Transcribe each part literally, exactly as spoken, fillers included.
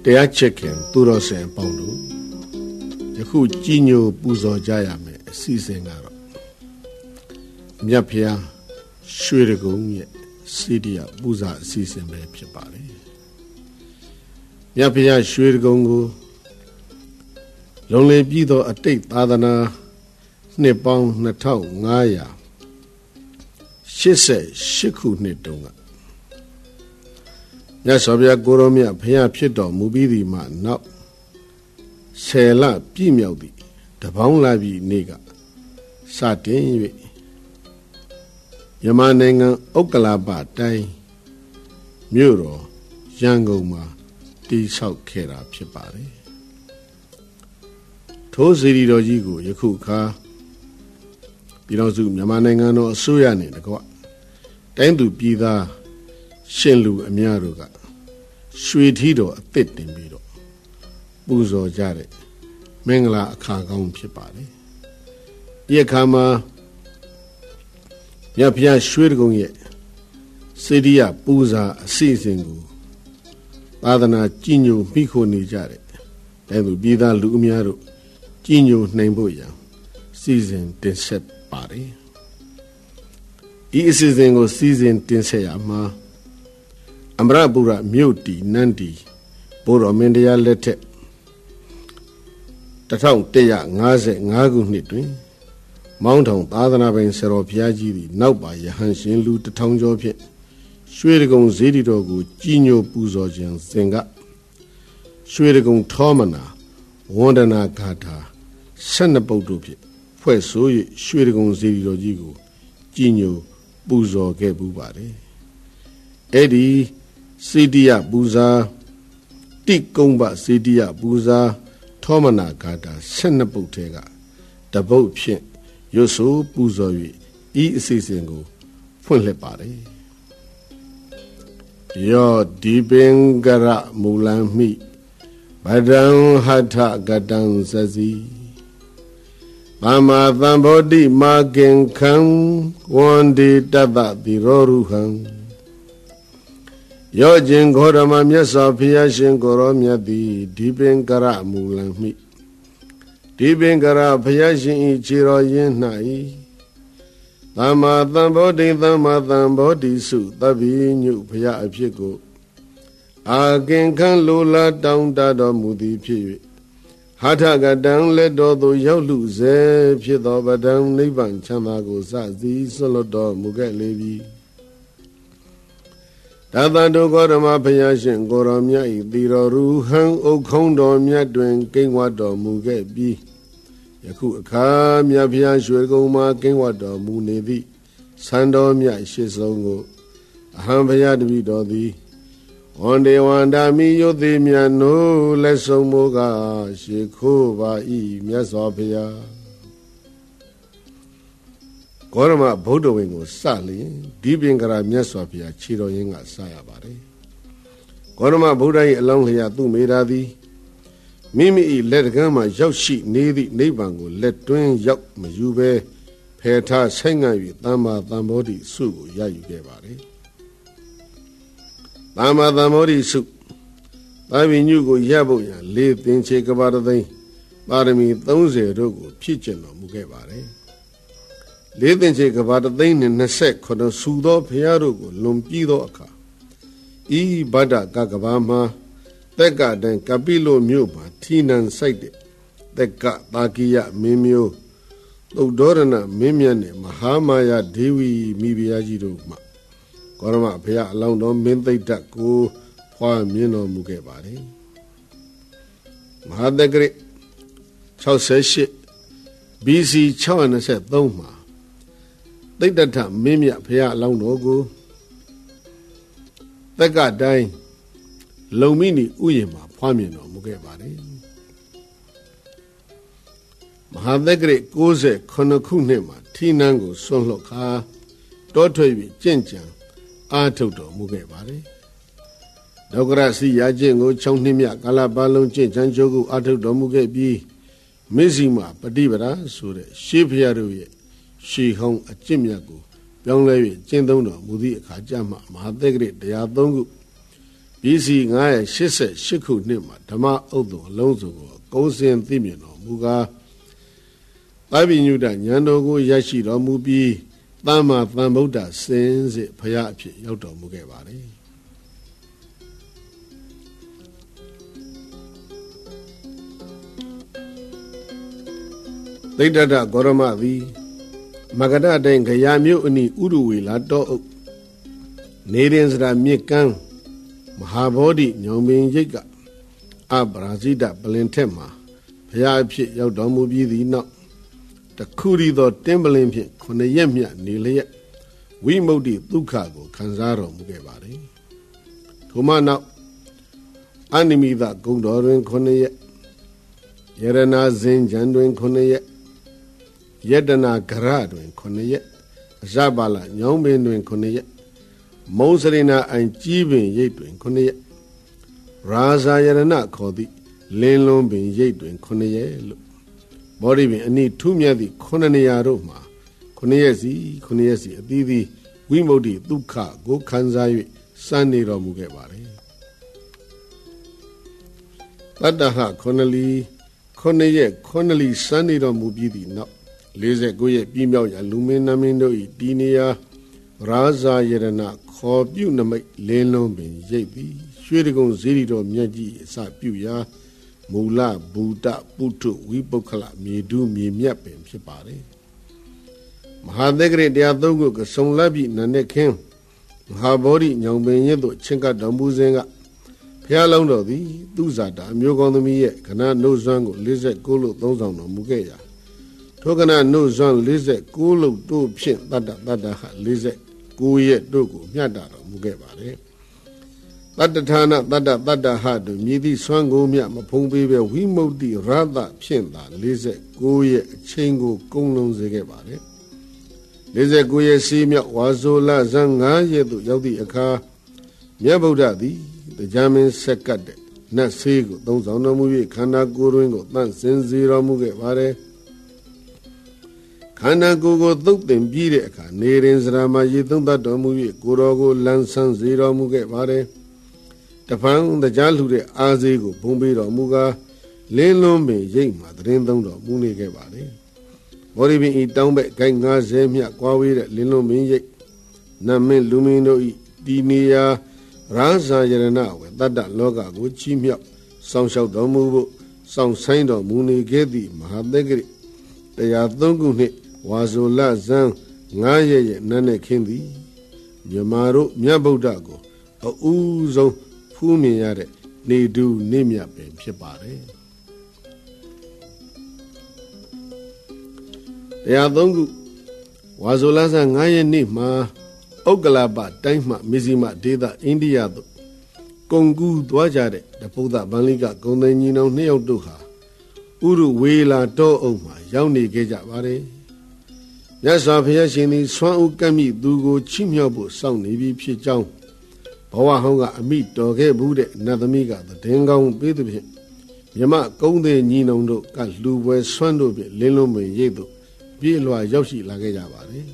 တရားချက်ခင်သူတော်စင်ပေါင်းတို့ယခုကြီးညိုပူဇော်ကြရမယ်အစီအစဉ်ကတော့မြတ်ဖျားရွှေတကုံရဲ့စီဒီယပူဇာအစီအစဉ်ပဲဖြစ်ပါတယ်မြတ်ဖျားရွှေတကုံကိုလုံလေပြီးသောအတိတ်သာသနာနှစ်ပေါင်းနှစ်ထောင်ငါးရာရှစ်ဆယ်ရှစ်ခုနှစ်တုန်းကမြတ်စွာဘုရားကိုရောမြတ်ဘုရားဖြစ်တော်မူပြီးသည်မှနောက်ဆယ်လပြည့်မြောက်သည့်တပေါင်းလာပြီးနေ့ကစတင်၍မြန်မာနိုင်ငံဥက္ကလာပတိုင်းမြို့တော်ရန်ကုန်မှာတည်ဆောက်ခဲ့တာဖြစ်ပါတယ်ထိုးစီရီတော်ကြီးကိုယခုအခါပြည်တော်စုမြန်မာနိုင်ငံတော်အစိုးရနဲ့တကွတိုင်းသူပြည်သားရှင်လူအများတို့ကရွှေထီးတော်အသစ်တင်ပြီးတော့ပူဇော်ကြတဲ့မင်္ဂလာအခါကောင်းဖြစ်ပါတယ်ဒီအခါမှာမြတ်ဖျားရွှေတကုံရဲ့စေတီယပူဇာအစီအစဉ်ကိုသာသနာကြည်ညိုမိခိုနေကြတဲ့တိုင်းသူပြည်သားလူအများတို့ကြည်ညိုနိုင်ဖို့ရန်စီစဉ်တင်ဆက်ပါတယ်ဒီအစီအစဉ်ကိုစီစဉ်တင်ဆက်ရမှာအမရပူရမြို့တီနန်းတီဘိုးတော်မင်းတရားလက်ထက်တစ်ထောင်တစ်ရာငါးဆယ်ငါးခုနှစ်တွင်မောင်းထောင်သာသနာပိုင်ဆရာတော်ဘုရားကြီးသည်နောက်ပါယဟန်ရှင်လူတစ်ထောင်ကျော်ဖြင့်ရွှေတကုံဇေဒီတော်ကိုကြီးညိုပူဇော်ခြင်းစဉ်ကရွှေတကုံထောမနာဝန္ဒနာဂါထာဆယ်နှစ်ပုဒ်တို့ဖြင့်ဖွဲ့ဆို၍ရွှေတကုံဇေဒီတော်ကြီးကိုကြီးညိုပူဇော်ခဲ့ပူပါတယ်အဲ့ဒီစေတီယပူဇာတိကုံပစေတီယပူဇာထောမနာဂါထာဆယ်နှစ်ပုဒ်ထဲကတပုဒ်ဖြင့်ရွတ်ဆိုပူဇော်၍ဤအစီအစဉ်ကိုဖွင့်လှစ်ပါတယ်ယောဒီပင်ကရမူလံမိဗဒံဟထကတံသစီပါမသံဘောတိမာကင်ခံဝန္ဒီတတ္တတိရောရုဟံယောကျင်ခောဓမ္မမြတ်စွာဘုရားရှင်ကိုရောမြတ်သည်ဒီပင်ကရမူလံမိဒီပင်ကရဘုရားရှင်ဤခြေတော်ရင်း၌သမ္မာသမ္ဗောဓိသမ္မာသမ္ဗောဓိစုသဗ္ဗညုဘုရားအဖြစ်ကိုအာကင်ခံလိုလားတောင်းတတော်မူသည်ဖြစ်၍ဟာထကတံလက်တော်သို့ရောက်လူစေဖြစ်သောဗဒံနိဗ္ဗာန်ချမ်းသာကိုစသည်ဆွလွတ်တော်မူခဲ့လေပြီတသတုကောဓမ္မဘုရားရှင်ကိုရောမြတ်ဤသီတော်ရူဟံဥက္ခုံတော်မြတ်တွင်ကိန်းဝတ်တော်မူခဲ့ပြီးယခုအခါမြတ်ဘုရားရွှေကုံမှာကိန်းဝတ်တော်မူနေသည့်စံတော်မြတ်ရှိဆုံးကိုအဟံဘုရားတပည့်တော်သည်ဝန္ဒေဝန္ဒာမိယုတ်သေးမြတ်နိုးလက်ဆုံးမိုးကရှိခိုးပါဤမြတ်စွာဘုရားကောရမဗုဒ္ဓဝင်းကိုစလျင်ဒီပင်ကရာမြတ်စွာဘုရားခြေတော်ရင်းကစရပါတယ်ကောရမဗုဒ္ဓ၏အလောင်းလျာသူ့မိသားသည်မိမိ၏လက်တကမ်းမှာရောက်ရှိနေသည့်နိဗ္ဗာန်ကိုလက်တွင်းရောက်မယူဘဲဖယ်ထားဆိုင်ငံ့၍သမ္မာသမ္ဗောဓိစုကိုရယူခဲ့ပါတယ်သမ္မာသမ္ဗောဓိစုသာဝိညုကိုရဖို့ရန်လေးသင်္ချေကဘာတသိန်းပါရမီသုံးဆယ်တို့ကိုဖြည့်ကျင့်တော်မူခဲ့ပါတယ်လေးသင်္ချေကဘာတသိန်းနဲ့နှစ်ဆက်ခုနှစ်ဆူသောဘုရားတို့ကိုလွန်ပြီးသောအခါဤဗဒ္ဒကကဘာမှာတက်ကတန်ကပိလိုမြို့မှာထီနန်ဆိုင်တဲ့တက်ကတာကိယမင်းမျိုးသုဒ္ဓရဏမင်းမြတ်နဲ့မဟာမာယာဒေဝီမိဖုရားကြီးတို့မှကောရမဘုရားအလောင်းတော်မင်းသိတ္တကိုဖွာမြင်တော်မူခဲ့ပါတယ်မဟာတက္ကရ၆၈ ဘီ စီ ၆၂၃မှာသိတ္တထမင်းမြတ်ဘုရားအလောင်းတော်ကိုတက်ကတိုင်းလုံမိနီဥယျာဉ်မှာဖွာမြင်တော်မူခဲ့ပါတယ်မဟာတက္ကရ၉၇ခုနှစ်မှာထီနန်းကိုဆွန့်လွတ်ခါတောထွက်၍ကျင့်ကြံအားထုတ်တော်မူခဲ့ပါတယ်ဒုက္ခရစီရခြင်းကို၆နှစ်မြကာလပတ်လုံးကျင့်ကြံကြိုးကိုအားထုတ်တော်မူခဲ့ပြီးမစ္စည်းမပฏิပဒါဆိုတဲ့ရှေးဘုရားတို့ရဲ့ရှေးဟောင်းအကျင့်မြတ်ကိုပြောင်းလဲ၍ကျင့်သုံးတော်မူသည့်အခါကျမှမဟာတက္ကရတရား၃ခု B C ငါးရာရှစ်ဆယ်ရှစ်ခုနှစ်မှာဓမ္မဥဒ္ဒအလုံးစုံကိုကုံးစင်သိမြင်တော်မူကားသာဝိညုတဉာဏ်တော်ကိုရရှိတော်မူပြီးသမ္မာသမ္ဗုဒ္ဓစင်စစ်ဘုရားအဖြစ်ရောက်တော်မူခဲ့ပါတယ်သိတ္တဂေါရမသည်မဂဓတိုင်ခရာမြို့အနီဥရဝေလာတောအုပ်နေရင်စရာမြစ်ကမ်းမဟာဘောဓိညောင်ပင်ရိပ်ကအပရာဇိတပလင်ထက်မှာဘုရားအဖြစ်ရောက်တော်မူပြီးသည့်နောက်တခုရီသောတင်းပလင်ဖြင့်ခုနှစ်ရက်မြတ်နေလျက်ဝိမု ക്തി ဒုက္ခကိုခံစားတော်မူခဲ့ပါတယ်ထိုမှနောက်အနိမိတဂုံတော်တွင်ခုနှစ်ရက်ယရဏဇင်ကြံတွင်ခုနှစ်ရက်ယတနာဂရတွင်ခုနှစ်ရက်အဇပါလညောင်းပင်တွင်ခုနှစ်ရက်မုံစရိနာအိုင်ကြီးပင်ရိပ်တွင်ခုနှစ်ရက်ရာဇာယရဏခေါ်သည့်လင်းလွန်ပင်ရိပ်တွင်ခုနှစ်ရက်လို့ဘောဓိပင်အနိထူးမြတ်သည့်ခုနှစ်နေရာတို့မှာခုနှစ်ရက်စီခုနှစ်ရက်စီအသီးသီးဝိမု ക്തി ဒုက္ခကိုခံစား၍စံနေတော်မူခဲ့ပါတယ်တတ္တဟခုနှစ်လီခုနှစ်ရက်ခုနှစ်လီစံနေတော်မူပြီးသည့်နောက်လေးဆယ်ကိုရက်ပြည့်မြောက်ရာလူမင်းနမင်းတို့၏ဒီနေရာရာဇာယရဏခေါ်ပြုနမိတ်လင်းလုံးပင်ရိပ်သည်ရွှေတကုံဇေဒီတော်မြတ်ကြီးအစပြုရာမူလဘူတပုထုဝိပုခ္ခလမြေဒုမြေမြတ်ပင်ဖြစ်ပါတယ်မဟာသက္ကရေတရားသုံးခုကစုံလပ်ပြီးနာနဲ့ခင်းမဟာဗောဓိညောင်ပင်ရစ်တို့ချင်းကပ်တော်မူစဉ်ကဘုရားလုံးတော်သည်သူဇာတာအမျိုးကောင်းသမီးရဲ့ခဏနှုတ်ဆွမ်းကိုလေးဆယ်ကိုးလို့သုံးဆောင်တော်မူခဲ့ရာထိုကဏနှုတ်ဆွမ်းလေးဆယ်ကိုးလို့တို့ဖြင့်တတ္တတတ္တဟလေးဆယ်ကိုးရက်တို့ကိုမြတ်တာတော်မူခဲ့ပါတယ်တတ္တဌာနတတ္တတတ္တဟတို့မြည်သည့်ဆွမ်းကိုမြတ်မဖုံးပေးပဲဝိမု ക്തി ရသဖြင့်သာလေးဆယ်ကိုးရက်အချိန်ကိုကုံလုံးစေခဲ့ပါတယ်လေးဆယ်ကိုးရက်စီမြောက်ဝါဆိုလဇန်ငါးရက်သို့ရောက်သည့်အခါမြတ်ဗုဒ္ဓသည်တရားမင်းဆက်ကတ်တဲ့နတ်ဆေးကိုသုံးဆောင်တော်မူ၍ခန္ဓာကိုယ်တွင်ကိုတန့်စင်စေတော်မူခဲ့ပါတယ်ခန္ဓာကိုယ်ကိုသုတ်တင်ပြီးတဲ့အခါနေရင်စရာမှာရေသုံးသတ်တော်မူ၍ကိုယ်တော်ကိုလန်းဆန်းစေတော်မူခဲ့ပါတယ်တပန်းတရားလှူတဲ့အာဇေကိုဘုံပေးတော်မူကားလင်းလွန်းပင်ရိပ်မှာသတင်းသုံးတော်မူနေခဲ့ပါတယ်ဘောဓိပင်ဤတောင်းဘက်ဂိုက်ငါးဆယ်မြတ်ကွာဝေးတဲ့လင်းလွန်းပင်ရိပ်နတ်မင်းလူမင်းတို့ဤဒီနေရာရာဇာယရဏဝေတတ္တလောကကိုချီးမြှောက်စောင့်ရှောက်တော်မူဖို့စောင့်ဆိုင်တော်မူနေခဲ့သည့်မဟာသက္ကရိတရားသုံးခုနှင့်ဝါဆိုလဇန်ငါးရက်ရဲ့နတ်နဲ့ခင်းသည်မြမာတို့မြတ်ဗုဒ္ဓကိုအဦးဆုံးဖူးမြင်ရတဲ့နေဒုနေမြတ်ပင်ဖြစ်ပါတယ်တရားသုံးခုဝါဆိုလဇန်ငါးရက်နေ့မှာဥက္ကလပတိုင်းမှမဇိမဒေသအိန္ဒိယသို့ကုံကူးသွားကြတဲ့တပုဒ္ဒဗန္လိကဂုံသိညီနောင်နှစ်ယောက်တို့ဟာဥရဝေလာတောအုပ်မှာရောက်နေခဲ့ကြပါတယ်မြတ်စွာဘုရားရှင်သည်ဆွမ်းဥကမ်းမိသူကိုချီးမြှောက်ဖို့စောင့်နေပြီဖြစ်ကြောင်းဘဝဟောင်းကအမိတော်ခဲ့ဘူးတဲ့နတ်သမီးကသတင်းကောင်းပေးသည်ဖြင့်မြမကုံသိညီနောင်တို့ကလူပွဲဆွမ်းတို့ဖြင့်လင်းလုံးပင်ရိပ်သို့ပြေးလွှာရောက်ရှိလာခဲ့ကြပါတယ်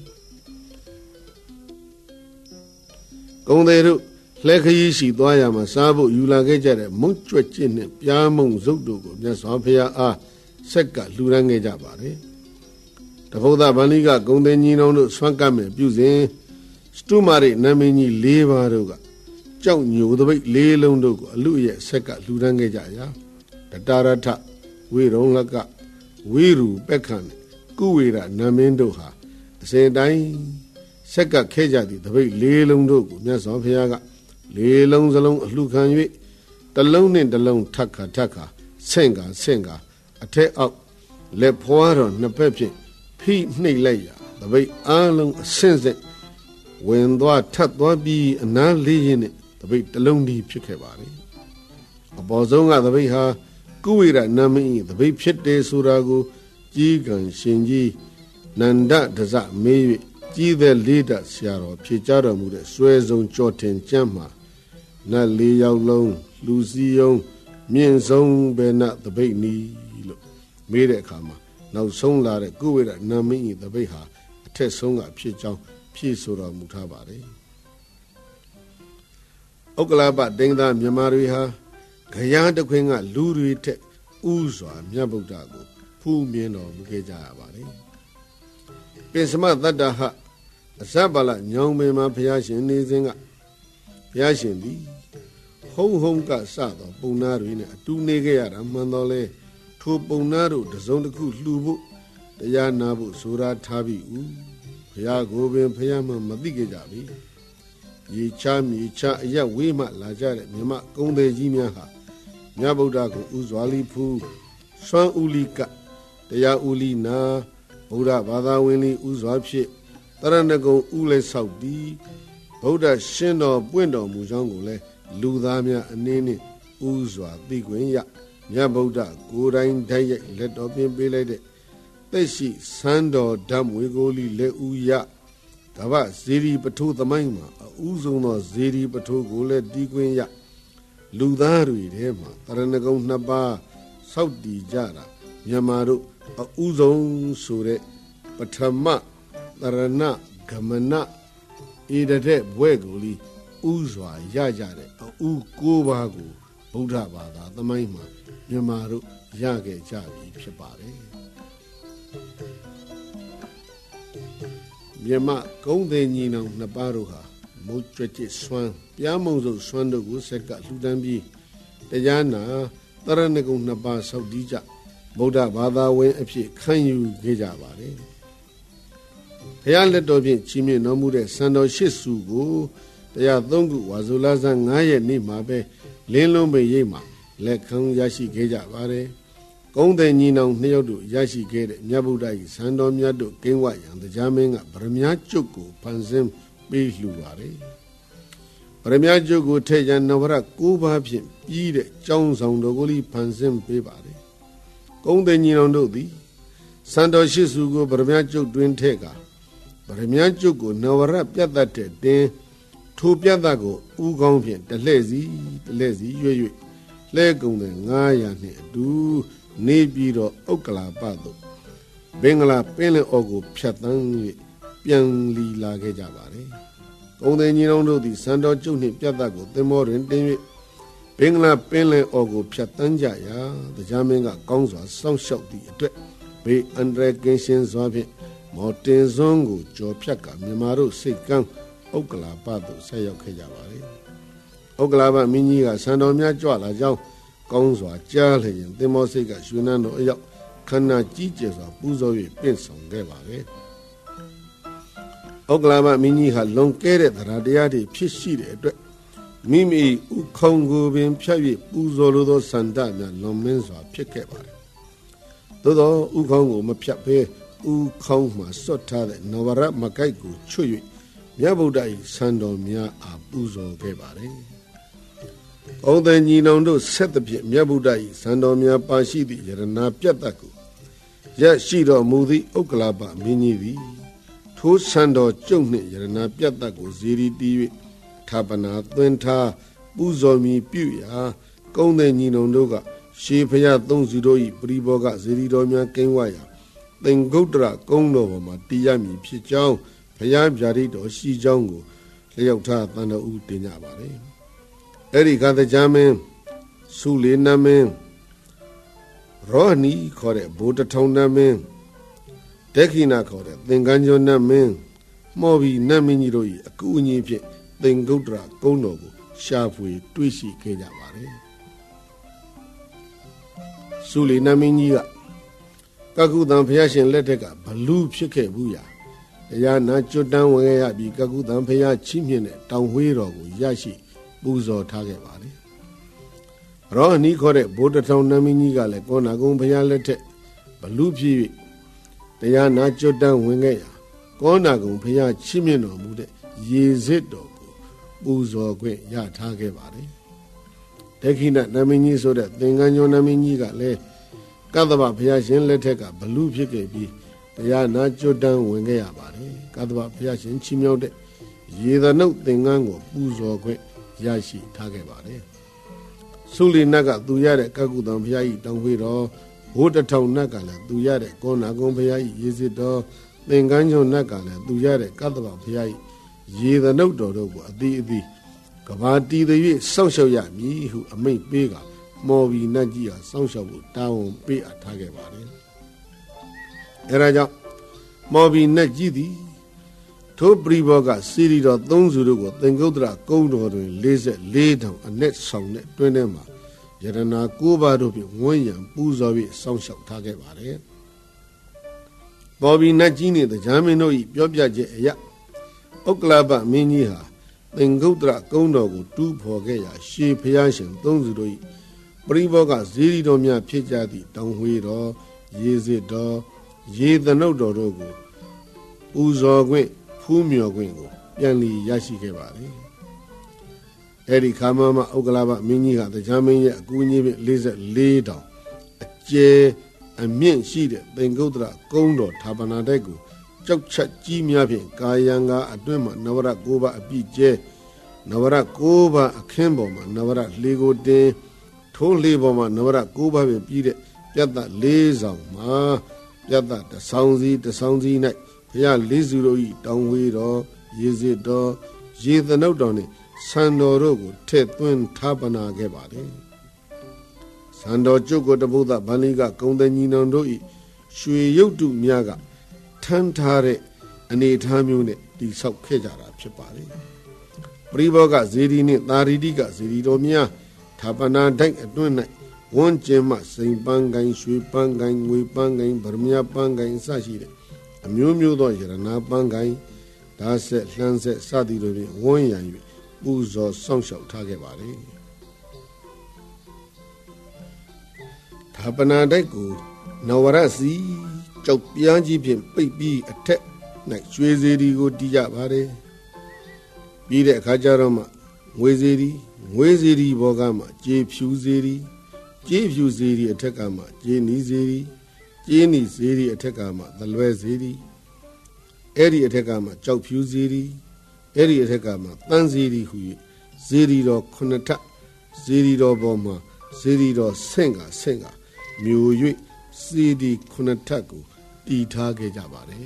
ကုံသေးတို့လှဲခရီးရှိသွားရမှာစားဖို့ယူလာခဲ့ကြတဲ့မုံကြွက်ကျင့်နဲ့ပြားမုံစုပ်တို့ကိုမြတ်စွာဘုရားအားဆက်ကလှူဒန်းခဲ့ကြပါတယ်တပုဒ္ဒဗန္လိကဂုံသေးညီနောင်တို့ဆွမ်းကပ်မဲ့ပြုစဉ်စတုမာရိနမင်းကြီး၄ပါးတို့ကကြောက်ညိုတပိတ်လေးလုံးတို့ကိုအလူရဲ့ဆက်ကလှူဒန်းခဲ့ကြရာတတရထဝေရုံလကဝေရူပက္ခနဲ့ကုဝေရနမင်းတို့ဟာအစဉ်တိုင်းဆက်ကခဲကြသည့်တပိတ်လေးလုံးတို့ကိုမြတ်စွာဘုရားကလေးလုံးစလုံးအလှခံ၍တလုံးနှင့်တလုံးထပ်ခါထပ်ခါဆင့်ကာဆင့်ကာအထက်အောက်လက်ဖွားတော်နှစ်ဖက်ဖြင့်ဖိနှိပ်လိုက်ရာတပိတ်အားလုံးအဆင့်ဆင့်ဝင်သွားထပ်သွားပြီးအနားလေးရင်းနဲ့တပိတ်တလုံးဒီဖြစ်ခဲ့ပါလေအပေါ်ဆုံးကတပိတ်ဟာကုဝေရနမင်း၏တပိတ်ဖြစ်တယ်ဆိုတာကိုကြီးကံရှင်ကြီးနန္ဒဒဇမေး၍ကြီးတဲ့လေးတဆရာတော်ဖြေကြတော်မူတဲ့ဆွဲဆုံးကြော်တင်ကျမ်းမှာနတ်လေးယောက်လုံးလူစီယုံမြင့်ဆုံးဘယ်နတပိတ်နီလို့မေးတဲ့အခါမှာနောက်ဆုံးလာတဲ့ကုဝေရနမင်း၏တပိတ်ဟာအထက်ဆုံးကဖြစ်ကြောင်းဖြည့်ဆိုတော်မူထားပါတယ်ဥက္ကလပဒိန်သားမြန်မာတွေဟာခရမ်းတခွင်းကလူတွေထက်ဥစွာမြတ်ဗုဒ္ဓကိုဖူးမြင်တော်မူခဲ့ကြရပါတယ်ပင်စမတတ္တဟအဇဗလညောင်ပင်မှာဘုရားရှင်နေစဉ်ကဘုရားရှင်သည်ဟုံဟုံကစသောပုံနာတွေနဲ့အတူနေခဲ့ရတာမှန်တော်လဲထိုပုံနာတို့တစုံတစ်ခုလှူဖို့တရားနာဖို့ဆိုတာထားပြီးဦးဘုရားကိုပင်ဘုရားမှမသိခဲ့ကြပြီရေချမြေချအရက်ဝေးမှလာကြတဲ့မြမကုံသေးကြီးများဟာမြတ်ဗုဒ္ဓကိုဥစွာလီဖူးစွမ်းဥလီကတရားဥလီနာဗုဒ္ဓဘာသာဝင်လီဥစွာဖြစ်တရဏဂုံဥလဲဆောက်ပြီးဗုဒ္ဓရှင်တော်ပွင့်တော်မူကြောင်းကိုလည်းလူသားများအနေနဲ့ဥစွာသိခွင့်ရမြတ်ဗုဒ္ဓကိုယ်တိုင်တိုက်ရိုက်လက်တော်ပြင်ပေးလိုက်တဲ့သက်ရှိစံတော်ဓမ္မဝေကိုလီလက်ဥရကဗ္ဗဇေဒီပထိုးသမိုင်းမှာအဥဆုံးသောဇေဒီပထိုးကိုလည်းတီးခွင့်ရလူသားတွေထဲမှာတရဏဂုံနှစ်ပါးစောက်တည်ကြတာမြန်မာတို့အဥဆုံးဆိုတဲ့ပထမတရဏဂမနဧတတဲ့ဘွဲကိုလီဥစွာရကြတဲ့အဥကိုးပါးကိုဗုဒ္ဓဘာသာသမိုင်းမှာမြန်မာတို့ရခဲ့ကြပြီဖြစ်ပါတယ်မြန်မာကုန်းသိညီနောင်နှစ်ပါးတို့ဟာမုတ်ကြွကြစ်ဆွမ်းပြားမုံစုပ်ဆွမ်းတို့ကိုဆက်ကလှူဒန်းပြီးတရားနာတရဏဂုံနှစ်ပါးဆောက်တည်ကြဗုဒ္ဓဘာသာဝင်အဖြစ်ခံယူခဲ့ကြပါတယ်ဘုရားလက်တော်ဖြင့်ချီးမြှင့်တော်မူတဲ့စံတော်ရှစ်စုကိုတရားသုံးခုဝါဆိုလဆန်း၅ရက်နေ့မှာပဲလင်းလုံးပိတ်ရိပ်မှာလက်ခံရရှိခဲ့ကြပါတယ်ကုန်းတဲ့ညီနောင်နှစ်ယောက်တို့ရရှိခဲ့တဲ့မြတ်ဗုဒ္ဓ၏စံတော်မြတ်တို့ကင်းဝရံတရားမင်းကဗရမ ्या ကျုပ်ကိုဖန်ဆင်းပေးလှူပါတယ်ဗရမ ्या ကျုပ်ကိုထဲ့ရန်နဝရကိုးပါးဖြင့်ပြီးတဲ့ကျောင်းဆောင်တော်ကိုလိဖန်ဆင်းပေးပါတယ်ကုန်းတဲ့ညီနောင်တို့သည်စံတော်ရှိစုကိုဗရမ ्या ကျုပ်တွင်ထဲ့ကဗရမ ्या ကျုပ်ကိုနဝရပြတ်တတ်တဲ့တင်ထိုပြတ်တတ်ကိုဥကောင်းဖြင့်တလှဲ့စီတလှဲ့စီရွရွလဲကုံတဲ့ငါးရာနှင့်အတူနေပြီးတော့ဥက္ကလာပသို့ဘင်္ဂလားပင်လယ်အော်ကိုဖြတ်တန်း၍ပြန်လီလာခဲ့ကြပါတယ်။ကုံတဲ့ညီတော်တို့သည်စံတော်ကျုပ်နှင့်ပြတ်သက်ကိုသင်္ဘောတွင်တင်၍ဘင်္ဂလားပင်လယ်အော်ကိုဖြတ်တန်းကြရာတရားမင်းကကောင်းစွာစောင့်ရှောက်သည့်အတွက်ဘေးအန္တရာယ်ကင်းရှင်းစွာဖြင့်မော်တင်စွန်းကိုကြော်ဖြတ်ကမြန်မာတို့စိတ်ကန်းဥက္ကလာပသို့ဆက်ရောက်ခဲ့ကြပါတယ်။ဥက္ကလာပမင်းကြီးကစံတော်များကြွလာကြောင်းကောင်းစွာကြားလျင်သင်္ဘောစိတ်ကရွှေနန်းတော်အရောက်ခန္ဓာကြီးကျယ်စွာပူဇော်၍ပြင့်ဆောင်ခဲ့ပါလေဥက္ကလာမမင်းကြီးဟာလွန်ကဲတဲ့တရားတရားတွေဖြစ်ရှိတဲ့အတွက်မိမိဥခုံကိုပင်ဖြတ်၍ပူဇော်လိုသောစန္ဒများလွန်မင်းစွာဖြစ်ခဲ့ပါတယ်သို့သောဥခုံကိုမဖြတ်ဘဲဥခုံမှစွတ်ထားတဲ့နဝရမကိုက်ကိုချွတ်၍မြတ်ဗုဒ္ဓ၏စံတော်များအားပူဇော်ခဲ့ပါတယ်။ဩဒညီနောင်တို့ဆက်သဖြင့်မြတ်ဗုဒ္ဓ၏စံတော်များပါရှိသည့်ယရနာပြတ်တတ်ကိုရရှိတော်မူသည့်ဥက္ကလာပမင်းကြီးသည်ထိုစံတော်ကျုပ်နှင့်ယရနာပြတ်တတ်ကိုဇေရီတီး၍ထာပနာသွင်းထားပူဇော်မီပြုရာကုန်းတဲ့ညီနောင်တို့ကရှေးဖျားသုံးစုတို့၏ပရိဘောဂဇေရီတော်များကိန်းဝရာသင်္ဂုတ္တရကုန်းတော်ပေါ်မှာတည်ရမည်ဖြစ်ကြောင်းဘုရားဗျာဒိတ်တော်ရှိကြောင်းကိုလျှောက်ထားတန်တော်ဦးတင်ကြပါလေအဲ့ဒီခါတကြမင်းစုလေးနမင်းရောဟနီခေါ်တဲ့ဘိုးတထောင်နမင်းတက်ခိနာခေါ်တဲ့သင်္ကန်းကျော်နမင်းမော်ဘီနမင်းကြီးတို့၏အကူအညီဖြင့်သင်္ဂုတ္တရကုန်းတော်ကိုရှာဖွေတွေ့ရှိခဲ့ကြပါလေစုလေးနမင်းကြီးကကကုသံဘုရားရှင်လက်ထက်ကဘလူးဖြစ်ခဲ့ဘူးရာတရားနာကျွတ်တန်းဝင်ခဲ့ရပြီးကကုသံဘုရားချီးမြှင့်တဲ့တောင်ဝေးတော်ကိုရရှိပူဇော်ထားခဲ့ပါလေရောဟနီခေါ်တဲ့ဘိုးတထောင်နမင်းကြီးကလည်းကောနာကုံဘုရားလက်ထက်ဘလူးဖြစ်၍တရားနာကျွတ်တန်းဝင်ခဲ့ရာကောနာကုံဘုရားချီးမြှင့်တော်မူတဲ့ရေစစ်တော်ကိုပူဇော်ခွင့်ရထားခဲ့ပါလေဒက္ခိဏနမင်းကြီးဆိုတဲ့သင်္ကန်းကျော်နမင်းကြီးကလည်းကသဗ္ဗဘုရားရှင်လက်ထက်ကဘလူးဖြစ်ခဲ့ပြီးတရားနာကျွတ်တန်းဝင်ခဲ့ရပါတယ်ကသဗ္ဗဘုရားရှင်ချီးမြှောက်တဲ့ရေသနုတ်သင်္ကန်းကိုပူဇော်ခွင့်ရရှိထားခဲ့ပါတယ်ဆုလီနတ်ကသူရတဲ့ကကုသံဘုရားဤတောင်ဝေးတော်ဘိုးတထောင်နတ်ကလည်းသူရတဲ့ကောနာကုံဘုရားဤရေစစ်တော်သင်္ကန်းကျော်နတ်ကလည်းသူရတဲ့ကသဗ္ဗဘုရားဤရေသနုတ်တော်တို့ကိုအသီးအသီးကဘာတီးသည်စောင့်ရှောက်ရမည်ဟုအမိန့်ပေးကမော်ဘီနတ်ကြီးဟာစောင့်ရှောက်ဖို့တာဝန်ပေးအပ်ထားခဲ့ပါတယ်အဲဒါကြောင့်မော်ဘီနတ်ကြီးသည်ထိုပရိဘောကစီရီတော်သုံးစုတို့ကိုသင်္ကုတ္တရကုန်းတော်တွင်လေးဆလေးထောင်အနက်ဆောင်တဲ့တွင်းထဲမှာယရနာကိုးပါးတို့ဖြင့်ဝန်းရံပူဇော်ပြီးစောင့်ရှောက်ထားခဲ့ပါတယ်မော်ဘီနတ်ကြီးနှင့်တရားမင်းတို့၏ပြောပြချက်အရဥက္ကလပမင်းကြီးဟာသင်္ကုတ္တရကုန်းတော်ကိုတူးဖော်ခဲ့ရာရှေးဖျားရှင်သုံးစုတို့၏ပရိဘောကဇီရီတော်များဖြစ်ကြသည့်တောင်ဝှေတော်ရေစစ်တော်ရေသနုတ်တော်တို့ကိုပူဇော်ခွင့်ဖူးမြော်ခွင့်ကိုပြန်လည်ရရှိခဲ့ပါလေအဲ့ဒီခါမှမှဥက္ကလပမင်းကြီးကတရားမင်းရဲ့အကူအညီဖြင့်လေးလေးတောင်အကျယ်အမြင့်ရှိတဲ့သင်္ကုတ္တရကုန်းတော်ဌာပနာတိုက်ကိုကြောက်ချက်ကြီးများဖြင့်ကာယံကာအတွင်းမှာနဝရကိုးပါးအပြည့်ကျဲနဝရကိုးပါးအခင်းပေါ်မှာနဝရလေးကိုတင်ထိုးလေးပေါ်မှာနဝရကိုးပါးဖြင့်ပြီးတဲ့ပြတ်သက်လေးဆောင်မှာပြတ်သက်တဆောင်စီတဆောင်စီ၌ဘုရားလေးစုတို့၏တောင်ဝေးတော်ရေစစ်တော်ရေသနုတ်တော်နှင့်စံတော်တို့ကိုထည့်သွင်းဌာပနာခဲ့ပါတယ်စံတော်ကျုပ်ကိုတပုဒ္ဒဗန္လိကကုံတညီနောင်တို့၏ရွှေရုပ်တုများကထမ်းထားတဲ့အနေအထားမျိုးနဲ့တိဆောက်ခဲ့ကြတာဖြစ်ပါတယ်ပရိဘောကဇေဒီနှင့်သာရိတိကဇေဒီတော်များဌာပနာတိုက်အတွင်း၌ဝန်းကျင်မှစိန်ပန်းကိုင်းရွှေပန်းကိုင်းငွေပန်းကိုင်းဗရမယပန်းကိုင်းအစရှိတဲ့အမျိုးမျိုးသောယရနာပန်းကိုင်းဓာဆက်လှမ်းဆက်စသည်တို့ဖြင့်ဝန်းရံ၍ပူဇော်စောင့်ရှောက်ထားခဲ့ပါလေဌာပနာတိုက်ကိုနဝရစီကြောက်ပြားကြီးဖြင့်ပိတ်ပြီးအထက်၌ရွှေစေတီကိုတီးကြပါတယ်ပြီးတဲ့အခါကျတော့မှငွေစေတီငွေစေတီဘောကမှကြေဖြူစေတီကြေဖြူစေတီအထက်ကမှကြေနီစေတီကြေနီစေတီအထက်ကမှသလွဲစေတီအဲ့ဒီအထက်ကမှကြောက်ဖြူစေတီအဲ့ဒီအထက်ကမှတန်းစေတီဟူ၍စေတီတော်ခုနှစ်ထပ်စေတီတော်ပေါ်မှာစေတီတော်ဆင့်ကဆင့်ကမျိုး၍စေတီခုနှစ်ထပ်ကိုတီထားခဲ့ကြပါတယ်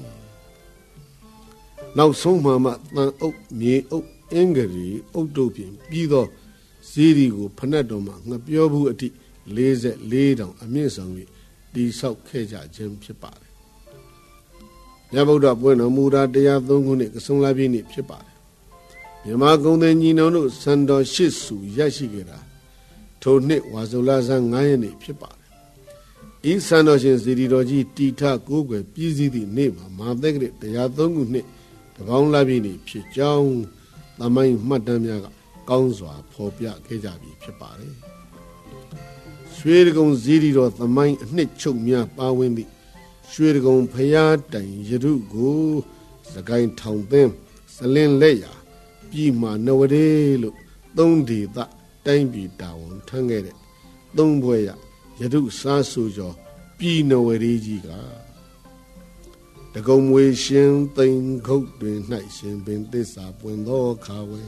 နောက်ဆုံးမှမှတန်အုပ်မြေအုပ်အင်္ဂရီအုပ်တို့ဖြင့်ပြီးသောစေတီကိုဖနက်တော်မှာငပြောဘူးအထိလေးလေးတောင်အမြင့်ဆောင်၍တီဆောက်ခဲ့ကြခြင်းဖြစ်ပါတယ်မြတ်ဗုဒ္ဓပွင့်တော်မူတာတရားသုံးခုနှစ်ကဆုံလပြည့်နေ့ဖြစ်ပါတယ်မြမကုံတဲ့ညီနောင်တို့စံတော်ရှစ်စုရရှိခဲ့တာထိုနှစ်ဝါဆိုလဆန်းငါးရက်နေ့ဖြစ်ပါတယ်ဤစံတော်ရှင်စေတီတော်ကြီးတီထကိုးကွယ်ပြည်စည်းသည့်နေ့မှာမဟာသက္ကရာတရားသုံးခုနှစ်တပေါင်းလပြည့်နေ့ဖြစ်ကြောင်းသမိုင်းမှတ်တမ်းများကကောင်းစွာဖော်ပြခဲ့ကြပြီဖြစ်ပါတယ်ရွှေဒဂုံဇီရီတော်သမိုင်းအနှစ်ချုပ်များပါဝင်သည့်ရွှေဒဂုံဖျားတိုင်ယရုကိုစကိုင်းထောင်သင်းစလင်းလက်ရာပြည်မှာနဝရေလို့သုံးဒေသတိုင်းပြည်တာဝန်ထမ်းခဲ့တဲ့သုံးဘွဲ့ရယရုစားဆူကျော်ပြည်နဝရေကြီးကတကုံမွေရှင်သိမ်ခုတ်တွင်၌ရှင်ပင်သစ္စာပွင့်သောခါဝဲ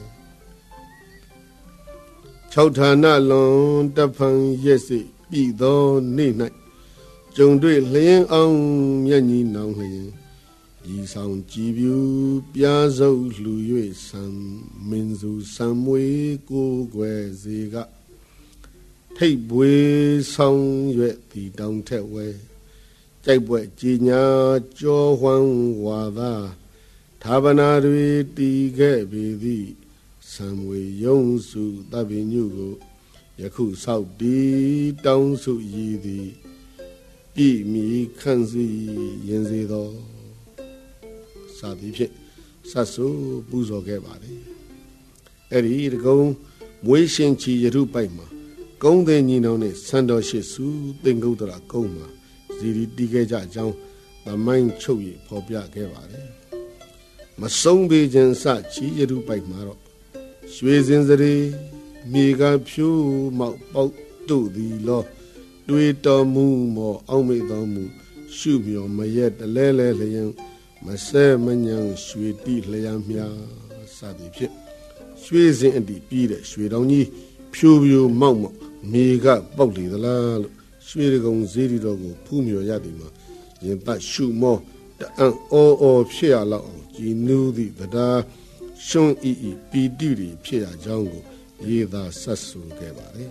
၆ဌာနလွန်တဖန်ရက်စိပြည်သောနေ့၌ကြုံတွေ့လျင်အောင်မျက်ညီနောင်လျင်ဤဆောင်ကြည်ပြူပြားစုပ်လှူ၍ဆံမင်းစုဆံမွေကိုွယ်စေကထိတ်ပွေဆောင်ရွက်သည်တောင်ထက်ဝဲကြိုက်ပွဲကြည်ညာကြောဝမ်းဝါသာဌာပနာတွေတီခဲ့ပေသည်ဆံမွေယုံစုတပ်ပင်ညုကိုယခုဆောက်တည်တောင်းစုရည်သည်ဤမိခန့်စီရင်စေသောစသည်ဖြင့်ဆတ်ဆိုပူဇော်ခဲ့ပါတယ်အဲ့ဒီတကုံမွေးရှင်ချီယရုပိုက်မှာကုန်းတဲ့ညီနောင်နဲ့စံတော်ရှိစုသင်္ကုတ္တရာကုန်းမှာဇီရီတီးခဲ့ကြအကြောင်းသမိုင်းချုပ်ရဖော်ပြခဲ့ပါတယ်မဆုံးပေခြင်းစချီယရုပိုက်မှာတော့ရွှေစင်စရီမြေကဖြူမောက်ပေါက်တို့သည်လောတွေးတော်မူမောအောက်မေ့တော်မူရှုမြော်မရက်တလဲလဲလျင်မဆဲမညံရွှေတိလျံမြာစသည်ဖြင့်ရွှေစင်အတီးပြီးတဲ့ရွှေတောင်ကြီးဖြူဖြူမောက်မောက်မြေကပေါက်လေသလားလို့ရွှေကုံဇီရီတော်ကိုဖူးမြော်ရသည်မှာရင်ပတ်ရှုမောတအံ့အောအောဖြစ်ရလောက်အောင်ကြည်နူးသည့်တရားရှုံးဤဤပီတိတွေဖြစ်ရကြောင်းကိုရေးသားဆက်ဆိုခဲ့ပါတယ်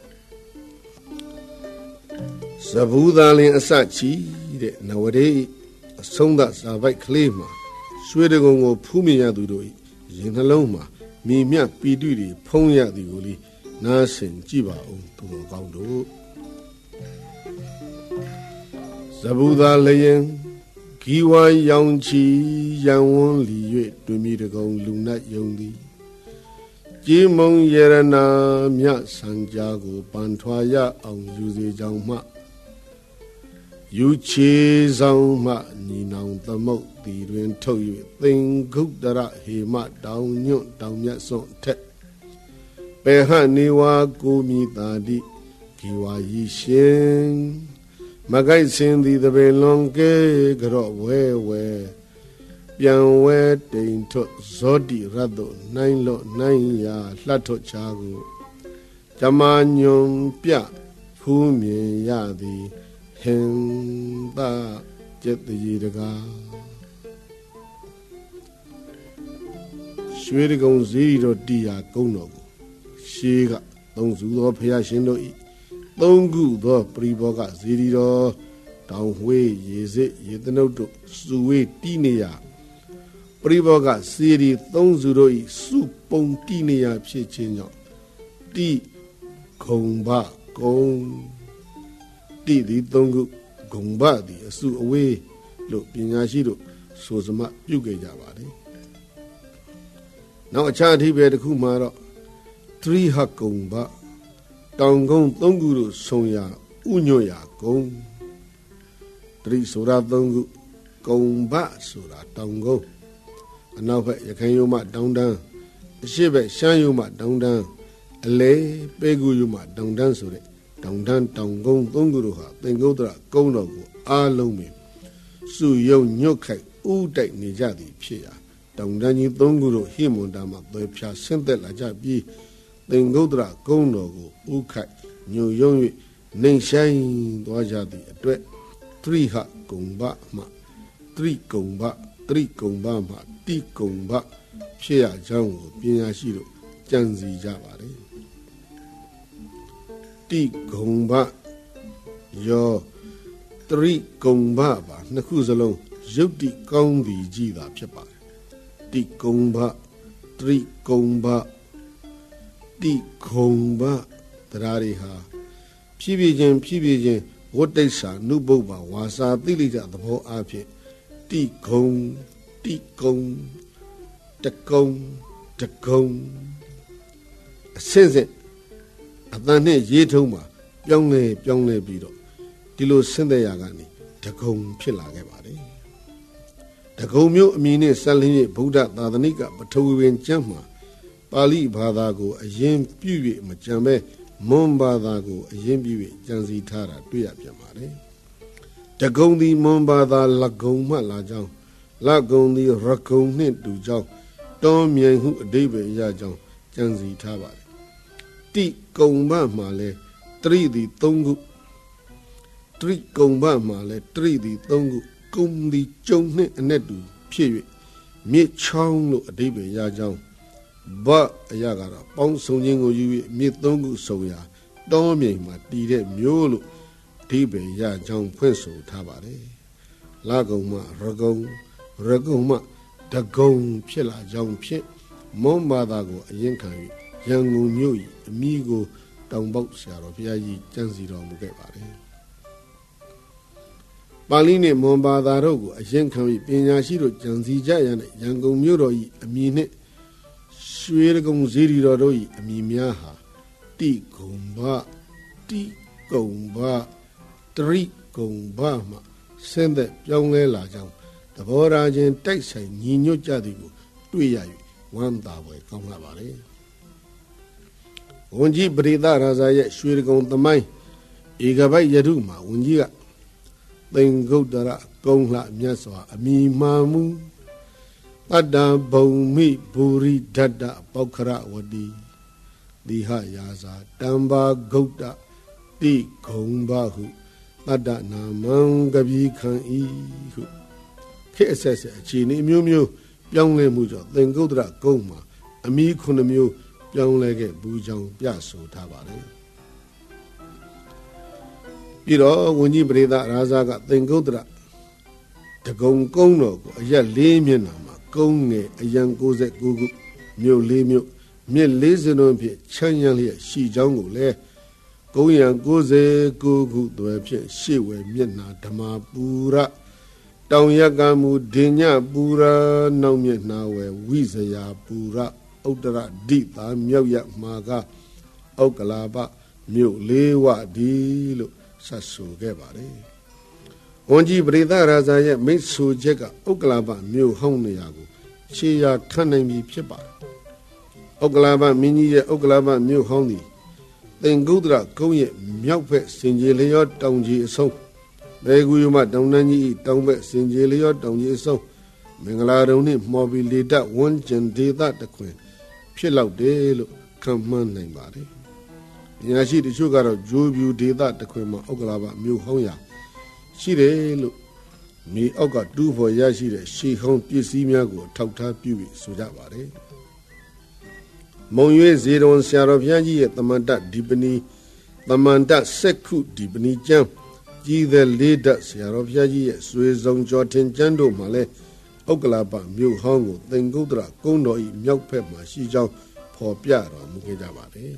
ဇဘူသာလင်အစချီတဲ့နဝရေအဆုံးသစာပိုက်ကလေးမှာရွှေတကုံကိုဖူးမြင်ရသူတို့ရင်နှလုံးမှာမြေမြပီတိတွေဖုံးရသည်ကိုလေနားဆင်ကြည့်ပါဦးသူတော်ကောင်းတို့ဇဘူသာလျင်ဂီဝါရောင်ချီရန်ဝန်းလီ၍တွင်မြေတကုံလူနတ်ယုံသည်ကြေးမုံရရနာမြဆံကြားကိုပန်ထွာရအောင်ယူစေကြောင်းမှယူချေဆောင်မှညီနောင်သမုတ်တီတွင်ထုတ်၍သင်္ကုတ္တရဟေမတောင်ညွန့်တောင်မြတ်စွန့်ထက်ပေဟနေဝါကိုမိတာတိဂီဝါယီရှင်မကိုက်စင်သည်တပင်လွန်ကဲကြော့ဝဲဝဲပြန်ဝဲတိမ်ထွတ်ဇောတိရတ်တို့နိုင်လော့နိုင်ရာလှတ်ထွတ်ချာကိုဓမ္မညွန်ပြဖူးမြင်ရသည်ဟင်သာကျက်တည်တကားရွှေတကုံဇီရီတော်တရားကုန်းတော်ကိုရှေးကသုံးစုသောဖရာရှင်တို့ဤသုံးခုသောပရိဘောဂဇီရီတော်တောင်ဝေးရေစစ်ရေတနုတ်တို့စုဝေးတီးနေရပရိဘောဂစီရီသုံးစုတို့ဤစုပုံတီးနေရဖြစ်ခြင်းကြောင့်တိခုံဘကုံတိဒီသုံးခုဂုံဘသည်အစုအဝေးလို့ပညာရှိတို့ဆိုစမပြုခဲ့ကြပါတယ်နောက်အခြားအဓိပ္ပာယ်တစ်ခုမှာတော့သရိဟကုံဘတောင်ကုန်းသုံးခုတို့ဆုံရာဥညွတ်ရာကုန်းသရိဆိုတာသုံးခုကုံဘဆိုတာတောင်ကုန်းအနောက်ဘက်ရခိုင်ယုံမတောင်တန်းအရှေ့ဘက်ရှမ်းယုံမတောင်တန်းအလဲပေကူယုံမတောင်တန်းဆိုတဲ့တောင်တန်းတောင်ကုန်းသုံးခုတို့ဟာသင်္ကုတ္တရကုန်းတော်ကိုအားလုံးပင်စုယုံညွတ်ခိုက်ဥတိုက်နေကြသည်ဖြစ်ရာတောင်တန်းကြီးသုံးခုတို့ဟိမွန်တာမှာသွေဖြာဆင်းသက်လာကြပြီးသင်္ကုတ္တရကုန်းတော်ကိုဥခိုက်ညွတ်ယုံ၍နှိမ်ဆိုင်သွားကြသည့်အတွက်သရိဟကုံဘမှသရိကုံဘသရိကုံဘမှတိကုံဘဖြစ်ရကြောင်းကိုပညာရှိတို့ကြံစီကြပါတယ်တိဂုံဘယောတရိဂုံဘပါနှစ်ခုစလုံးယုတ်တိကောင်းသည်ကြီးတာဖြစ်ပါတယ်တိဂုံဘတရိဂုံဘတိဂုံဘတရားတွေဟာဖြည်းဖြည်းချင်းဖြည်းဖြည်းချင်းဝတ္တိစ္ဆာနုပုပ္ပဝါစာသိလိကြသဘောအားဖြင့်တိဂုံတိဂုံတကုံတကုံအစစ်စစ်အတန်နဲ့ရေးထုံးမှာပြောင်းလဲပြောင်းလဲပြီးတော့ဒီလိုဆင်းသက်ရာကနေတကုံဖြစ်လာခဲ့ပါတယ်တကုံမျိုးအမည်နဲ့ဆက်လင်း၍ဗုဒ္ဓသာသနိကပထဝီဝင်ကျမ်းမှာပါဠိဘာသာကိုအရင်ပြု၍မကြံပဲမွန်ဘာသာကိုအရင်ပြု၍ကြံစည်ထားတာတွေ့ရပြန်ပါတယ်တကုံသည်မွန်ဘာသာလကုံမှလာကြောင်းလကုံသည်ရကုံနှင့်တူကြောင်းတောမြိုင်ဟုအဓိပ္ပာယ်ရကြောင်းကြံစည်ထားပါတယ်တိကုံဘမှာလဲတရိသည်သုံးခုတရိကုံဘမှာလဲတရိသည်သုံးခုကုံသည်ကျုံနှင့်အနက်တူဖြစ်၍မြေချောင်းလို့အဓိပ္ပာယ်ရကြောင်းဘအရာကတော့ပေါင်းစုံခြင်းကိုယူ၍မြေသုံးခုစုံရာတောမြိန်မှာတည်တဲ့မျိုးလို့အဓိပ္ပာယ်ရကြောင်းဖွင့်ဆိုထားပါတယ်လကုံမှရကုံရကုံမှတကုံဖြစ်လာကြောင်းဖြင့်မွန်ဘာသာကိုအရင်ခံ၍ရန်ကုန်မြို့၏အမိကိုတောင်ပေါက်ဆရာတော်ဘုရားကြီးကျမ်းစီတော်မူခဲ့ပါတယ်ပါဠိနှင့်မွန်ဘာသာတို့ကိုအရင်ခံ၍ပညာရှိတို့ကြံစည်ကြရတဲ့ရန်ကုန်မြို့တော်၏အမည်နှင့်ရွှေတကုံဇီရီတော်တို့၏အမည်များဟာတိဂုံဘတိဂုံဘတရိဂုံဘမှဆင်းသက်ပြောင်းလဲလာကြောင်းသဘောထားချင်းတိုက်ဆိုင်ညီညွတ်ကြသည်ကိုတွေ့ရ၍ဝမ်းသာဖွယ်ကောင်းလာပါလေဝန်ကြီးပရိသရာဇာရဲ့ရွှေတကုံသမိုင်းဧကပိုက်ယထုမှာဝန်ကြီးကသင်္ကုတ္တရကုံလှမြတ်စွာအမိမာမူတတ္တဘုံမိဘူရိဓတ္တပောက္ခရဝတိတိဟယာဇာတံဘာဂုတ်တတိဂုံဘဟုတတ္တနာမံကပိခံဤဟုခေအဆက်ဆက်အခြေအနေမျိုးမျိုးပြောင်းလဲမှုကြောင့်သင်္ကုတ္တရကုံမှာအမိခုနှစ်မျိုးပြောင်းလဲခဲ့ဘူးကြောင်းပြဆိုထားပါတယ်ပြီးတော့ဝန်ကြီးပရိသရာဇာကသင်္ကုတ္တရတကုံကုန်းတော်ကိုအရက်လေးမျက်နှာမှာကုန်းငယ်အရန်၉၉ခုမြို့လေးမြို့မြစ်လေးစလုံးဖြင့်ချမ်းရံလျက်ရှိကြောင်းကိုလည်းကုန်းရန်၉၉ခုသွယ်ဖြင့်ရှေ့ဝယ်မျက်နှာဓမ္မပူရတောင်ရကမူဒိညပူရနောက်မျက်နှာဝယ်ဝိဇယာပူရဥတ္တရဒိတာမြောက်ရမှာကဩကလာပမြို့လေးဝဒီလို့ဆက်ဆိုခဲ့ပါတယ်ဝန်ကြီးပရိသရာဇာရဲ့မိတ်ဆွေချက်ကဥက္ကလာပမြို့ဟောင်းနေရာကိုခြေရာခန့်နိုင်ပြီဖြစ်ပါတယ်ဥက္ကလာပမင်းကြီးရဲ့ဥက္ကလာပမြို့ဟောင်းသည်သင်္ကုတ္တရကုန်းရဲ့မြောက်ဘက်စင်ကြီးလျောတောင်ကြီးအဆုံးဘေဂူယမတောင်တန်းကြီးတောင်ဘက်စင်ကြီးလျောတောင်ကြီးအဆုံးမင်္ဂလာတုံနှင့်မော်ဘီလီတဝန်းကျင်ဒေသတခွင်ဖြစ်လောက်တယ်လို့ခန့်မှန်းနိုင်ပါတယ်ပညာရှိတချို့ကတော့ဂျိုးပြူဒေသတခွင်မှာဥက္ကလာပမြို့ဟောင်းရာရှိတယ်လို့မြေအောက်ကတူးဖော်ရရှိတဲ့ရှေးဟောင်းပစ္စည်းများကိုထောက်ထားပြုပြီးဆိုကြပါတယ်မုံရွေးဇေရွန်ဆရာတော်ဘုရားကြီးရဲ့တမန်တဒီပနီတမန်တစက္ခုဒီပနီကျမ်းကြီးတဲ့လေးဓာတ်ဆရာတော်ဘုရားကြီးရဲ့ဆွေစုံကျော်ထင်ကျမ်းတို့မှာလဲဥက္ကလာပမြို့ဟောင်းကိုသင်္ကုတ္တရကုန်းတော်ဤမြောက်ဘက်မှာရှိကြောင်းဖော်ပြတော်မူခဲ့ကြပါတယ်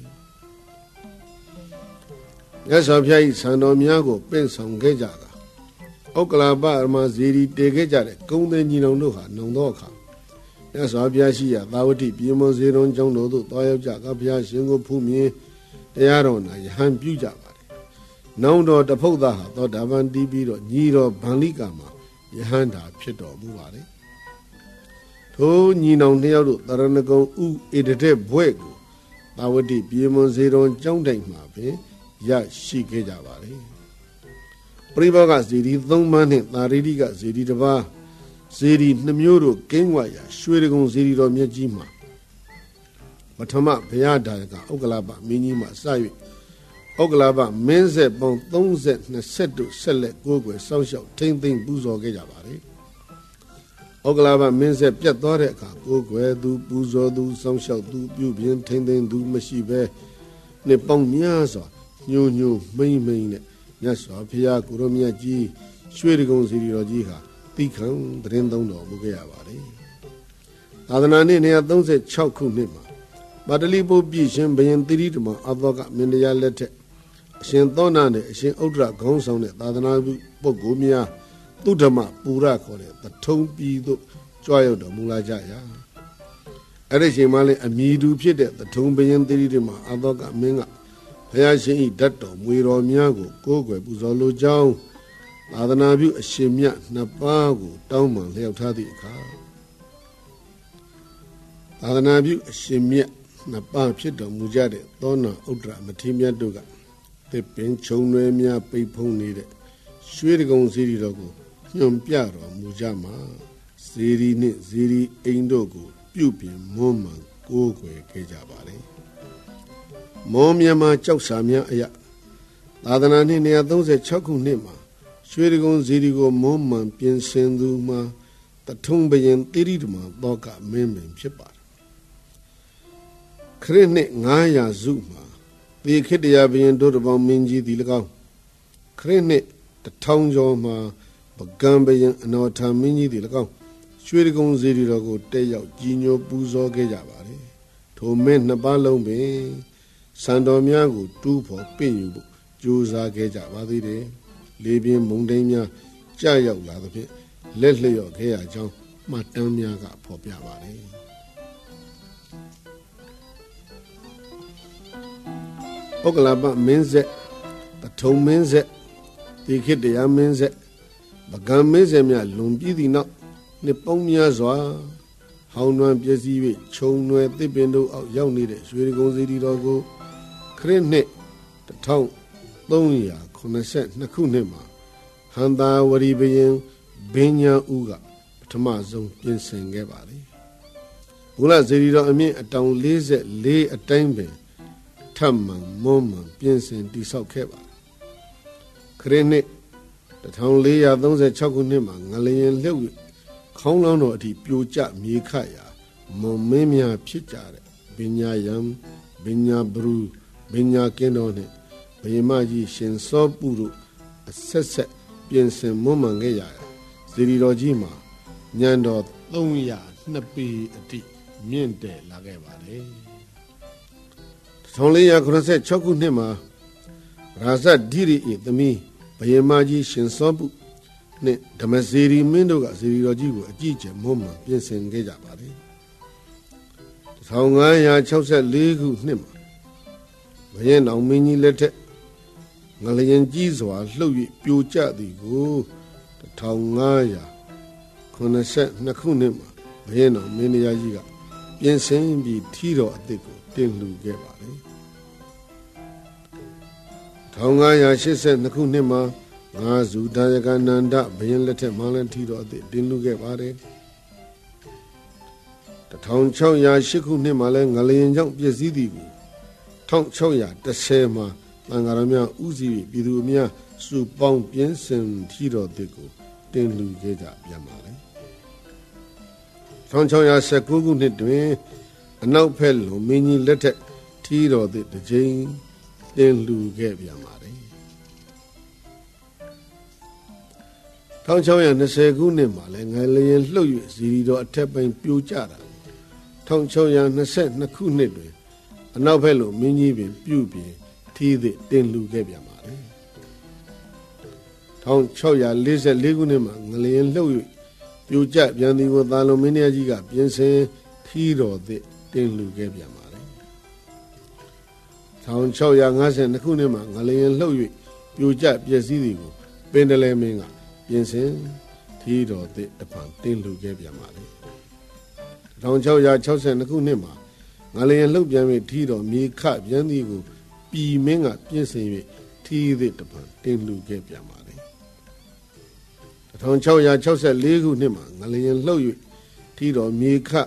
မြတ်စွာဘုရား၏ဆံတော်များကိုပင့်ဆောင်ခဲ့ကြတာဥက္ကလာပမှာဇေဒီတေခဲ့ကြတဲ့ကုန်းသိန်းကြီးတော်တို့ဟာနှုံသောအခါမြတ်စွာဘုရားရှိရာသာဝတိပြေမွန်ဇေရွန်ကျောင်းတော်သို့သွားရောက်ကြကဘုရားရှင်ကိုဖူးမြင်တရားတော်၌ယဟန်ပြုကြပါတယ်။နောင်တော်တဖုတ်သားဟာသောတာပန်တီးပြီးတော့ညီတော်ဗန္လိကာမှာယဟန်တာဖြစ်တော်မူပါတယ်။ထိုညီနောင်နှစ်ယောက်တို့တရဏဂုံဥဧတတဲ့ဘွဲ့ကိုသာဝတိပြေမွန်ဇေရွန်ကျောင်းတိုင်မှာပင်ရရှိခဲ့ကြပါတယ်။ပရိဘောဂဇေဒီသုံးပါးနှင့်သာရိတိကဇေဒီတစ်ပါးဇေဒီနှမျိုးတို့ကင်းဝရာရွှေတကုံဇေဒီတော်မြတ်ကြီးမှာပထမဘုရားဒါယကဥက္ကလာပမင်းကြီးမှာစ၍ဥက္ကလာပမင်းဆက်ပေါင်းသုံးဆယ်နှစ်ဆက်တို့ဆက်လက်ကိုးကွယ်စောင့်ရှောက်ထိမ့်သိမ့်ပူဇော်ခဲ့ကြပါတယ်ဥက္ကလာပမင်းဆက်ပြတ်သွားတဲ့အခါကိုးကွယ်သူပူဇော်သူစောင့်ရှောက်သူပြုပြင်ထိမ့်သိမ့်သူမရှိဘဲနှစ်ပေါင်းများစွာညိုညိုမိမ့်မိမ့်နဲ့မြတ်စွာဘုရားကိုရမြတ်ကြီးရွှေတကုံဇေဒီတော်ကြီးဟာတိခံတရင်သုံးတော်မူခဲ့ရပါတယ်သာသနာနှစ်နှစ်သုံး၆ခုနှစ်မှာပါတလိပုပြည့်ရှင်ဘယင်သီရိဓမ္မအသောကမင်းတရားလက်ထက်အရှင်သောနာနဲ့အရှင်ဥဒ္ဒရခေါင်းဆောင်တဲ့သာသနာ့ပုဂ္ဂိုလ်များသူဓမ္မပူရခေါ်တဲ့ပထုံးပြည်သို့ကြွရောက်တော်မူလာကြရာအဲ့ဒီချိန်မှာလည်းအမိတူဖြစ်တဲ့ပထုံးဘယင်သီရိဓမ္မအသောကမင်းကဘုရားရှင်ဤဓာတ်တော်မွေတော်များကိုကိုးကွယ်ပူဇော်လိုကြောင်းသာသနာပြုအရှင်မြတ်နှစ်ပါးကိုတောင်းပန်လျှောက်ထားသည့်အခါသာသနာပြုအရှင်မြတ်နှစ်ပါးဖြစ်တော်မူကြတဲ့သောနာဥဒ္ဒရမထေရမြတ်တို့ကသစ်ပင်ခြုံရွယ်များပိတ်ဖုံးနေတဲ့ရွှေတကုံဇေဒီတော်ကိုညွန်ပြတော်မူကြမှာဇေဒီနှင့်ဇေဒီအိမ်တို့ကိုပြုပြင်မွမ်းမံကိုးကွယ်ခဲ့ကြပါလေမောမြန်မာကြောက်စာများအရာသာသနာနှစ်နှစ်သုံး၆ခုနှစ်မှာရွှေတကုံဇေဒီကိုမွမ်းမံပြင်ဆင်သူမှာတထုံဘယင်သီရိဓမ္မသောကမင်းမင်ဖြစ်ပါတယ်ခရစ်နှစ်ငါးရာစုမှာသေခိတ္တရာဘယင်တို့တပေါင်းမင်းကြီးသည်၎င်းခရစ်နှစ်တစ်ထောင်ကျော်မှာပကံဘယင်အနောထာမင်းကြီးသည်၎င်းရွှေတကုံဇေဒီတော်ကိုတက်ရောက်ကြီးညိုပူဇော်ခဲ့ကြပါတယ်ထိုမင်းနှစ်ပါးလုံးပင်စံတော်များကိုတူးဖော်ပင့်ယူဖို့ကြိုးစားခဲ့ကြပါသေးတယ်လေပြင်းမုန်တိုင်းများကြာရောက်လာသဖြင့်လက်လျော့ခဲ့ရကြောင်းမှတ်တမ်းများကဖော်ပြပါတယ်ဥက္ကလာပမင်းဆက်ပထုံမင်းဆက်တိခိတ္တရာမင်းဆက်ပကံမင်းဆက်များလွန်ပြီးသည့်နောက်နှစ်ပေါင်းများစွာဟောင်းနွမ်းပျက်စီး၍ခြုံနွယ်သစ်ပင်တို့အောက်ရောက်နေတဲ့ရွှေတကုံဇေဒီတော်ကိုခရစ်နှစ်တစ်ထောင်သုံးရာခုနှစ်ဆယ်နှစ်ခုနှစ်မှာဟန္တာဝရီဘယင်ဘင်းညာဦးကပထမဆုံးပြင်ဆင်ခဲ့ပါလေဘုလားဇေဒီတော်အမြင့်အတောင်၄၄အတိုင်းပင်ထပ်မံမွမ်းမံပြင်ဆင်တိဆောက်ခဲ့ပါခရစ်နှစ်တစ်ထောင်လေးရာသုံး၆ခုနှစ်မှာငလျင်လှုပ်ခေါင်းလောင်းတော်အထိပြိုကျမြေခတ်ရာမုံမင်းများဖြစ်ကြတဲ့ပညာယံပညာဘရူပညာကင်းတော်နှင့်ဘယင်မကြီးရှင်စောပုတို့အဆက်ဆက်ပြင်ဆင်မွမ်းမံခဲ့ရစေတီတော်ကြီးမှာညံတော်သုံးရာနှစ်ပေအထိမြင့်တက်လာခဲ့ပါတယ်၁၄၇၆ခုနှစ်မှာရာဇဒိရိ၏သမီးဘယင်မကြီးရှင်စောပုနှင့်ဓမ္မစေရီမင်းတို့ကစေတီတော်ကြီးကိုအကြီးကျယ်မွမ်းမံပြင်ဆင်ခဲ့ကြပါတယ်၁၅၆၄ခုနှစ်မှာဘယင်တော်မင်းကြီးလက်ထက်ငလျင်ကြီးစွာလှုပ်၍ပြိုကျသည်ကို၁၅၇၂ခုနှစ်မှာဘယင်တော်မင်းတရားကြီးကပြင်ဆင်ပြီးထီတော်အသစ်ကိုတင်လှူခဲ့ပါတယ်၁၅၈၂ခုနှစ်မှာငါးစုဒါယကနန္ဒဘယင်လက်ထက်မှလည်းထီတော်အသစ်တင်လှူခဲ့ပါတယ်၁၆၀၈ခုနှစ်မှာလည်းငလျင်ကြောင့်ပြည့်စည်သည်ကို၁၆၁၀မှာသံဃာတော်များဥစည်းပြည်သူအများစုပေါင်းပြင်ဆင်ထီတော်သစ်ကိုတင်လှူခဲ့ကြပြန်ပါလေ၁၆၁၉ခုနှစ်တွင်အနောက်ဖက်လုံမင်းကြီးလက်ထက်ထီတော်သစ်တစ်ကြိမ်တင်လှူခဲ့ပြန်ပါလေ၁၆၂၀ခုနှစ်မှာလည်းငလျင်လှုပ်၍ဇီရီတော်အထက်ပိုင်းပြိုကျတာ၁၆၂၂ခုနှစ်တွင်အနောက်ဖက်လုံမင်းကြီးပင်ပြုပြင်ထီးသည့်တင်လှူခဲ့ပြန်ပါတယ်၁၆၄၄ခုနှစ်မှာငလျင်လှုပ်၍ပြိုကျပြန်သည်ကိုသာလုံမင်းကြီးကပြင်ဆင်ထီးတော်သည့်တင်လှူခဲ့ပြန်ပါတယ်၁၆၅၂ခုနှစ်မှာငလျင်လှုပ်၍ပြိုကျပျက်စီးသည်ကိုပင်တလဲမင်းကပြင်ဆင်ထီးတော်သည့်တပံတင်လှူခဲ့ပြန်ပါတယ်၁၆၆၂ခုနှစ်မှာငလျင်လှုပ်ပြန်၍ထီးတော်မြေခပြန်သည်ကိုပြည်မင်းကပြင်ဆင်၍ထီးသည့်တပံတင်လှူခဲ့ပြန်ပါတယ်၁၆၆၄ခုနှစ်မှာငလျင်လှုပ်၍ထီးတော်မြေခ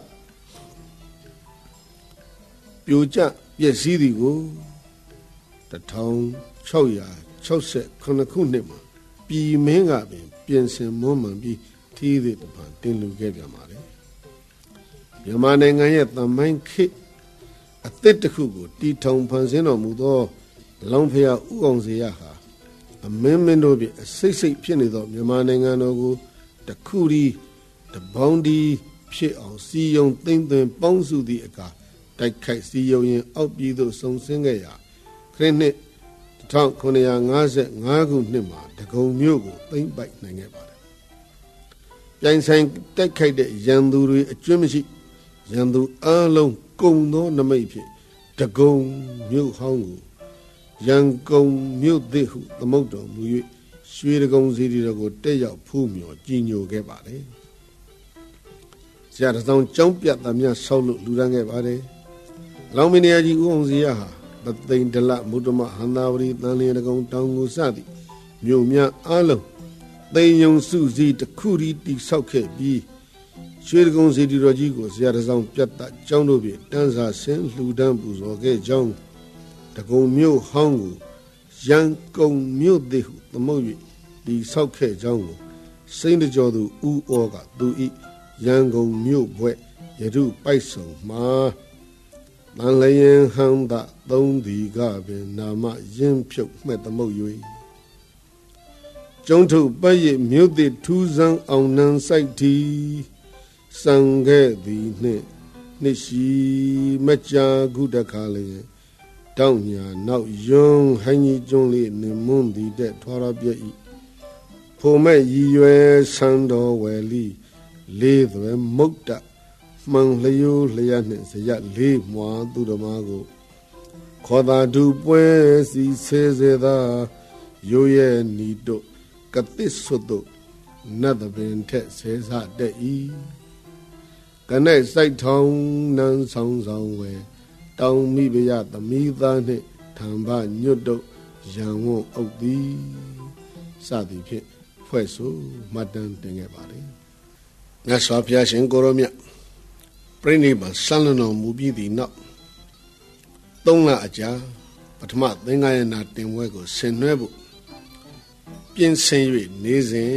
ပြိုကျပျက်စီးသည်ကို၁၆၆ခုနှစ်မှာပြည်မင်းကပင်ပြင်ဆင်မွမ်းမံပြီးထီးသည့်တပံတင်လှူခဲ့ပြန်ပါတယ်မြန်မာနိုင်ငံရဲ့သမိုင်းခေတ်အသစ်တစ်ခုကိုတီထောင်ဖန်ဆင်းတော်မူသောလောင်ဖျားဥအောင်စေရဟာအမင်းမင်းတို့ဖြင့်အစိတ်စိတ်ဖြစ်နေသောမြန်မာနိုင်ငံတော်ကိုတခုရီတပေါင်းဒီဖြစ်အောင်စီယုံသိမ့်သွင်းပေါင်းစုသည့်အခါတိုက်ခိုက်စီယုံရင်အောက်ပြည်သို့ဆုံဆင်းခဲ့ရာခရစ်နှစ်၁၉၅၅ခုနှစ်မှာဒဂုံမြို့ကိုသိမ်းပိုက်နိုင်ခဲ့ပါတယ်။ပြိုင်ဆိုင်တိုက်ခိုက်တဲ့ရန်သူတွေအကျွမ်းမရှိရန်သူအလုံးကုံသောနမိတ်ဖြင့်ဒဂုံမြို့ဟောင်းကိုရန်ကုန်မြို့သစ်ဟုသမုတ်တော်မူ၍ရွှေဒဂုံစီတီတော်ကိုတက်ရောက်ဖူးမြော်ကြီးညိုခဲ့ပါတယ်။ဆရာတော်ဆောင်ကျောင်းပြတ်သားများဆောက်လို့လူရန်ခဲ့ပါတယ်။လောင်မင်းကြီးဦးအောင်စီရဟာပသိမ်ဒလမုဒ္ဓမဟန္တာဝရီတန်လျင်ဒဂုံတောင်ကိုစသည်မြို့များအလုံးသိမ်ယုံစုစည်းတစ်ခုရီတိဆောက်ခဲ့ပြီးရွှေဒဂုံစီတီတော်ကြီးကိုဆရာတော်ဆောင်ပြတ်သားကျောင်းတို့ဖြင့်တန်းစာဆင်းလှူဒန်းပူဇော်ခဲ့ကြောင်းဒဂုံမြို့ဟောင်းကိုရန်ကုန်မြို့သစ်ဟုသမုတ်၍ဒီဆောက်ခဲ့ကြောင်းကိုစိန့်တကြောသူဦးဩကသူဤရန်ကုန်မြို့ဘွဲ့ယထုပိုက်ဆုံမှာတန်လျင်ဟန်သာသုံးဒီကပင်နာမရင်းဖြုတ်မှဲ့သမုတ်၍ကျုံထုပတ်ရမြို့သစ်ထူးဆန်းအောင်နန်းဆိုင်တီစံခဲ့သည်နှင့်နှစ်ရှိမကြာခုတခါလျင်တောင်းညာနောက်ယွန်းဟိုင်းကြီးကျွန်းလေးနေမွန်းသည်တဲ့ထွာရပြည့်ဤဖိုမဲ့ရည်ရွယ်ဆန်းတော်ဝယ်လီလေးသွဲမုတ်တမှန်လျိုးလျက်နှင့်ဇရလေးမွာသူတော်မကိုခေါ်သာဒူပွဲစီဆေးစေသာရိုးရဲ့နီတို့ကတိဆွတ်တို့နတ်ပင်ထက်ဆေးစားတဲ့ဤကနဲ့စိုက်ထောင်းနန်းဆောင်ဆောင်ဝဲတောင်မိဖုရားသမီးသားနှင့်ထံဘညွတ်တို့ရန်ဝုံအုပ်သည်စသည်ဖြင့်ဖွဲ့ဆိုမှတ်တမ်းတင်ခဲ့ပါတယ်မြတ်စွာဘုရားရှင်ကိုရောမြတ်ပြိဋိဘံဆန်းလွန်တော်မူပြီးသည့်နောက်သုံးလအကြာပထမသင်္ဃာယနာတင်ပွဲကိုဆင်နွှဲဖို့ပြင်ဆင်၍နေစဉ်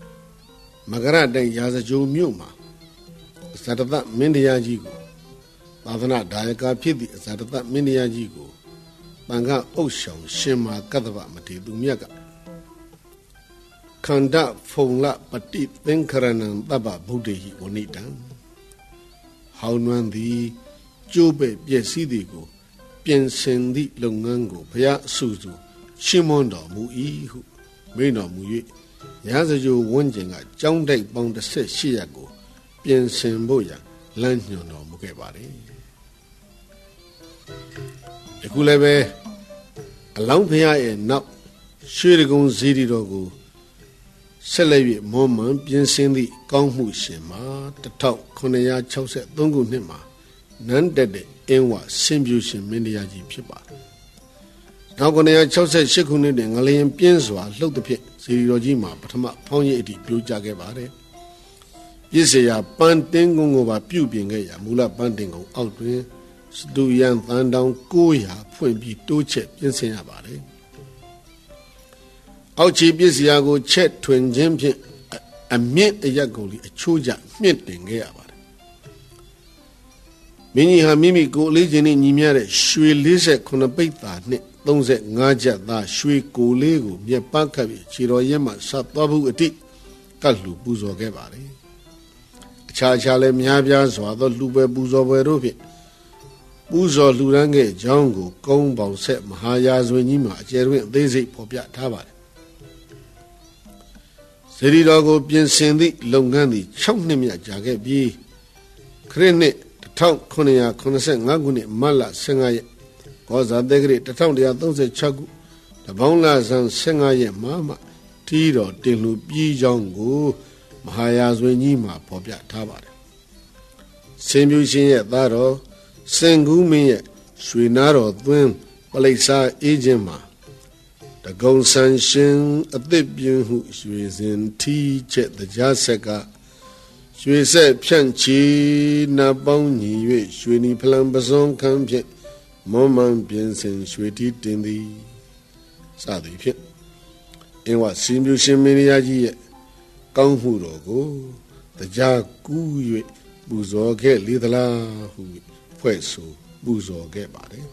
မကရတိုင်ရာဇကြိုမြို့မှာဇတသမင်းတရားကြီးကိုသာသနာဒါယကဖြစ်သည့်အဇာတတမင်းတရားကြီးကိုတန်ခါအုပ်ဆောင်ရှင်မာကတ္တဗမထေသူမြတ်ကခန္ဓာဖုံလပတိသင်္ခရဏံတပ္ပဗုဒ္ဓဟိဝဏိတံဟောင်းနွမ်းသည်ကျိုးပဲ့ပျက်စီးသည်ကိုပြင်ဆင်သည့်လုပ်ငန်းကိုဘုရားအစုစုရှင်းမွန်းတော်မူ၏ဟုမိန့်တော်မူ၍ရာဇဂိုဝန်းကျင်ကကြောင်းတိုက်ပေါင်းတစ်ဆက်ရှိရကိုပြင်ဆင်ဖို့ရန်လမ်းညွှန်တော်မူခဲ့ပါတယ်အခုလည်းပဲအလောင်းဘုရားရဲ့နောက်ရွှေတကုံဇီရီတော်ကိုဆက်လက်၍မောမှန်ပြင်ဆင်သည့်ကောင်းမှုရှင်မှာတစ်ထောင်ခုနှစ်ရာ၆ဆယ့်သုံးခုနှစ်မှာနန်းတက်တဲ့အင်းဝဆင်ပြူရှင်မင်းတရားကြီးဖြစ်ပါတယ်။နောက်ခုနှစ်ရာ၆ဆယ့်ရှစ်ခုနှစ်တွင်ငလျင်ပြင်းစွာလှုပ်သဖြင့်ဇီရီတော်ကြီးမှာပထမဖောင်းရည်အထိပြိုကျခဲ့ပါတယ်။ပြည့်စရာပန်းတင်းကုန်းကိုပါပြုပြင်ခဲ့ရာမူလပန်းတင်းကုန်းအောက်တွင်စတူယန်တန်တောင်ကိုးရာဖွင့်ပြီးတိုးချက်ပြင်ဆင်ရပါတယ်။အောက်ခြေပစ္စည်းကိုချက်ထွင်ခြင်းဖြင့်အမြင့်အရက်ကုန်လီအချိုးကျမြင့်တင်ခဲ့ရပါတယ်။မင်းကြီးဟာမိမိကိုယ်လေးခြင်းနဲ့ညီမျှတဲ့ရွှေလေးဆယ်ခုနှစ်ပိဿာနှင့်သုံးဆယ့်ငါးကျပ်သားရွှေကိုယ်လေးကိုမြက်ပန်းခတ်ပြီးခြေတော်ရက်မှဆက်သွားဖို့အတိကတ်လှူပူဇော်ခဲ့ပါတယ်။အခြားအခြားလည်းများပြားစွာသောလှူပွဲပူဇော်ပွဲတို့ဖြင့်ပူဇော်လှူဒန်းခဲ့ကြောင်းကိုကုန်းပေါင်ဆက်မဟာရာဇဝင်ကြီးမှာအကျယ်တွင်အသေးစိတ်ဖော်ပြထားပါတယ်ဇီရီတော်ကိုပြင်ဆင်သည့်လုပ်ငန်းသည်၆နှစ်မြတ်ကြာခဲ့ပြီးခရစ်နှစ်တစ်ထောင်ခုနှစ်ရာခုနှစ်ဆယ့်ငါးခုနှစ်မတ်လဆယ့်ငါးရက်ကောဇာတေဂရိတစ်ထောင်တစ်ရာသုံးဆယ့်ခြောက်ခုတပေါင်းလဆန်းဆယ့်ငါးရက်မှာမှတီးတော်တင်လူပြီးကြောင်းကိုမဟာရာဇဝင်ကြီးမှာဖော်ပြထားပါတယ်စင်ပြူရှင်ရဲ့သားတော်စင်ကူးမင်းရဲ့ရွှေနာတော်သွင်းပလိတ်စာအေးခြင်းမှာတကုံဆန်ရှင်အသစ်ပြင်းဟုရွှေစင်ထီးချက်တရားဆက်ကရွှေဆက်ဖြန့်ချီနတ်ပေါင်းညီ၍ရွှေနီဖလံပစွန်ခံဖြင့်မောမှန်ပြင်ဆင်ရွှေတီတင်သည်စသည်ဖြင့်အင်းဝစင်ပြူရှင်မင်းရာကြီးရဲ့ကောင်းမှုတော်ကိုတရားကူး၍ပူဇော်ခဲ့လေသလားဟုဖွဲ့ဆိုပူဇော်ခဲ့ပါတယ်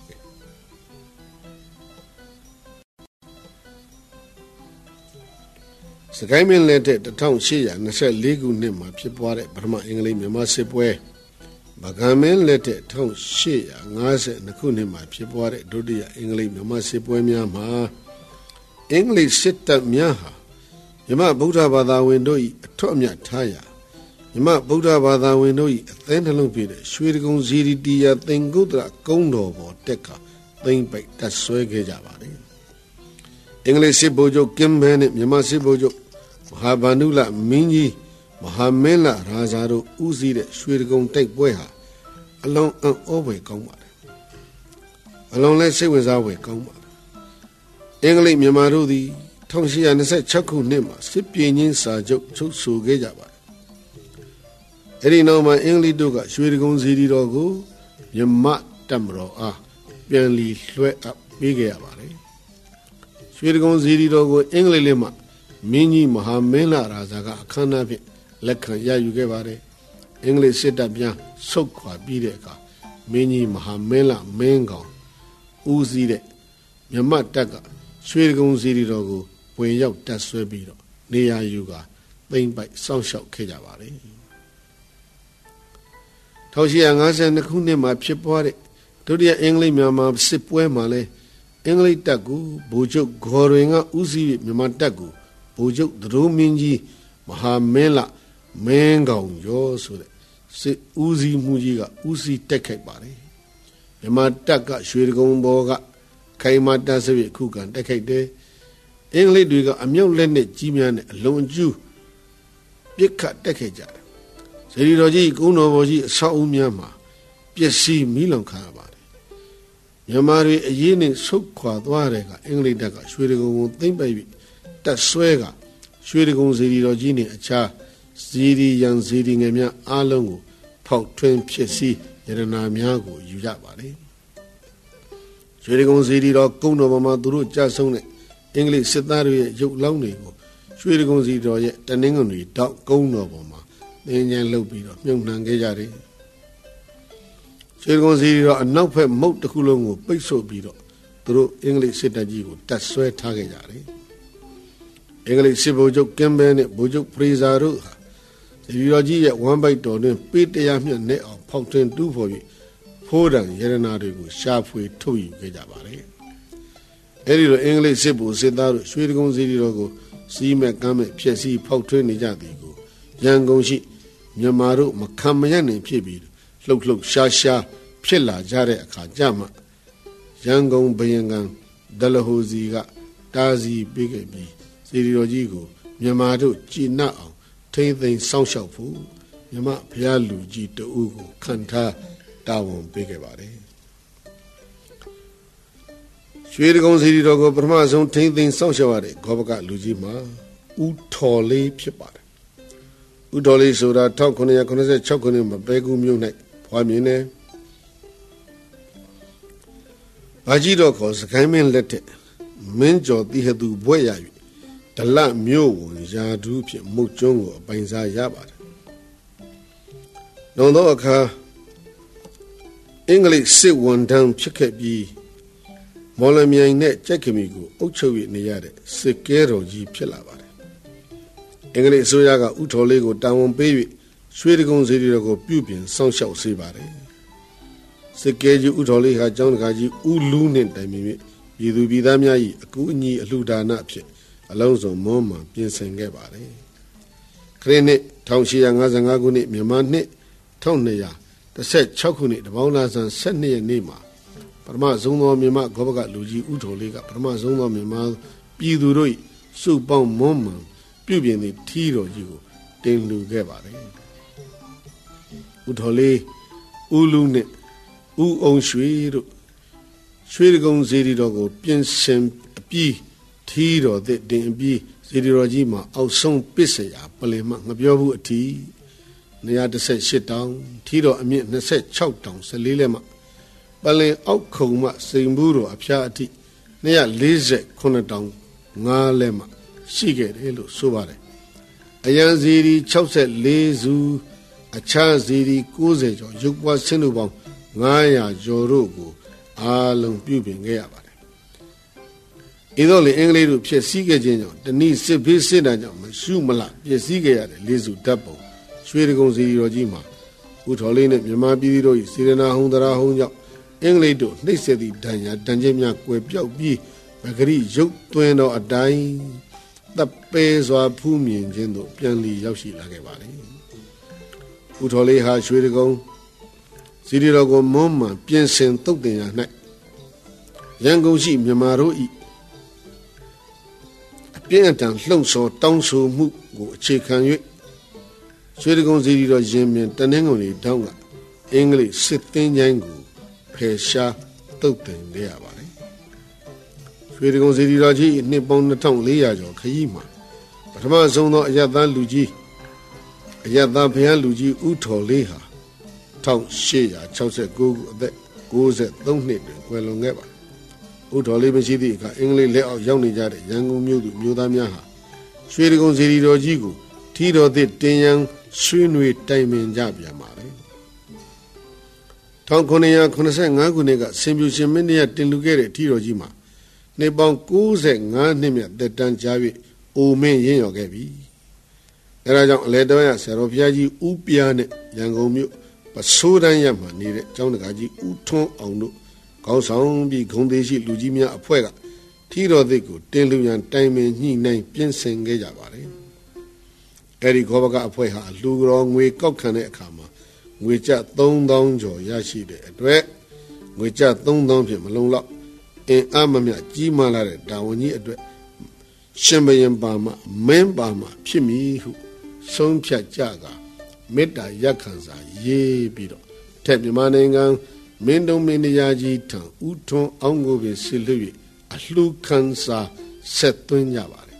စကိုင်းမင်းလက်ထက်တစ်ထောင်ရှစ်ရာနှစ်ဆယ့်လေးခုနှစ်မှာဖြစ်ပွားတဲ့ပထမအင်္ဂလိပ်မြန်မာစစ်ပွဲဗကံမင်းလက်ထက်တစ်ထောင်ရှစ်ရာငါးဆယ်နှစ်ခုနှစ်မှာဖြစ်ပွားတဲ့ဒုတိယအင်္ဂလိပ်မြန်မာစစ်ပွဲများမှာအင်္ဂလိပ်စစ်တပ်များဟာမြန်မာဗုဒ္ဓဘာသာဝင်တို့၏အထွတ်အမြတ်ထားရာမြန်မာဗုဒ္ဓဘာသာဝင်တို့၏အသင်းနှလုံးပြည့်တဲ့ရွှေတကုံဇီရီတီယာသင်္ကုတ္တရကုန်းတော်ပေါ်တက်ကသိမ့်ပိတ်တက်ဆွဲခဲ့ကြပါတယ်အင်္ဂလိပ်စစ်ဗိုလ်ချုပ်ကင်ဘဲနဲ့မြန်မာစစ်ဗိုလ်ချုပ်မဟာဗန္ဓုလမင်းကြီးမဟာမင်းလရာဇာတို့ဦးစီးတဲ့ရွှေတကုံတိုက်ပွဲဟာအလုံးအံ့ဩဖွယ်ကောင်းပါတယ်အလုံးလဲစိတ်ဝင်စားဖွယ်ကောင်းပါတယ်အင်္ဂလိပ်မြန်မာတို့သည်၁၈၂၆ခုနှစ်မှာစစ်ပြေးချင်းစာချုပ်ချုပ်ဆိုခဲ့ကြပါတယ်အဲ့ဒီနောက်မှာအင်္ဂလိပ်တို့ကရွှေတကုံဇီရီတော်ကိုမြမတပ်မတော်အားပြန်လီလွှဲအပ်ပေးခဲ့ရပါတယ်ရွှေတကုံဇီရီတော်ကိုအင်္ဂလိပ်လေးမှာမင်းကြီးမဟာမင်းလရာဇာကအခမ်းအနားဖြင့်လက်ခံရယူခဲ့ပါတယ်အင်္ဂလိပ်စစ်တပ်ပြန်ဆုတ်ခွာပြီးတဲ့အခါမင်းကြီးမဟာမင်းလမင်းကောင်ဦးစီးတဲ့မြမတပ်ကရွှေတကုံဇီရီတော်ကိုဝင်ရောက်တပ်ဆွဲပြီးတော့နေရာယူကသိမ့်ပိုက်စောင့်ရှောက်ခဲ့ကြပါတယ်၁၈၅၂ခုနှစ်မှာဖြစ်ပွားတဲ့ဒုတိယအင်္ဂလိပ်မြန်မာစစ်ပွဲမှာလဲအင်္ဂလိပ်တပ်ကိုဗိုလ်ချုပ်ဂေါ်ရင်ကဦးစီးပြီးမြန်မာတပ်ကိုဗိုလ်ချုပ်ဒရုမင်းကြီးမဟာမင်းလမင်းကောင်ကျော်ဆိုတဲ့စစ်ဦးစီးမှုကြီးကဦးစီးတက်ခိုက်ပါတယ်မြန်မာတပ်ကရွှေတကုံဘောကခိုင်မာတပ်ဆွေခုခံတက်ခိုက်တယ်အင်္ဂလိပ်တွေကအမြောက်လက်နဲ့ကြီးများနဲ့အလုံးအကျူးပစ်ခတ်တက်ခိုက်ကြတယ်ဇီရီတော်ကြီးကုန်းတော်ဘောကြီးအဆောက်အဦများမှာပျက်စီးမိလောင်ခံရပါတယ်မြန်မာတွေအရေးနဲ့ဆုတ်ခွာသွားတဲ့ကအင်္ဂလိပ်တပ်ကရွှေတကုံကိုသိမ့်ပိုက်ပြီးတက်ဆွဲကရွှေတကုံဇီရီတော်ကြီးနဲ့အခြားဇီရီရန်ဇီရီငယ်များအားလုံးကိုဖောက်ထွင်းဖြစ်စီရတနာများကိုယူကြပါတယ်ရွှေတကုံဇီရီတော်ကုန်းတော်ပေါ်မှာသူတို့ကြဆုံးတဲ့အင်္ဂလိပ်စစ်သားတွေရဲ့ရုပ်လောင်းတွေကိုရွှေတကုံဇီရီတော်ရဲ့တနင်္ဂနွေတောက်ကုန်းတော်ပေါ်မှာသင်္ကြန်လုပ်ပြီးတော့မြုပ်နှံခဲ့ကြတယ်ရွှေကုန်းစီရီတော်အနောက်ဘက်မုတ်တစ်ခုလုံးကိုပိတ်ဆို့ပြီးတော့သူတို့အင်္ဂလိပ်စစ်တပ်ကြီးကိုတပ်ဆွဲထားခဲ့ကြတယ်အင်္ဂလိပ်စစ်ဗိုလ်ချုပ်ကင်ဘဲနဲ့ဗိုလ်ချုပ်ဖရေဇာတို့ဟာစီရီတော်ကြီးရဲ့ဝမ်းပိုက်တော်တွင်ပေးတရားမျှနဲ့အောင်ဖောက်ထွင်းတူးဖော်ပြီးဖိုးတံရတနာတွေကိုရှာဖွေထုတ်ယူခဲ့ကြပါတယ်အဲဒီလိုအင်္ဂလိပ်စစ်ဗိုလ်စစ်သားတို့ရွှေကုန်းစီရီတော်ကိုစီးမဲ့ကမ်းမဲ့ဖျက်ဆီးဖောက်ထွင်းနေကြသည်ကိုရန်ကုန်ရှိမြန်မာတို့မခံမရနိုင်ဖြစ်ပြီးလှုပ်လှုပ်ရှားရှားဖြစ်လာကြတဲ့အခါကြမှာရန်ကုန်ဘယင်ကန်ဒလဟိုစီကတားစီပေးခဲ့ပြီးစီရီတော်ကြီးကိုမြန်မာတို့ကြည်နပ်အောင်ထိမ့်သိမ်းစောင့်ရှောက်ဖို့မြမဘုရားလူကြီးတဦးကိုခံထားတာဝန်ပေးခဲ့ပါတယ်ရွှေကုန်းစီရီတော်ကိုပထမဆုံးထိမ့်သိမ်းစောင့်ရှောက်ရတဲ့ဂောဘကလူကြီးမှာဦးထော်လေးဖြစ်ပါတယ်ဦးထော်လေးဆိုတာ၁၉၇၆ခုနှစ်မှာပဲကူးမြို့၌ဖွားမြင်တယ်ဘာကြီးတော်ခေါ်စကိုင်းမင်းလက်ထက်မင်းကျော်တိဟသူဘွဲ့ရ၍ဒလမြို့ဝန်ရာထူးဖြင့်မုတ်ကျွန်းကိုအပိုင်စားရပါတယ်နောက်တော့အခါအင်္ဂလိပ်စစ်ဝန်ထမ်းဖြစ်ခဲ့ပြီးမော်လမြိုင်နဲ့ကြက်ခမီကိုအုပ်ချုပ်ရနေရတဲ့စစ်ကဲတော်ကြီးဖြစ်လာပါတယ်အင်္ဂလိပ်အစိုးရကဥထော်လေးကိုတာဝန်ပေး၍ရွှေကုန်းစီရီတော်ကိုပြုပြင်စောင့်ရှောက်စေပါတယ်စစ်ကဲကြီးဥထော်လေးဟာကျောင်းတကာကြီးဥလူးနဲ့တိုင်ပင်၍ပြည်သူပြည်သားများ၏အကူအညီအလှူဒါနအဖြစ်အလုံးစုံမွမ်းမံပြင်ဆင်ခဲ့ပါတယ်ခရစ်နှစ်၁၈၅၅ခုနှစ်မြန်မာနှစ်၁၂၁၆ခုနှစ်တပေါင်းလာဆန်၁၂ရက်နေ့မှာပထမဆုံးသောမြန်မာဂောဘကလူကြီးဥထော်လေးကပထမဆုံးသောမြန်မာပြည်သူတို့၏စုပေါင်းမွမ်းမံပြုပြင်သည့်ထီးတော်ကြီးကိုတင်လှူခဲ့ပါတယ်ဥထော်လေးဥလူးနဲ့ဥအောင်ရွှေတို့ရွှေကုန်းစီရီတော်ကိုပြင်ဆင်အပြီးထီးတော်သစ်တင်အပြီးစီရီတော်ကြီးမှာအောက်ဆုံးပစ္စယပလင်မှငပြောဘူးအထီး၂၁၈တောင်ထီးတော်အမြင့်၂၆တောင်၁၄လက်မှပလင်အောက်ခုံမှစိန်ဘူးတော်အဖျားအထိ၂၄၉တောင်၅လက်မှရှိခဲ့တယ်လို့ဆိုပါတယ်အယံစီရီ၆၄စုအခြားစီရီ၉၀ကျော်ရုပ်ပွားဆင်းတို့ပေါင်း၅၀၀ကျော်တို့ကိုအားလုံးပြုပြင်ခဲ့ရပါတယ်။ဤသို့လေအင်္ဂလိပ်တို့ဖြစ်စည်းခဲ့ခြင်းကြောင့်တနည်းစစ်ဖေးစစ်တာကြောင့်မရှုမလပျက်စီးခဲ့ရတဲ့လေးစုဓာတ်ပုံရွှေကုန်းစီရီတော်ကြီးမှာဥထော်လေးနဲ့မြန်မာပြည်သူတို့၏စေရနာဟုံတရာဟုံကြောင့်အင်္ဂလိပ်တို့နှိပ်စက်သည့်ဒဏ်ရာဒဏ်ချက်များကွယ်ပြောက်ပြီးပဂရိရုပ်သွင်းသောအတိုင်းတပ်ပဲစွာဖူးမြင်ခြင်းတို့ပြန်လည်ရောက်ရှိလာခဲ့ပါလေ။ဥထော်လေးဟာရွှေကုန်းစီရီတော်ကိုမွမ်းမံပြင်ဆင်သုတ်တင်ရာ၌ရန်ကုန်ရှိမြန်မာတို့၏အပြင်းအထန်လှုံ့ဆော်တောင်းဆိုမှုကိုအခြေခံ၍ရွှေကုန်းစီရီတော်ရင်ပြင်တနင်္ဂနွေတောင်းကအင်္ဂလိပ်စစ်သင်္ချိုင်းကိုဖယ်ရှားသုတ်တင်ခဲ့ရပါတယ်ရွှေကုန်းစီရီတော်ကြီးနှစ်ပေါင်း၂၄၀၀ကျော်ခရီးမှာပထမဆုံးသောအယက်သားလူကြီးအယက်သားဘုရားလူကြီးဥထော်လေးဟာ၁၈၆၉ခုအသက်၉၃နှစ်တွင်ကွယ်လွန်ခဲ့ပါဥထော်လေးမရှိသည့်အခါအင်္ဂလိပ်လက်အောက်ရောက်နေကြတဲ့ရန်ကုန်မြို့သူမြို့သားများဟာရွှေကုန်းစီရီတော်ကြီးကိုထီတော်သစ်တင်ရန်ဆွေးနွေးတိုင်ပင်ကြပြန်ပါတယ်၁၉၇၅ခုနှစ်ကစင်ပြူရှင်မင်းတရားတင်လူခဲ့တဲ့ထီတော်ကြီးမှာနှစ်ပေါင်း၉၅နှစ်မြတ်သက်တမ်းကြာ၍အိုမင်းရင်းရော်ခဲ့ပြီအဲဒါကြောင့်အလဲတော်ရဆရာတော်ဘုရားကြီးဥပြားနဲ့ရန်ကုန်မြို့ပစိုးတန်းရမှနေတဲ့ကျောင်းတကာကြီးဦးထွန်းအောင်တို့ခေါင်းဆောင်ပြီးဂုံသေးရှိလူကြီးများအဖွဲ့ကထီတော်သစ်ကိုတင်လူရန်တိုင်ပင်ညှိနှိုင်းပြင်ဆင်ခဲ့ကြပါတယ်အဲဒီဂောဘကအဖွဲ့ဟာလူတော်ငွေကောက်ခံတဲ့အခါမှာငွေကျသုံးသောင်းကျော်ရရှိတဲ့အတွက်ငွေကျသုံးသောင်းဖြင့်မလုံလောက်အင်အားမမျှကြီးမားလာတဲ့တာဝန်ကြီးအတွက်ရှင်ဘရင်ပါမမင်းပါမဖြစ်မည်ဟုဆုံးဖြတ်ကြကမေတ္တာရက်ခံစာရေးပြီးတော့ထက်မြန်မာနိုင်ငံမင်းတုံးမင်းတရားကြီးထံဥထွန်းအောင်ကိုပင်ဆစ်လွတ်၍အလှခံစာဆက်သွင်းကြပါတယ်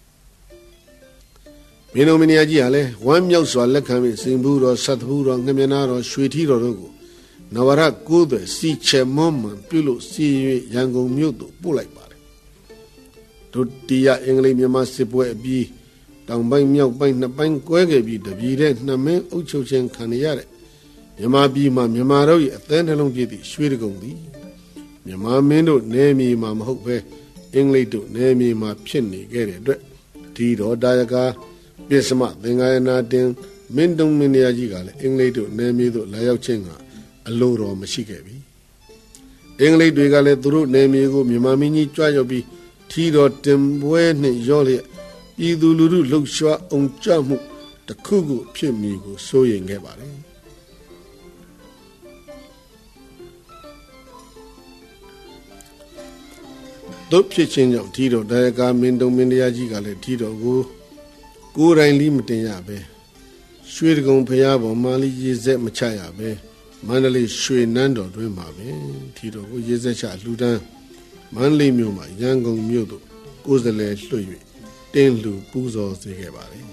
မင်းတုံးမင်းတရားကြီးဟာလည်းဝမ်းမြောက်စွာလက်ခံပြီးစင်ဘူးတော်ဆတ်ဘူးတော်ငမြနာတော်ရွှေထီတော်တို့ကိုနဝရကိုးသွယ်စီချေမွန်မှန်ပြုလို့စီ၍ရန်ကုန်မြို့သို့ပို့လိုက်ပါတယ်ဒုတိယအင်္ဂလိပ်မြန်မာစစ်ပွဲအပြီးတောင်ပိုင်းမြောက်ပိုင်းနှစ်ပိုင်းကွဲခဲ့ပြီးတပြည်တဲ့နှမင်းအုပ်ချုပ်ခြင်းခံရတဲ့မြန်မာပြည်မှာမြန်မာတို့ရဲ့အသည်းနှလုံးပြည့်သည့်ရွှေတကုံသည်မြန်မာမင်းတို့နယ်မြေမှာမဟုတ်ပဲအင်္ဂလိပ်တို့နယ်မြေမှာဖြစ်နေခဲ့တဲ့အတွက်ဒီတော်ဒါယကာပြစ္စမသင်္ကာယနာတင်မင်းတုံမင်းရကြီးကလည်းအင်္ဂလိပ်တို့နယ်မြေတို့လာရောက်ခြင်းကအလိုတော်မရှိခဲ့ပြီအင်္ဂလိပ်တွေကလည်းသူတို့နယ်မြေကိုမြန်မာမင်းကြီးကြွရောက်ပြီးထီတော်တင်ပွဲနှင့်ရောလျက်ပြည်သူလူထုလှုပ်ရှားအောင်ကြမှုတစ်ခုခုဖြစ်မည်ကိုစိုးရိမ်ခဲ့ပါတယ်တို့ဖြစ်ခြင်းကြောင့်ထီတော်ဒါယကာမင်းတုံမင်းတရားကြီးကလည်းထီတော်ကိုကိုယ်တိုင်လီမတင်ရပဲရွှေတကုံဖျားပေါ်မှာလီရေစက်မချရပဲမန္တလေးရွှေနန်းတော်တွင်မှာပဲထီတော်ကိုရေစက်ချလှူဒန်းမန္တလေးမြို့မှာရန်ကုန်မြို့သို့ကိုယ်စလဲလွှတ်၍တင်းလှူပူဇော်စေခဲ့ပါတယ်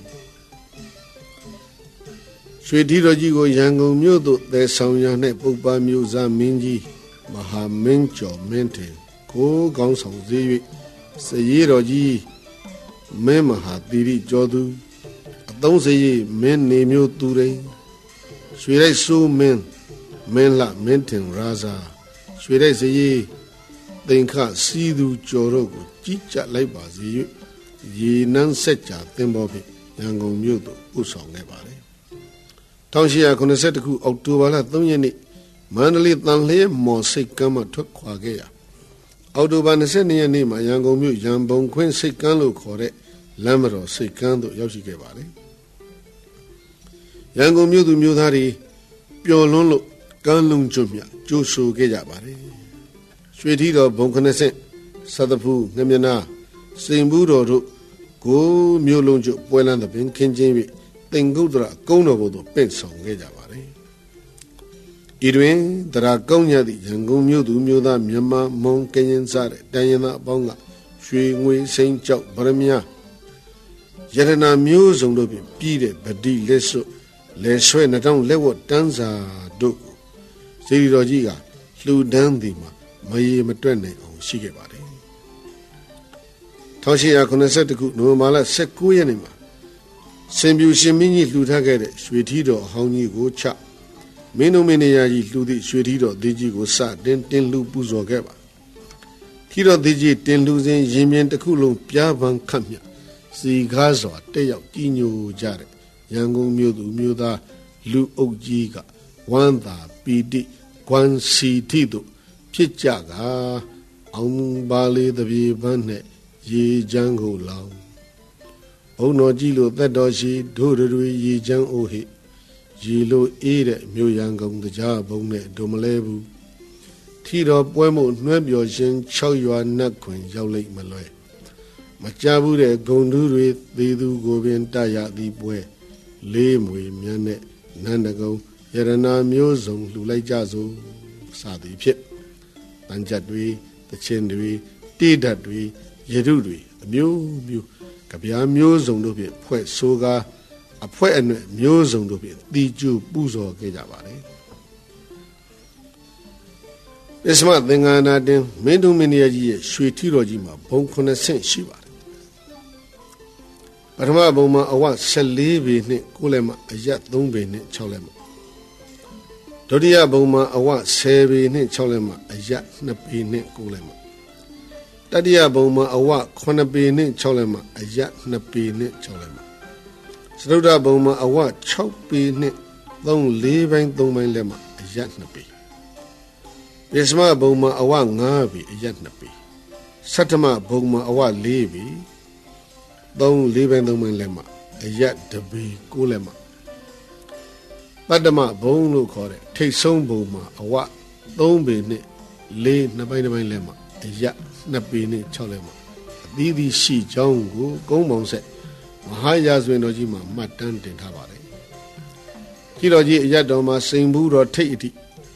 ရွှေထီတော်ကြီးကိုရန်ကုန်မြို့သို့သယ်ဆောင်ရ၌ပုပ္ပမြို့သားမင်းကြီးမဟာမင်းကျော်မင်းတင်ကိုကောင်းဆောင်စေ၍စရေတော်ကြီးမင်းမဟာသီရိကျော်သူအသုံးစရေမင်းနေမျိုးသူရိန်ရွှေရိုက်ဆိုးမင်းမင်းလှမင်းတင်ရာဇာရွှေရိုက်စရေသင်္ခစီသူကျော်တို့ကိုကြီးကြပ်လိုက်ပါစေ၍ရေနန်းဆက်ကြာသင်္ဘောဖြင့်ရန်ကုန်မြို့သို့ပို့ဆောင်ခဲ့ပါတယ်၁၈၇၁ခုအောက်တိုဘာလ၃ရက်နေ့မန္တလေးတန်လျက်မော်စိတ်ကမ်းမှထွက်ခွာခဲ့ရာအောက်တိုဘာ၂၂ရက်နေ့မှာရန်ကုန်မြို့ရန်ပုံခွင်းစိတ်ကမ်းလို့ခေါ်တဲ့လမ်းမတော်စိတ်ကမ်းသို့ရောက်ရှိခဲ့ပါတယ်ရန်ကုန်မြို့သူမြို့သားတွေပျော်လွန်းလို့ကမ်းလုံးကျွတ်မြကြိုးဆိုခဲ့ကြပါတယ်ရွှေထီတော်ဘုံခဏဆင့်သတ္တဖူးငမြနာစိန်ဘူးတော်တို့ကိုမြို့လုံးကျွတ်ပွဲလန်းတဲ့ပင်ခင်းချင်း၍တင်ကုတ်တရကုန်းတော်ဘုံသို့ပင့်ဆောင်ခဲ့ကြပါတယ်ဤတွင်တရာကောင်းရသည့်ရန်ကုန်မြို့သူမြို့သားမြန်မာမုံကရင်စားတဲ့တန်ရင်သားအပေါင်းကရွှေငွေစိန်ကြောက်ဗရမညာယရနာမျိုးစုံတို့ဖြင့်ပြည်တဲ့ဗတိလက်စွပ်လဲဆွဲနှထောင်းလက်ဝတ်တန်းစာတို့ကိုစေတီတော်ကြီးကလှူဒန်းသည်မှာမရေမတွက်နိုင်အောင်ရှိခဲ့ပါတယ်၁၈၇၁ခုနိုဝင်ဘာလ၁၉ရက်နေ့မှာစင်ပြူရှင်မင်းကြီးလှူထားခဲ့တဲ့ရွှေထီတော်အဟောင်းကြီးကိုချမင်းတို့မင်းနေရာကြီးလှူသည့်ရွှေထီတော်သေးကြီးကိုစတင်တင်လှူပူဇော်ခဲ့ပါထီတော်သေးကြီးတင်လှူစဉ်ရင်မြင်တစ်ခုလုံးပြားပန်းခတ်မြစီကားစွာတက်ရောက်ကြီးညိုကြတဲ့ရန်ကုန်မြို့သူမြို့သားလူအုပ်ကြီးကဝမ်းသာပီတိဂွမ်စီတိတို့ဖြစ်ကြကအောင်ပါလေးတပြေပန်းနဲ့ရေချမ်းကိုလောင်ဘုံတော်ကြီးလိုသက်တော်ရှိဒို့တွေရေချမ်းအိုဟိရေလိုအေးတဲ့မြို့ရန်ကုန်တရားဘုံနဲ့ဒုမလဲဘူးထီတော်ပွဲမှုနှွဲ့ပျော်ခြင်း၆ရွာနတ်ခွင်ရောက်လိမ့်မလွဲမကြဘူးတဲ့ဂုံတူးတွေသေသူကိုပင်တရသည်ပွဲလေးမွေမြန်းနဲ့နန္ဒကုံယရနာမျိုးစုံလှူလိုက်ကြစို့စသည်ဖြင့်တန်ကြတ်တွေတချင်းတွေတိဓာတ်တွေရတုတွေအမျိုးမျိုးကြပြားမျိုးစုံတို့ဖြင့်ဖွဲ့ဆိုကားအဖွဲအနွယ်မျိုးစုံတို့ဖြင့်တီကျူပူဇော်ခဲ့ကြပါတယ်ပစ္စမသင်္ကန်းနာတင်မင်းတို့မင်းကြီးရဲ့ရွှေထီတော်ကြီးမှာဘုံခုနှစ်ဆင့်ရှိပါတယ်ပထမဘုံမှာအဝ၁၄ပေနှင့်ကိုလက်မအယက်၃ပေနှင့်၆လက်မဒုတိယဘုံမှာအဝ၁၀ပေနှင့်၆လက်မအယက်၂ပေနှင့်၉လက်မတတိယဘုံမှာအဝ9ပေနှင့်6လက်မအယက်2ပေနှင့်6လက်မစတုတ္ထဘုံမှာအဝ6ပေနှင့်၃ ၄ပိုင်း၃ပိုင်းလက်မအယက်2ပေပစ္စမဘုံမှာအဝ၅ပေအယက်2ပေဆဋ္ဌမဘုံမှာအဝ၄ပေ၃ ၄ပိုင်း၃ပိုင်းလက်မအယက်၁ပေ၉လက်မပတ္တမဘုံလို့ခေါ်တဲ့ထိတ်ဆုံးဘုံမှာအဝ၃ပေနှင့်၄ ၂ပိုင်းတစ်ပိုင်းလက်မအယက်၂ပေနှင့်၆လက်မအသီးသီးရှိကြောင်းကိုကုန်းပေါင်းဆက်မဟာရာဇဝင်တော်ကြီးမှာမှတ်တမ်းတင်ထားပါတယ်ကြည်တော်ကြီးအယက်တော်မှာစိန်ဘူးတော်ထိတ်အထိ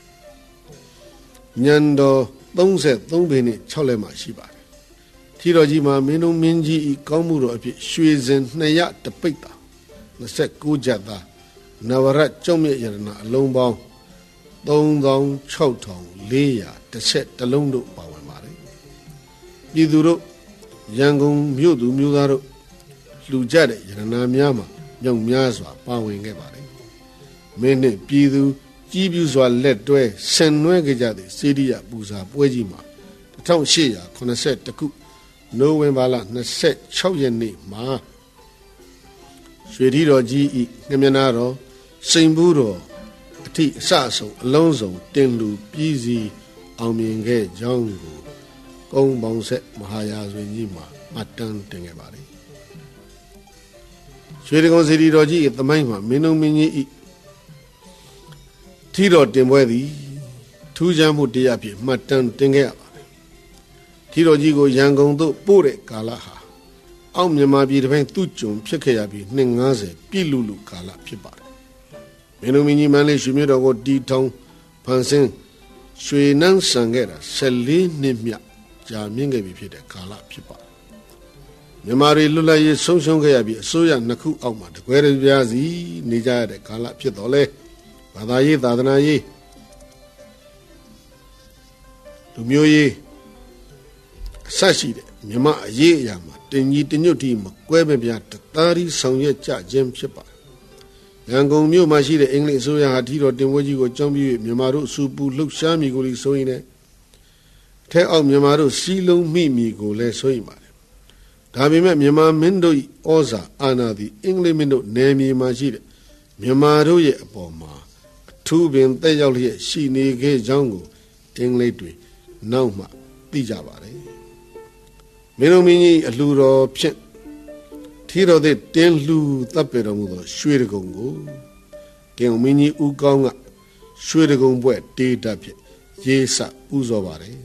ညံတော်၃၃ပေနှင့်၆လက်မရှိပါတယ်ထီတော်ကြီးမှာမင်းတို့မင်းကြီးဤကောင်းမှုတော်အဖြစ်ရွှေစင်၂ရတပိတ်တာ၂၉ကျပ်သားနဝရကျောက်မြတ်ရတနာအလုံးပေါင်း၃၆၆၄၁၁လုံးတို့ပါဝင်ပါတယ်ပြည်သူတို့ရန်ကုန်မြို့သူမြို့သားတို့လှူကြတဲ့ရတနာများမှာမြောက်များစွာပါဝင်ခဲ့ပါတယ်မင်းနှင့်ပြည်သူကြီးပြူစွာလက်တွဲဆင်နွှဲကြကြတဲ့စေတီရပူဇာပွဲကြီးမှာတစ်ထောင်ရှစ်ရာခုနှစ်ဆယ့်တစ်ခုနိုဝင်ဘာလနှစ်ဆယ့်ခြောက်ရက်နေ့မှာရွှေထီတော်ကြီးဤငှက်မျက်နှာတော်စိန်ဘူးတော်အထိအစအဆုံးအလုံးစုံတင်လူပြည်စီအောင်မြင်ခဲ့ကြောင်းကိုကုန်းပေါင်းဆက်မဟာယာဇဝင်ကြီးမှာမှတ်တမ်းတင်ခဲ့ပါတယ်ရွှေတကုံစေတီတော်ကြီးသမိုင်းမှာမင်းတို့မင်းကြီးဤထီတော်တင်ပွဲသည်ထူးခြားမှုတရားဖြင့်မှတ်တမ်းတင်ခဲ့ရပါတယ်ထီတော်ကြီးကိုရန်ကုန်သို့ပို့တဲ့ကာလဟာအောက်မြန်မာပြည်တစ်ပိုင်းသူ့ကြုံဖြစ်ခဲ့ရပြီးနှစ်ငါးဆယ်ပြည့်လူလူကာလဖြစ်ပါတယ်မင်းတို့မင်းကြီးမန်းလေးရွှေမြို့တော်ကိုတီထောင်ဖန်ဆင်းရွှေနှန်းဆန်ခဲ့တာဆယ်လေးနှစ်မြတ်ကြာမြင့်ခဲ့ပြီဖြစ်တဲ့ကာလဖြစ်ပါတယ်မြန်မာတွေလွတ်လပ်ရေးဆုံးရှုံးခဲ့ရပြီးအစိုးရနှစ်ခုအောက်မှာတကွဲတပြားစီနေကြရတဲ့ကာလဖြစ်တော်လဲဘာသာရေးသာသနာရေးလူမျိုးရေးအဆက်ရှိတဲ့မြမအရေးအရာမှာတင်ကြီးတညွတ်တီမကွဲမပြားတသားရီဆောင်ရွက်ကြခြင်းဖြစ်ပါတယ်။ရန်ကုန်မြို့မှာရှိတဲ့အင်္ဂလိပ်အစိုးရဟာထီတော်တင်ပွဲကြီးကိုကြောင်းပြီးမြန်မာတို့စူပူလှုပ်ရှားမိကိုလိဆိုရင်လည်းထဲအောက်မြန်မာတို့စီးလုံးမိမိကိုလည်းဆိုရင်ပါတယ်။ဒါပေမဲ့မြန်မာမင်းတို့ဩဇာအာဏာသည်အင်္ဂလိပ်မင်းတို့နယ်မြေမှာရှိတဲ့မြန်မာတို့ရဲ့အပေါ်မှာအထူးပင်တက်ရောက်လျက်ရှိနေခဲ့ကြောင်းကိုအင်္ဂလိပ်တွေနောက်မှသိကြပါတယ်မင်းတို့မင်းကြီးအလှတော်ဖြင့်ထီတော်တဲ့တင်းလှူတပ်ပေတော်မူသောရွှေတကုံကိုကင်မင်းကြီးဦးကောင်းကရွှေတကုံဘွဲ့တေးတပ်ဖြင့်ရေးစပူဇော်ပါတယ်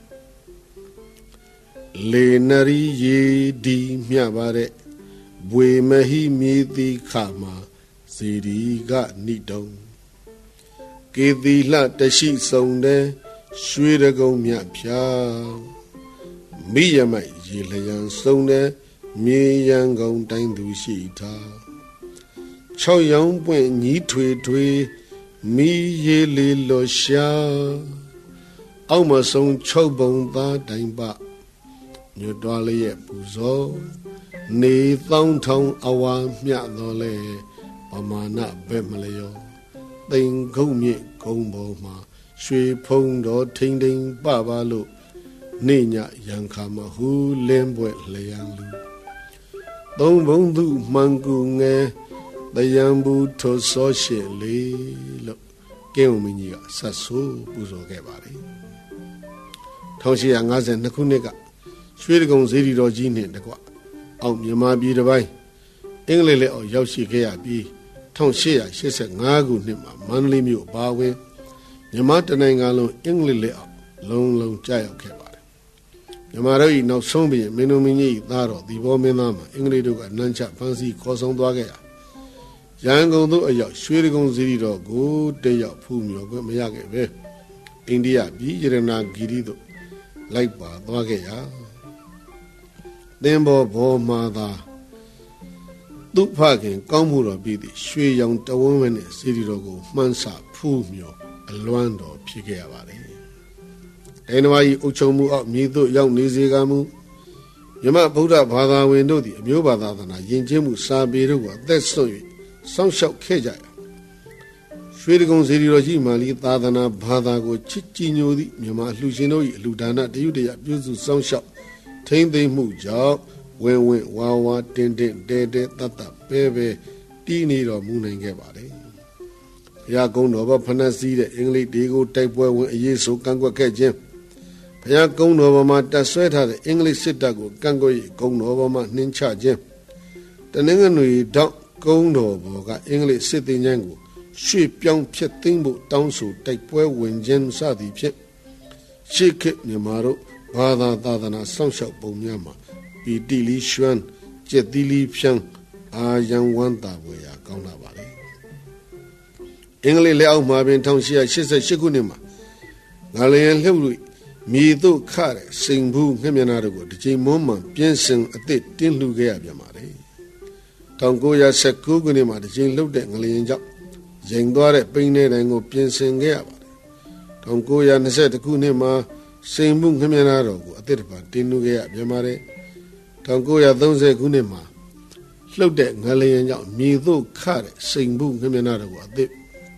လေနရီရေဒီမြပါတဲ့ဘွေမဟိမြေတိခမှာဇေဒီကနိတုံကေသီလှတရှိစုံတဲ့ရွှေတကုံမြဖြာမိရမိုက်ရေလျံစုံတဲ့မြေရန်ကုန်တိုင်းသူရှိထား၆ရောင်ပွင့်ညီးထွေထွေမိရေလေးလော်ရှာအောက်မဆုံး၆ပုံသားတိုင်ပညွတ်တော်လေးရဲ့ပူဇော်နေသောင်းထောင်အဝါမြတော်လဲပမာဏဘက်မလျောသိင်ခုံမြင့်ကုံပေါ်မှာရွှေဖုံတော်ထိန်ထိန်ပပါလို့နေညရန်ခါမဟူလင်းပွဲလျံလူသုံးဘုံသူမှန်ကူငယ်တယံဘူးထောစောရှင်လေးလို့ကင်းုံမင်းကြီးကဆက်ဆိုးပူဇော်ခဲ့ပါတယ်၁၈၅၂ခုနှစ်ကရွှေတကုံစေတီတော်ကြီးနှင့်တကွအောက်မြန်မာပြည်တစ်ပိုင်းအင်္ဂလိပ်လက်အောက်ရောက်ရှိခဲ့ရပြီး၁၈၈၅ခုနှစ်မှာမန္တလေးမြို့အပါအဝင်မြန်မာတနိုင်ငံလုံးအင်္ဂလိပ်လက်အောက်လုံးလုံးကြာရောက်ခဲ့ပါတယ်မြန်မာတို့ဤနောက်ဆုံးပြီးမင်းတို့မင်းကြီးသားတော်ဒီဘောမင်းသားမှာအင်္ဂလိပ်တို့ကနန်းချဖမ်းဆီးခေါ်ဆောင်သွားခဲ့ရရန်ကုန်သို့အရောက်ရွှေတကုံစေတီတော်ကိုတက်ရောက်ဖူးမြော်ခွင့်မရခဲ့ပဲအိန္ဒိယပြည်ရတနာဂီရီသို့လိုက်ပါသွားခဲ့ရသင်္ဘောဘောမာသာသူဖခင်ကောင်းမှုတော်ပြီးသည့်ရွှေရောင်တဝန်းဝန်းနဲ့စေတီတော်ကိုမှန်းဆဖူးမြော်အလွမ်းတော်ဖြစ်ခဲ့ရပါတယ်ဒိန်နဝါကြီးအုပ်ချုပ်မှုအောက်မြေသို့ရောက်နေစေကမူမြမဗုဒ္ဓဘာသာဝင်တို့သည်အမျိုးဘာသာသနာယဉ်ကျေးမှုစာပေတို့ကိုအသက်ဆုံး၍စောင့်ရှောက်ခဲ့ကြရရွှေတကုံစေတီတော်ကြီးမာလီသာသနာဘာသာကိုချစ်ကြည်ညိုသည့်မြမအလှရှင်တို့၏အလှဒါနတရုတရပြုစုစောင့်ရှောက်ထိမ့်သိမ့်မှုကြောင့်ဝင်းဝင်းဝါဝါတင်းတင်းတဲတဲတတ်တတ်ပဲပဲတီးနေတော်မူနိုင်ခဲ့ပါတယ်ဘုရားကုန်းတော်ဘာဖဏစီးတဲ့အင်္ဂလိပ်တွေကိုတိုက်ပွဲဝင်အရေးဆိုကန့်ကွက်ခဲ့ခြင်းဘုရားကုန်းတော်ဘာမှာတပ်ဆွဲထားတဲ့အင်္ဂလိပ်စစ်တပ်ကိုကန့်ကွက်၍ကုန်းတော်ဘာမှာနှင်းချခြင်းတနင်္ဂနွေတော့ကုန်းတော်ဘောကအင်္ဂလိပ်စစ်သည်များကိုရွှေ့ပြောင်းဖြစ်သိမ်းဖို့တောင်းဆိုတိုက်ပွဲဝင်ခြင်းစသည်ဖြင့်ရှေးခေတ်မြန်မာတို့ဘာသာသာသနာစောင့်ရှောက်ပုံများမှာပီတိလီရွှမ်းကျက်တိလီဖြန်းအာယံဝန္တာဝေရာကောင်းလာပါလေအင်္ဂလိပ်လက်အောက်မှာပင်၁၈၈၈ခုနှစ်မှာငါလျင်လှုပ်လို့မြေတို့ခတဲ့စိန်ဘူးငှက်မျက်နှာတို့ကိုဒီချိန်မွန်းမှန်ပြင်းစင်အသစ်တင်းလှူခဲ့ရပြန်ပါလေ၁၉၁၉ခုနှစ်မှာဒီချိန်လှုပ်တဲ့ငလျင်ကြောင့်ရင်သွားတဲ့ပိန်းတဲ့တိုင်ကိုပြင်ဆင်ခဲ့ရပါတယ်၁၉၂၁ခုနှစ်မှာစိန်ဘူးငှက်မျက်နှာတော်ကိုအသစ်တစ်ပါတင်းလှူခဲ့ရပြန်ပါတယ်၁၉၃၀ခုနှစ်မှာလှုပ်တဲ့ငလျင်ကြောင့်မြေတို့ခတဲ့စိန်ဘူးငှက်မျက်နှာတော်ကိုအသစ်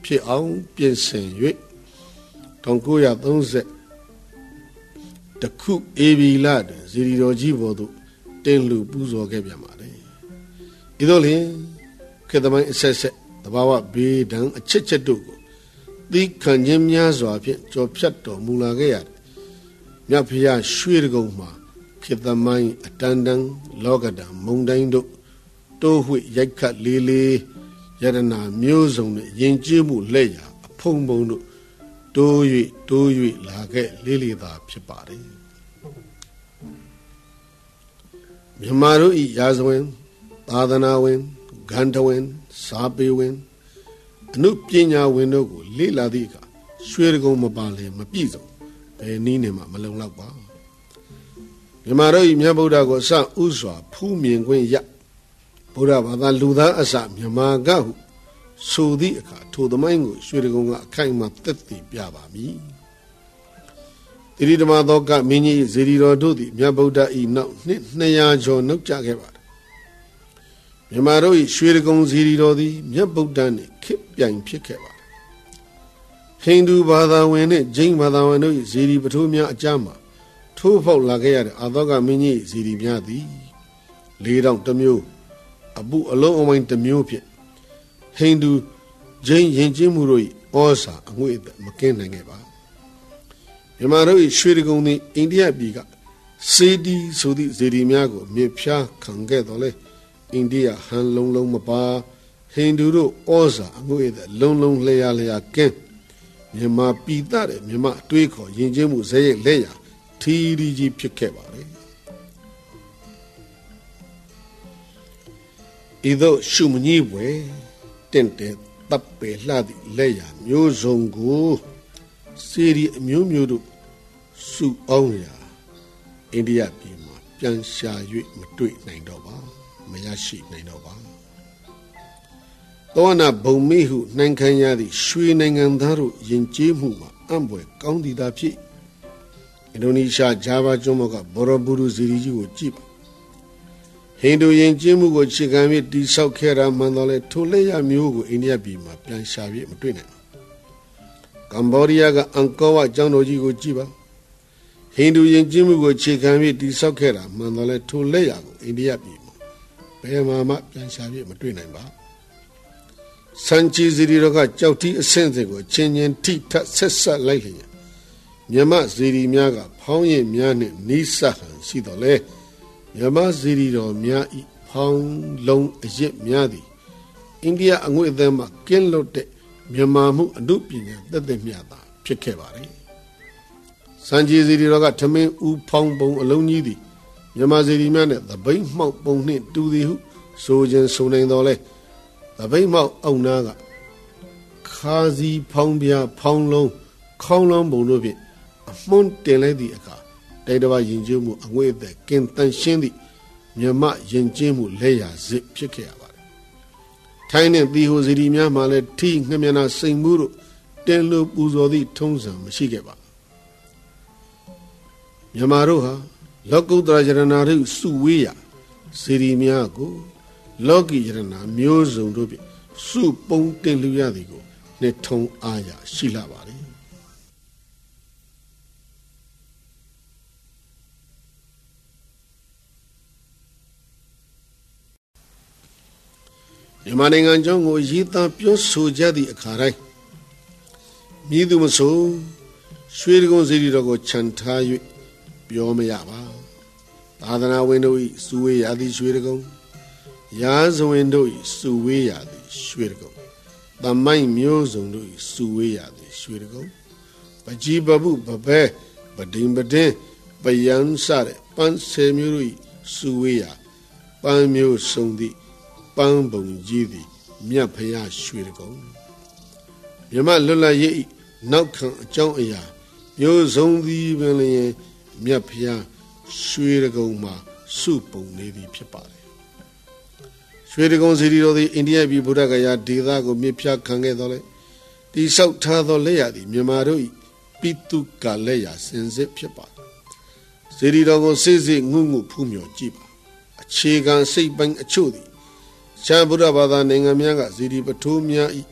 ဖြစ်အောင်ပြင်ဆင်၍၁၉၃၀တခုအေဗီလတွင်ဇီရီတော်ကြီးဘော်သို့တင်လူပူဇော်ခဲ့ပြန်ပါတယ်ဤသို့လျှင်ခေတ်သမိုင်းအဆက်ဆက်သဘာဝဘေးဒဏ်အချက်ချက်တို့ကိုသိခံခြင်းများစွာဖြင့်ကြော်ဖြတ်တော်မူလာခဲ့ရတယ်မြတ်ဖျားရွှေတကုံမှာခေတ်သမိုင်းအတန်တန်လောကဓာတ်မုံတိုင်းတို့တိုးဝှိရိုက်ခတ်လေးလေးယရနာမျိုးစုံနဲ့ယဉ်ကျေးမှုလက်ရာအဖုံဖုံတို့တိုး၍တိုး၍လာခဲ့လေးလေးသာဖြစ်ပါတယ်မြန်မာတို့ဤရာဇဝင်သာသနာဝင်ဂန္ဓဝင်စာပေဝင်အနုပညာဝင်တို့ကိုလေ့လာသည့်အခါရွှေတကုံမပါလဲမပြည့်စုံဘယ်နည်းနဲ့မှမလုံလောက်ပါမြန်မာတို့ဤမြတ်ဗုဒ္ဓကိုအစဥစွာဖူးမြင်ခွင့်ရဗုဒ္ဓဘာသာလူသားအစမြန်မာကဟုဆိုသည့်အခါထိုသမိုင်းကိုရွှေတကုံကအခိုင်အမာသက်သေပြပါမည်တိရိဓမ္မသောကမင်းကြီးဇေဒီတော်တို့သည်မြတ်ဗုဒ္ဓဤနောက်နှစ်နှစ်ရာကျော်နှုတ်ကြခဲ့ပါတယ်မြန်မာတို့ဤရွှေတကုံဇေဒီတော်သည်မြတ်ဗုဒ္ဓနှင့်ခေတ်ပြိုင်ဖြစ်ခဲ့ပါတယ်ဟိန္ဒူဘာသာဝင်နှင့်ဂျိန်းဘာသာဝင်တို့ဤဇေဒီပထိုးများအကြားမှာထိုးဖောက်လာခဲ့ရတဲ့အာသောကမင်းကြီးဇေဒီများသည်လေးတောင်တစ်မျိုးအပုအလုံးအဝိုင်းတစ်မျိုးဖြင့်ဟိန္ဒူဂျိန်းယဉ်ကျေးမှုတို့၏ဩဇာအငွေ့အသက်မကင်းနိုင်ခဲ့ပါမြန်မာတို့၏ရွှေတကုံသည်အိန္ဒိယပြည်ကစေတီဆိုသည့်ဇေဒီများကိုမြေဖြားခံခဲ့တော်လဲအိန္ဒိယဟန်လုံးလုံးမပါဟိန္ဒူတို့ဩဇာအငွေ့အသက်လုံးလုံးလျာလျာကင်းမြန်မာပြည်သားတဲ့မြန်မာအတွေးခေါ်ယဉ်ကျေးမှုဇယက်လက်ရာထီရီကြီးဖြစ်ခဲ့ပါလေဤသို့ရှုမကြီးပွဲတင့်တယ်တပ်ပေလှသည့်လက်ရာမျိုးစုံကိုစီရီအမျိုးမျိုးတို့စုအောင်ရာအိန္ဒိယပြည်မှာပြန်ရှာ၍မတွေ့နိုင်တော့ပါမရရှိနိုင်တော့ပါသောနာဘုံမိဟုနိုင်ခံရသည့်ရွှေနိုင်ငံသားတို့ယဉ်ကျေးမှုမှာအံ့ဘွယ်ကောင်းသည်သာဖြစ်အင်ဒိုနီးရှားဂျာဗာကျွန်းပေါ်ကဘောရဘူရူဇီရီကြီးကိုကြည့်ပါဟိန္ဒူယဉ်ကျေးမှုကိုခြေခံပြီးတိဆောက်ခဲ့တာမှန်တော့လေထိုလက်ရမျိုးကိုအိန္ဒိယပြည်မှာပြန်ရှာပြီးမတွေ့နိုင်ဘူးကမ္ဘောဒီးယားကအန်ကောဝကျောင်းတော်ကြီးကိုကြည့်ပါဟိန္ဒူယဉ်ကျေးမှုကိုခြေခံပြီးတိဆောက်ခဲ့တာမှန်တော့လေထိုလက်ရကိုအိန္ဒိယပြည်မှာဘယ်မှာမှပြန်ရှာပြီးမတွေ့နိုင်ပါစန်ချီဇီရီတို့ကကြောက်တီးအဆင့်စဉ်ကိုချင်းချင်းထိထပ်ဆက်ဆက်လိုက်လျင်မြမဇီရီများကဖောင်းရင်များနှင့်နီးစပ်ဟန်ရှိတော်လဲမြမဇီရီတော်များဤဖောင်းလုံးအရစ်များသည်အိန္ဒိယအငွေ့အသက်မှကင်းလွတ်တဲ့မြန်မာမှုအနုပညာသက်သက်မြတ်သာဖြစ်ခဲ့ပါလေစန်ချီဇီရီတော်ကထမင်းဦးဖောင်းပုံအလုံးကြီးသည်မြမဇီရီများနဲ့သပိတ်မှောက်ပုံနှင့်တူသည်ဟုဆိုခြင်းဆိုနိုင်တော်လဲသပိတ်မောက်အောင်နာကခါစီဖောင်းပြဖောင်းလုံးခေါင်းလုံးပုံတို့ဖြင့်အမွန်းတင်လိုက်သည့်အခါတိုက်တော်ယဉ်ကျေးမှုအငွေ့အသက်ကင်းတန်ရှင်းသည့်မြမယဉ်ကျေးမှုလက်ရာစစ်ဖြစ်ခဲ့ရပါတယ်ထိုင်းနှင့်သီဟိုစီရီများမှလည်းထိငှက်မျက်နှာစိန်မှုတို့တင်လို့ပူဇော်သည့်ထုံးစံမရှိခဲ့ပါမြန်မာတို့ဟာလောကုတ္တရာယရဏတို့စုဝေးရာစီရီများကိုလောကီယရဏမျိုးစုံတို့ဖြင့်စုပုံတင်လူရသည်ကိုနှစ်ထုံအားရရှိလာပါလေမြန်မာနိုင်ငံကျောင်းကိုရေးသားပြောဆိုကြသည့်အခါတိုင်းမည်သူမဆိုရွှေတကုံစီရီတော်ကိုခြံထား၍ပြောမရပါသာသနာဝင်တို့၏စုဝေးရသည်ရွှေတကုံရာဇဝင်တို့၏စုဝေးရသည်ရွှေတကုံသမိုင်းမျိုးစုံတို့၏စုဝေးရသည်ရွှေတကုံပကြီးပပုပပဲပဒိန်ပဒင်းပယံစတဲ့ပန်းဆယ်မျိုးတို့၏စုဝေးရပန်းမျိုးစုံသည့်ပန်းပုံကြီးသည်မြတ်ဖရာရွှေတကုံမြမလွတ်လပ်ရေးနောက်ခံအကြောင်းအရာမျိုးစုံသည်ပင်လျင်မြတ်ဖရာရွှေတကုံမှာစုပုံနေသည်ဖြစ်ပါတယ်ရွှေတကုံစီရီတော်သည်အိန္ဒိယပြည်ဗုဒ္ဓဂယာဒေသကိုမြေဖြားခံခဲ့တော်လဲတိဆောက်ထားသောလက်ရသည်မြန်မာတို့၏ပိတုကလက်ရစင်စစ်ဖြစ်ပါတယ်စီရီတော်ကိုစိစိငုငုဖူးမြော်ကြည့်ပါအခြေခံစိတ်ပိုင်းအချို့သည်ချမ်းဗုဒ္ဓဘာသာနိုင်ငံများကဇီဒီပထိုးများဤ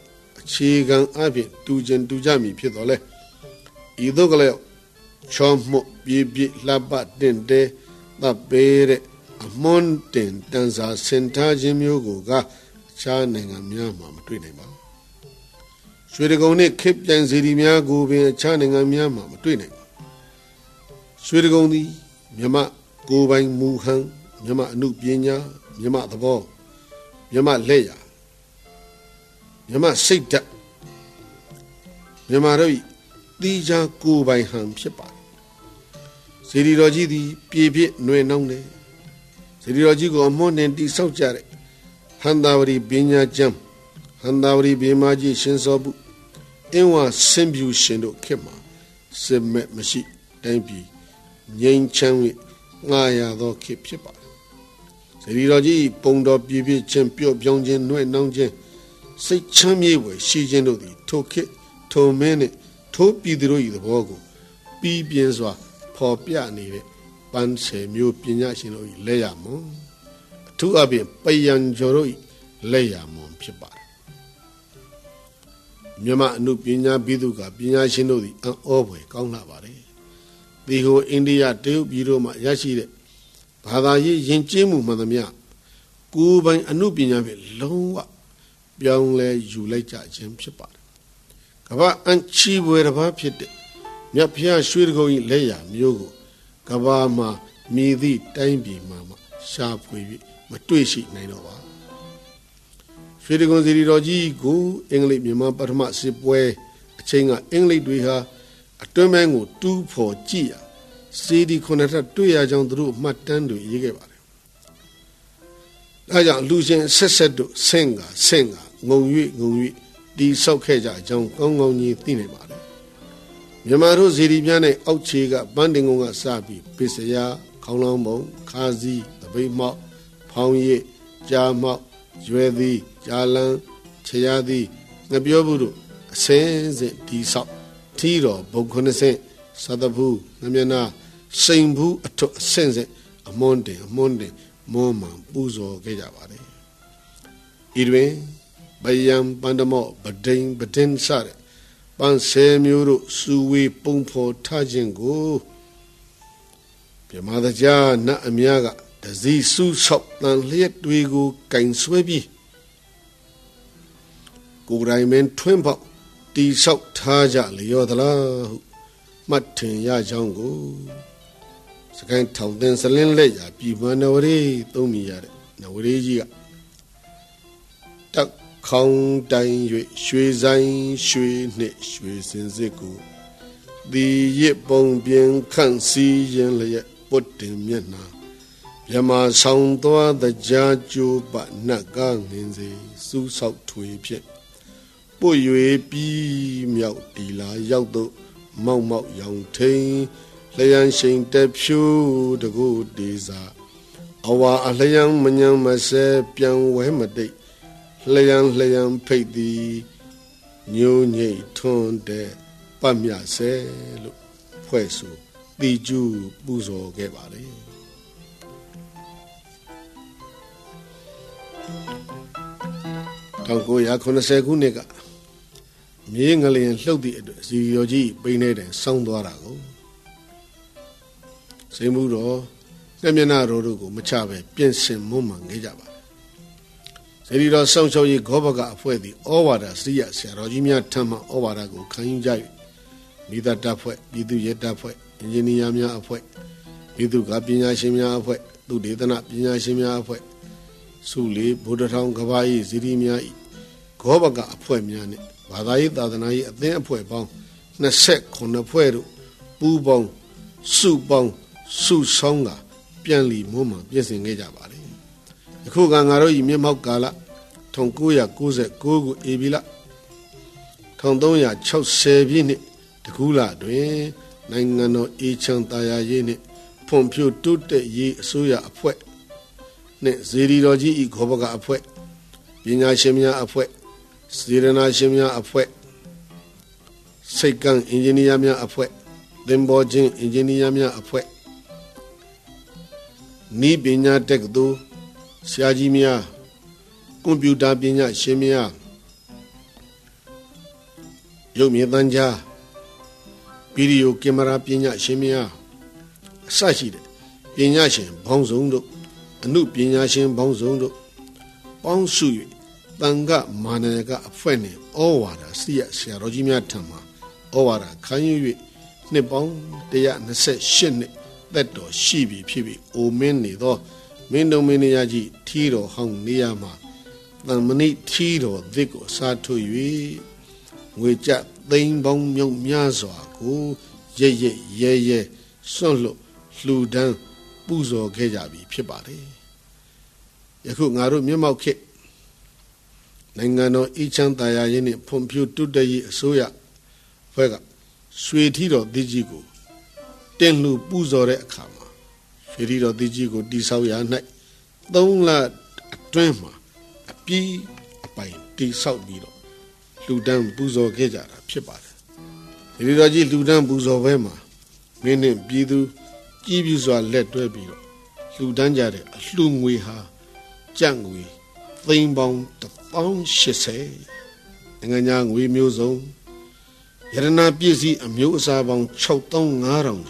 အခြေခံအပြင်တူကျင်တူကြမည်ဖြစ်တော်လဲဤသို့ကလေးချောမှုပြပြလှပတင်တဲ့တပ်ပေးတဲ့အမွန်တင်တန်စာစင်ထားခြင်းမျိုးကိုကခြားနိုင်ငံများမှာမတွေ့နိုင်ပါဘူးရွှေတကုံနှင့်ခေပြန်စီရီများကိုပင်အခြားနိုင်ငံများမှာမတွေ့နိုင်ပါရွှေတကုံသည်မြမကိုယ်ပိုင်မူဟန်မြမအမှုပညာမြမသဘောမြမလက်ရမြမစိတ်ဓာတ်မြမတို့၏တိကျကိုယ်ပိုင်ဟန်ဖြစ်ပါတယ်စေတီတော်ကြီးသည်ပြေပြည့်နှွေနှောင်းတယ်စေတီတော်ကြီးကိုအမွှန်းတင်တိဆောက်ကြတဲ့ဟန္တာဝရီပညာကျမ်းဟန္တာဝရီဘေမာကြီးရှင်စောပုအင်းဝဆင်ပြူရှင်တို့ခေတ်မှာစစ်မဲ့မရှိတိုင်းပြည်ငြိမ်းချမ်း၍ငှားရသောခေတ်ဖြစ်ပါတယ်စေတီတော်ကြီးပုံတော်ပြည့်ပြည့်ချင်းပျော့ပြောင်းခြင်းနှွေနှောင်းခြင်းစိတ်ချမ်းမြေ့ဝယ်ရှိခြင်းတို့သည်ထိုခေတ်ထိုမင်းနှင့်ထိုပြည်သူတို့၏သဘောကိုပြီးပြင်းစွာဖော်ပြနေတဲ့ပန်းဆယ်မျိုးပညာရှင်တို့၏လက်ရမွန်အထူးအပြင်ပယံကျော်တို့၏လက်ရမွန်ဖြစ်ပါတယ်မြမအနုပညာပြည်သူကပညာရှင်တို့သည်အံ့ဩဖွယ်ကောင်းလာပါတယ်ဒီဟိုအိန္ဒိယတရုတ်ပြည်တို့မှရရှိတဲ့ဘာသာရေးယဉ်ကျေးမှုမှန်သမျှကိုယ်ပိုင်အနုပညာဖြင့်လုံးဝပြောင်းလဲယူလိုက်ကြခြင်းဖြစ်ပါတယ်ကမ္ဘာအန်ချီဘွယ်တစ်ပါးဖြစ်တဲ့မြတ်ဖျားရွှေတကုံ၏လက်ရမျိုးကိုကမ္ဘာမှာမြည်သည့်တိုင်းပြည်မှာမှရှာဖွေ၍မတွေ့ရှိနိုင်တော့ပါရွှေတကုံစီရီတော်ကြီးကိုအင်္ဂလိပ်မြန်မာပထမစစ်ပွဲအချိန်ကအင်္ဂလိပ်တွေဟာအတွင်းပိုင်းကိုတူးဖော်ကြည့်ရစီဒီခုနှစ်ထပ်တွေ့ရကြောင်းသူတို့မှတ်တမ်းတွေရေးခဲ့ပါတယ်ဒါကြောင့်လူရှင်ဆက်ဆက်တို့ဆင့်ကဆင့်ကငုံ၍ငုံ၍တီဆောက်ခဲ့ကြအကြောင်းကောင်းကောင်းကြီးသိနိုင်ပါတယ်မြန်မာတို့ဇီရီများနဲ့အောက်ခြေကပန်းတင်ကုန်းကစပြီးပစ္စယခေါင်းလောင်းပုံခါစည်းတပိတ်မောက်ဖောင်းရည်ကြာမောက်ရွယ်သည်ကြာလန်းခြေရသည်ငပြောဘူးတို့အစင်းစင်တီဆောက်ထီတော်ဘုံခုနှစ်ဆင့်သတ္တဘူးငမျက်နာစိန်ဘူးအထွတ်အဆင့်ဆင့်အမွန်းတင်အမွန်းတင်မွန်းမှန်ပူဇော်ခဲ့ကြပါတယ်ဤတွင်ဘယံပန္ဒမောပဒိန်ပဒင်စတဲ့ပန်းဆယ်မျိုးတို့စုဝေးပုံဖော်ထားခြင်းကိုပြမသကြားနတ်အများကတစည်းစုဆောက်တန်လျက်တွေကိုကင်ဆွဲပြီးကိုယ်တိုင်မင်းထွင်းပေါက်တီဆောက်ထားကြလျော်သလားဟုမှတ်ထင်ရကြောင်းကိုစကိုင်းထောင်တင်စလင်းလက်ရပြည်မနဝရီသုံးမိရတဲ့နဝရီကြီးကတက်ခေါင်းတိုင်၍ရွှေဆိုင်ရွှေနှင့်ရွှေစင်စစ်ကိုဒီရစ်ပုံပြင်ခန့်စီရင်လျက်ပုတ်တင်မျက်နှာမြမဆောင်သွားတကြားကျိုးပနတ်ကားငင်စီစူးဆောက်ထွေဖြင့်ပွ၍ပြီးမြောက်တီလာရောက်တော့မောက်မောက်ရောင်ထိန်လျံရှိန်တက်ဖြူတကူတေစာအဝါအလျံမညံမဆဲပြန်ဝဲမတိတ်လျံလျံဖိတ်သည်ညိုညိတ်ထွန်းတဲ့ပတ်မြဆဲလို့ဖွဲ့ဆိုတီကျူးပူဇော်ခဲ့ပါလေ၁၉၇၀ခုနှစ်ကမြေငလျင်လှုပ်သည့်အတွက်ဇီရောကြီးပိန်းနေတဲ့ဆောင်းသွားတာကိုစိန်မှုတော်မျက်မျက်နှာတော်တို့ကိုမချပဲပြင်ဆင်မွမ်းမံခဲ့ကြပါဇီရီတော်ဆောင်းချောကြီးဂောဘကအဖွဲ့သည်ဩဝါဒစရိယဆရာတော်ကြီးများထံမှဩဝါဒကိုခံယူကြ၍မိသားတပ်ဖွဲ့ပြည်သူရဲတပ်ဖွဲ့အင်ဂျင်နီယာများအဖွဲ့ပြည်သူကပညာရှင်များအဖွဲ့သူဒေသနာပညာရှင်များအဖွဲ့စုလီဗုဒ္ဓထောင်ကဘာ၏ဇီရီများ၏ဂောဘကအဖွဲ့များနှင့်ဘာသာရေးသာသနာရေးအသင်းအဖွဲ့ပေါင်း၂၈ဖွဲ့တို့ပူးပေါင်းစုပေါင်းစုဆောင်ကပြန်လီမွမ်းမံပြင်ဆင်ခဲ့ကြပါလေအခုကငါတို့ဤမျက်မှောက်ကာလ၁၉၉၉ခုဧပြီလ၁၃၆၀ပြည့်နှစ်တကူလတွင်နိုင်ငံတော်အေးချမ်းသာယာရေးနှင့်ဖွံ့ဖြိုးတိုးတက်ရေးအစိုးရအဖွဲ့နှင့်ဇေဒီတော်ကြီးဤခောဘကအဖွဲ့ပညာရှင်များအဖွဲ့စေရနာရှင်များအဖွဲ့စိတ်ကံအင်ဂျင်နီယာများအဖွဲ့သင်္ဘောချင်းအင်ဂျင်နီယာများအဖွဲ့နီးပညာတက္ကသိုလ်ဆရာကြီးများကွန်ပျူတာပညာရှင်များရုပ်မြင်သံကြားဗီဒီယိုကင်မရာပညာရှင်များအစရှိတဲ့ပညာရှင်ဘောင်းစုံတို့အမှုပညာရှင်ဘောင်းစုံတို့ပေါင်းစု၍တန်ခမာနယကအဖွဲ့နှင့်ဩဝါဒစီရဆရာတော်ကြီးများထံမှဩဝါဒခံယူ၍နှစ်ပေါင်းone hundred twenty-eightနှစ်သက်တော်ရှိပြီဖြစ်ပြီးအိုမင်းနေသောမင်းတို့မင်းရကြီးထီတော်ဟောင်းနေရမှာတန်မဏိထီတော်သစ်ကိုစားထုတ်၍ငွေကြသိန်းပေါင်းမြုပ်များစွာကိုရဲရဲရဲရဲစွန့်လွတ်လှူဒန်းပူဇော်ခဲ့ကြပြီဖြစ်ပါတယ်ယခုငါတို့မျက်မှောက်ခေတ်နိုင်ငံတော်အချမ်းသာယာရေးနှင့်ဖွံ့ဖြိုးတိုးတက်ရေးအစိုးရဖွဲ့ကရွှေထီတော်သစ်ကြီးကိုတင်လှူပူဇော်တဲ့အခါမှာရွှေထီတော်သစ်ကြီးကိုတိဆောက်ရာ၌သုံးလအတွင်းမှာအပြီးအပိုင်တိဆောက်ပြီးတော့လှူဒန်းပူဇော်ခဲ့ကြတာဖြစ်ပါတယ်ဒီတော်ကြီးလှူဒန်းပူဇော်ပွဲမှာမင်းနှင့်ပြည်သူကြည်ပြူစွာလက်တွဲပြီးတော့လှူဒန်းကြတဲ့အလှူငွေဟာကျပ်ငွေသိန်းပေါင်းone thousand eightyနိုင်ငံခြားငွေမျိုးစုံယရနာပစ္စည်းအမျိုးအစားပေါင်းsix thousand five hundred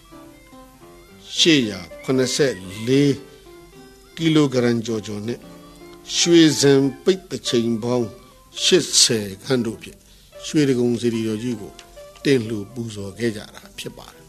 ကျော်eight hundred eighty-fourကီလိုဂရမ်ကျော်ကျော်နဲ့ရွှေစံပိတ်တစ်ချိန်ပေါင်းeightyခန်းတို့ဖြင့်ရွှေတကုံစီရီတော်ကြီးကိုတင်လှူပူဇော်ခဲ့ကြတာဖြစ်ပါတယ်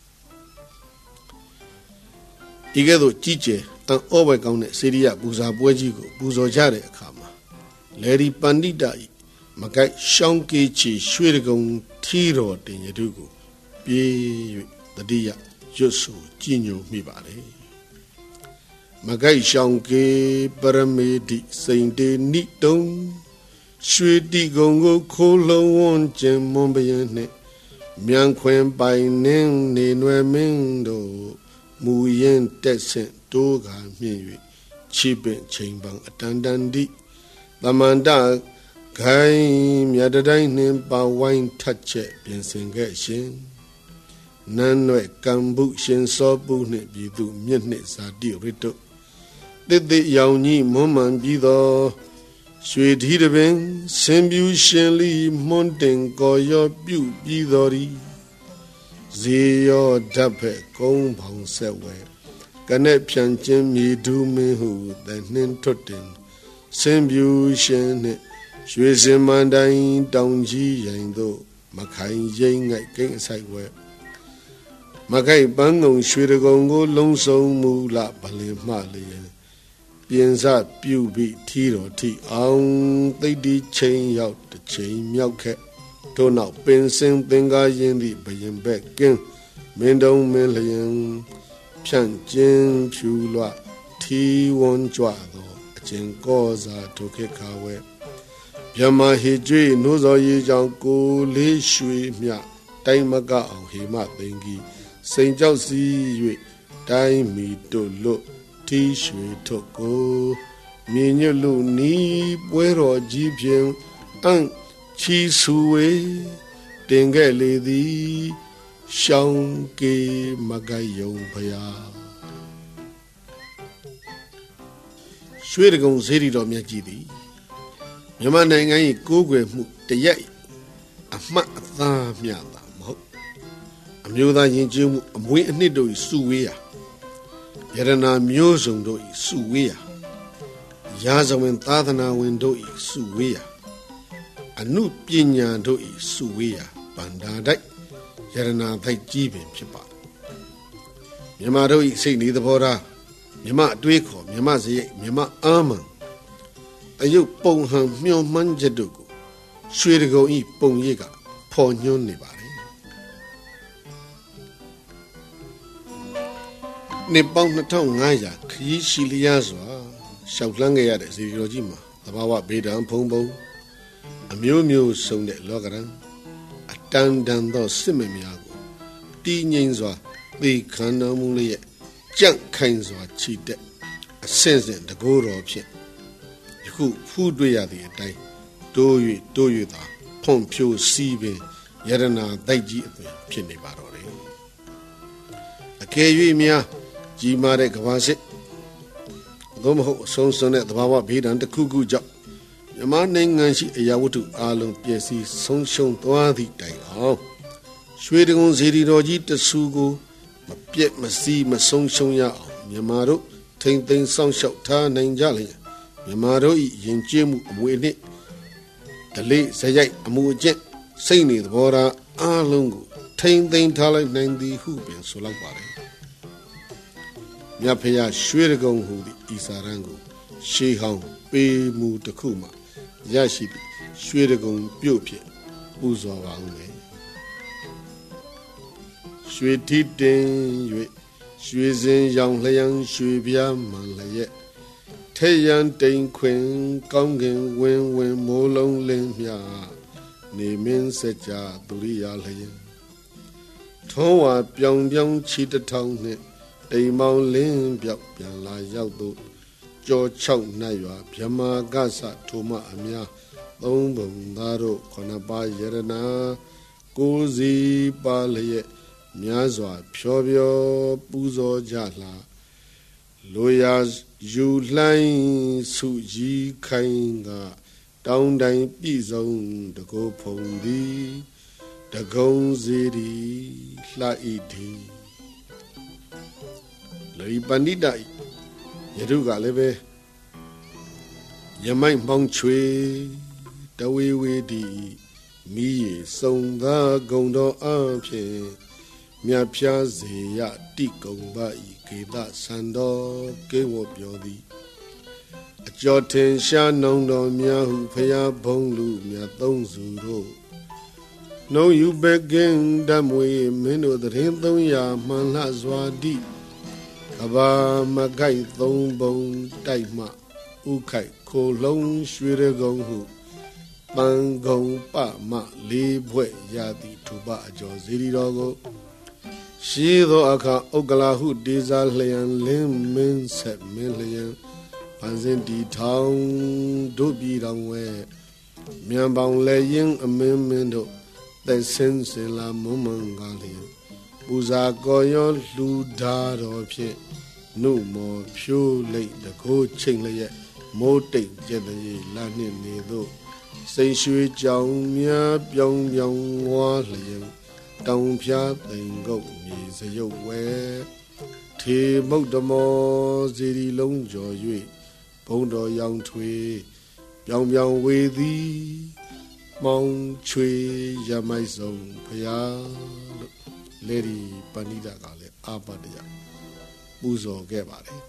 ဒီကဲ့သို့ကြီးကျယ်အံ့ဩဖွယ်ကောင်းတဲ့စီရီယပူဇာပွဲကြီးကိုပူဇော်ကြတဲ့အခါမှာလေဒီပန္တိတဤမကိုက်ရှောင်းကေးချီရွှေတကုံထီတော်တင်ရတုကိုပြေး၍တတိယရွတ်ဆိုကြည်ညိုမိပါလေမကိုက်ရှောင်းကေးပရမေတိစိန်တေနိတုံရွှေတိကုံကိုခိုးလုံးဝန်းကျင်မွန်ပယံနှင့်မြန်ခွင်ပိုင်နှင်းနေနွယ်မင်းတို့မူရင်တက်ဆင့်တိုးကမြင့်၍ချိပင်ချိန်ပံအတန်တန်တိသမန္တခိုင်မြတ်တိုင်းနှင့်ပါဝိုင်းထတ်ချက်ပြင်ဆင်ခဲ့ရှင်နန်းွယ်ကံပုရှင်စောပုနှင့်ပြည်သူမြင့်နှင့်ဇာတိရတုတိတိရောင်ကြီးမွမ်းမံပြီးသောရွှေထီးတပင်ဆင်ပြူရှင်လီမွန်းတင်ကော်ရောပြုပြီးတော်ရီဇေယောဓာတ်ဖက်ကုန်းပေါင်းဆက်ဝဲကနဲ့ဖြန့်ချင်းမြေဒူးမင်းဟုသနှင်းထွတ်တင်ဆင်ပြူရှင်နှင့်ရွှေစင်မန်တိုင်းတောင်ကြီးရင်တို့မခိုင်ရိမ့်ငိုက်ကိန်းအဆိုင်ဝဲမခိုင်ပန်းငုံရွှေတကုံကိုလုံးစုံမူလာဗလင်မှလျင်ပြင်စပြုပြီးထီတော်ထီအောင်သိတိချင်းရောက်တစ်ချိန်မြောက်ခဲ့ထို့နောက်ပင်စင်သင်္ကားရင်သည့်ဘယင်ဘက်ကင်းမင်းတုံးမင်းလျင်ဖြန့်ကျင်းဖြူလွထီဝန်းကြွသောအကျဉ်ကောစာဒုခေခါဝဲမြမဟေကျွေးနိုးစော်ရီကြောင့်ကိုလေးရွှေမြတိုင်းမကအောင်ဟေမသိင်ကြီးစိန်ကြောက်စီ၍တိုင်းမီတို့လွတ်တီရွှေထုတ်ကိုမြင်ညွတ်လူနီးပွဲတော်ကြီးဖြင့်အံ့ချီဆူဝေတင်ခဲ့လေသည်ရှောင်းကေမကယုံဖယားရွှေတကုံစေတီတော်မြတ်ကြီးသည်မြန်မာနိုင်ငံ၏ကိုးကွယ်မှုတရက်အမှတ်အသားမြတ်တာမဟုတ်အမျိုးသားယဉ်ကျေးမှုအမွေးအနှစ်တို့၏စုဝေးရာယရနာမျိုးစုံတို့၏စုဝေးရာရာဇဝင်သာသနာဝင်တို့၏စုဝေးရာအနုပညာတို့၏စုဝေးရာဗန္ဒာတိုက်ယရနာတိုက်ကြီးပင်ဖြစ်ပါတယ်မြန်မာတို့၏စိတ်နေသဘောထားမြန်မာအတွေးခေါ်မြန်မာစရိတ်မြန်မာအာမန်အယုတ်ပုံဟန်မျှော်မှန်းချက်တို့ကိုရွှေတကုံဤပုံရိပ်ကဖော်ညွှန်းနေပါတယ်နှစ်ပေါင်းtwo thousand five hundredခရီးရှိလျားစွာရှောက်လှမ်းခဲ့ရတဲ့ဇီရီတော်ကြီးမှာသဘာဝဘေးဒဏ်ဖုံဖုံအမျိုးမျိုးဆုံးတဲ့လောကရန်အတန်တန်သောစစ်မများကိုတည်ငြိမ်စွာသိခံတော်မူလျက်ကြန့်ခိုင်စွာချီတက်အဆင့်ဆင့်တကိုးတော်ဖြင့်ယခုဖူးတွေ့ရသည့်အတိုင်းတိုး၍တိုး၍သာဖွံ့ဖြိုးစီးပင်ယရနာတိုက်ကြီးအသွင်ဖြစ်နေပါတော့တယ်အကယ်၍များကြီးမားတဲ့ကမ္ဘာစစ်သို့မဟုတ်အဆုံးစွန်တဲ့သဘာဝဘေးဒဏ်တစ်ခုခုကြောင့်မြမနိုင်ငံရှိအရာဝတ္ထုအားလုံးပျက်စီးဆုံးရှုံးသွားသည့်တိုင်အောင်ရွှေတကုံစီရီတော်ကြီးတဆူကိုမပြက်မစီးမဆုံးရှုံးရအောင်မြမတို့ထိမ့်သိမ်းစောင့်ရှောက်ထားနိုင်ကြလေမြမတို့၏ယဉ်ကျေးမှုအမွေနှင့်ဒလေးဇရိုက်အမှုအကျင့်စိတ်နေသဘောထားအားလုံးကိုထိမ့်သိမ်းထားလိုက်နိုင်သည်ဟုပင်ဆိုလောက်ပါတယ်မြတ်ဖျားရွှေတကုံဟူသည့်ဤစာရန်ကိုရှေးဟောင်းပေးမှုတစ်ခုမှရရှိသည့်ရွှေတကုံပြုတ်ဖြင့်ပူဇော်ပါဦးမယ်ရွှေထီတင်၍ရွှေစင်ရောင်လျံရွှေပြားမှန်လျက်ထေရန်တိန်ခွင်ကောင်းကင်ဝင်းဝင်းမိုးလုံးလင်းမြနေမင်းစကြသူရိယာလျံထုံးဝါပြောင်ပြောင်ချီတထောင်နှင့်တိမ်မောင်လင်းပြောက်ပြန်လာရောက်သို့ကြောချောက်နှက်ရွာဗြဟ္မာကဆထိုမအများသုံးပုံသားတို့ခொနပါးယရနာကိုးစီပါလျက်များစွာဖြောဖြောပူဇော်ကြလာလိုရာယူလှိုင်းစုကြီးခိုင်းကတောင်းတိုင်းပြည်စုံတကိုးဖုံသည်တကုံစီရီလှဤဒီလေပဏိတယရုကလည်းပဲယမိုက်မောင်ချွေတဝေဝေဒီမိရေစုံသာဂုံတော်အဖြစ်မြတ်ဖြားစေရတိကုံပါဤကေတဆန္တော်ကေဝပြောသည်အကျော်ထင်ရှားနှုံတော်များဟုဖျားဘုံလူမြတ်သုံးစုတို့နှုံယူပဲကင်းဓမ္မွေမင်းတို့တရင်သုံးရာမှန်လှစွာတိကဘာမကိုက်သုံးပုံတိုက်မှဥခိုက်ခိုလုံးရွှေရကုံဟုပန်းကုံပမလေးဘွဲ့ရသည်ထူပအကျော်ဇီရီတော်ကိုရှိသောအခါဥက္ကလာဟုဒေဇာလျံလင်းမင်းဆက်မင်းလျံပန်းစင်တီထောင်တို့ပြည်တော်ဝဲမြန်ပေါင်လည်းရင်အမင်းမင်းတို့သက်စင်းစင်လာမုံမန်ကလေးပူဇာကောရောလူဓာတော်ဖြင့်နှုတ်မော်ဖြိုးလိတ်တကိုးချိန်လျက်မိုးတိတ်ကျက်တဲ့လာနှင့်နေသို့စိန်ရွှေကြောင်များပြောင်းပြောင်းဝါလျင်တောင်ဖြားသိမ်ကုတ်မြေစရုပ်ဝဲထေမုတ်တမောစီရီလုံးကျော်၍ဘုံတော်ရောင်ထွေပြောင်ပြောင်ဝေသည်မောင်ချွေရမိုက်ဆုံးဖျားလို့လေဒီပဏိတကလည်းအာပတယပူဇော်ခဲ့ပါတယ်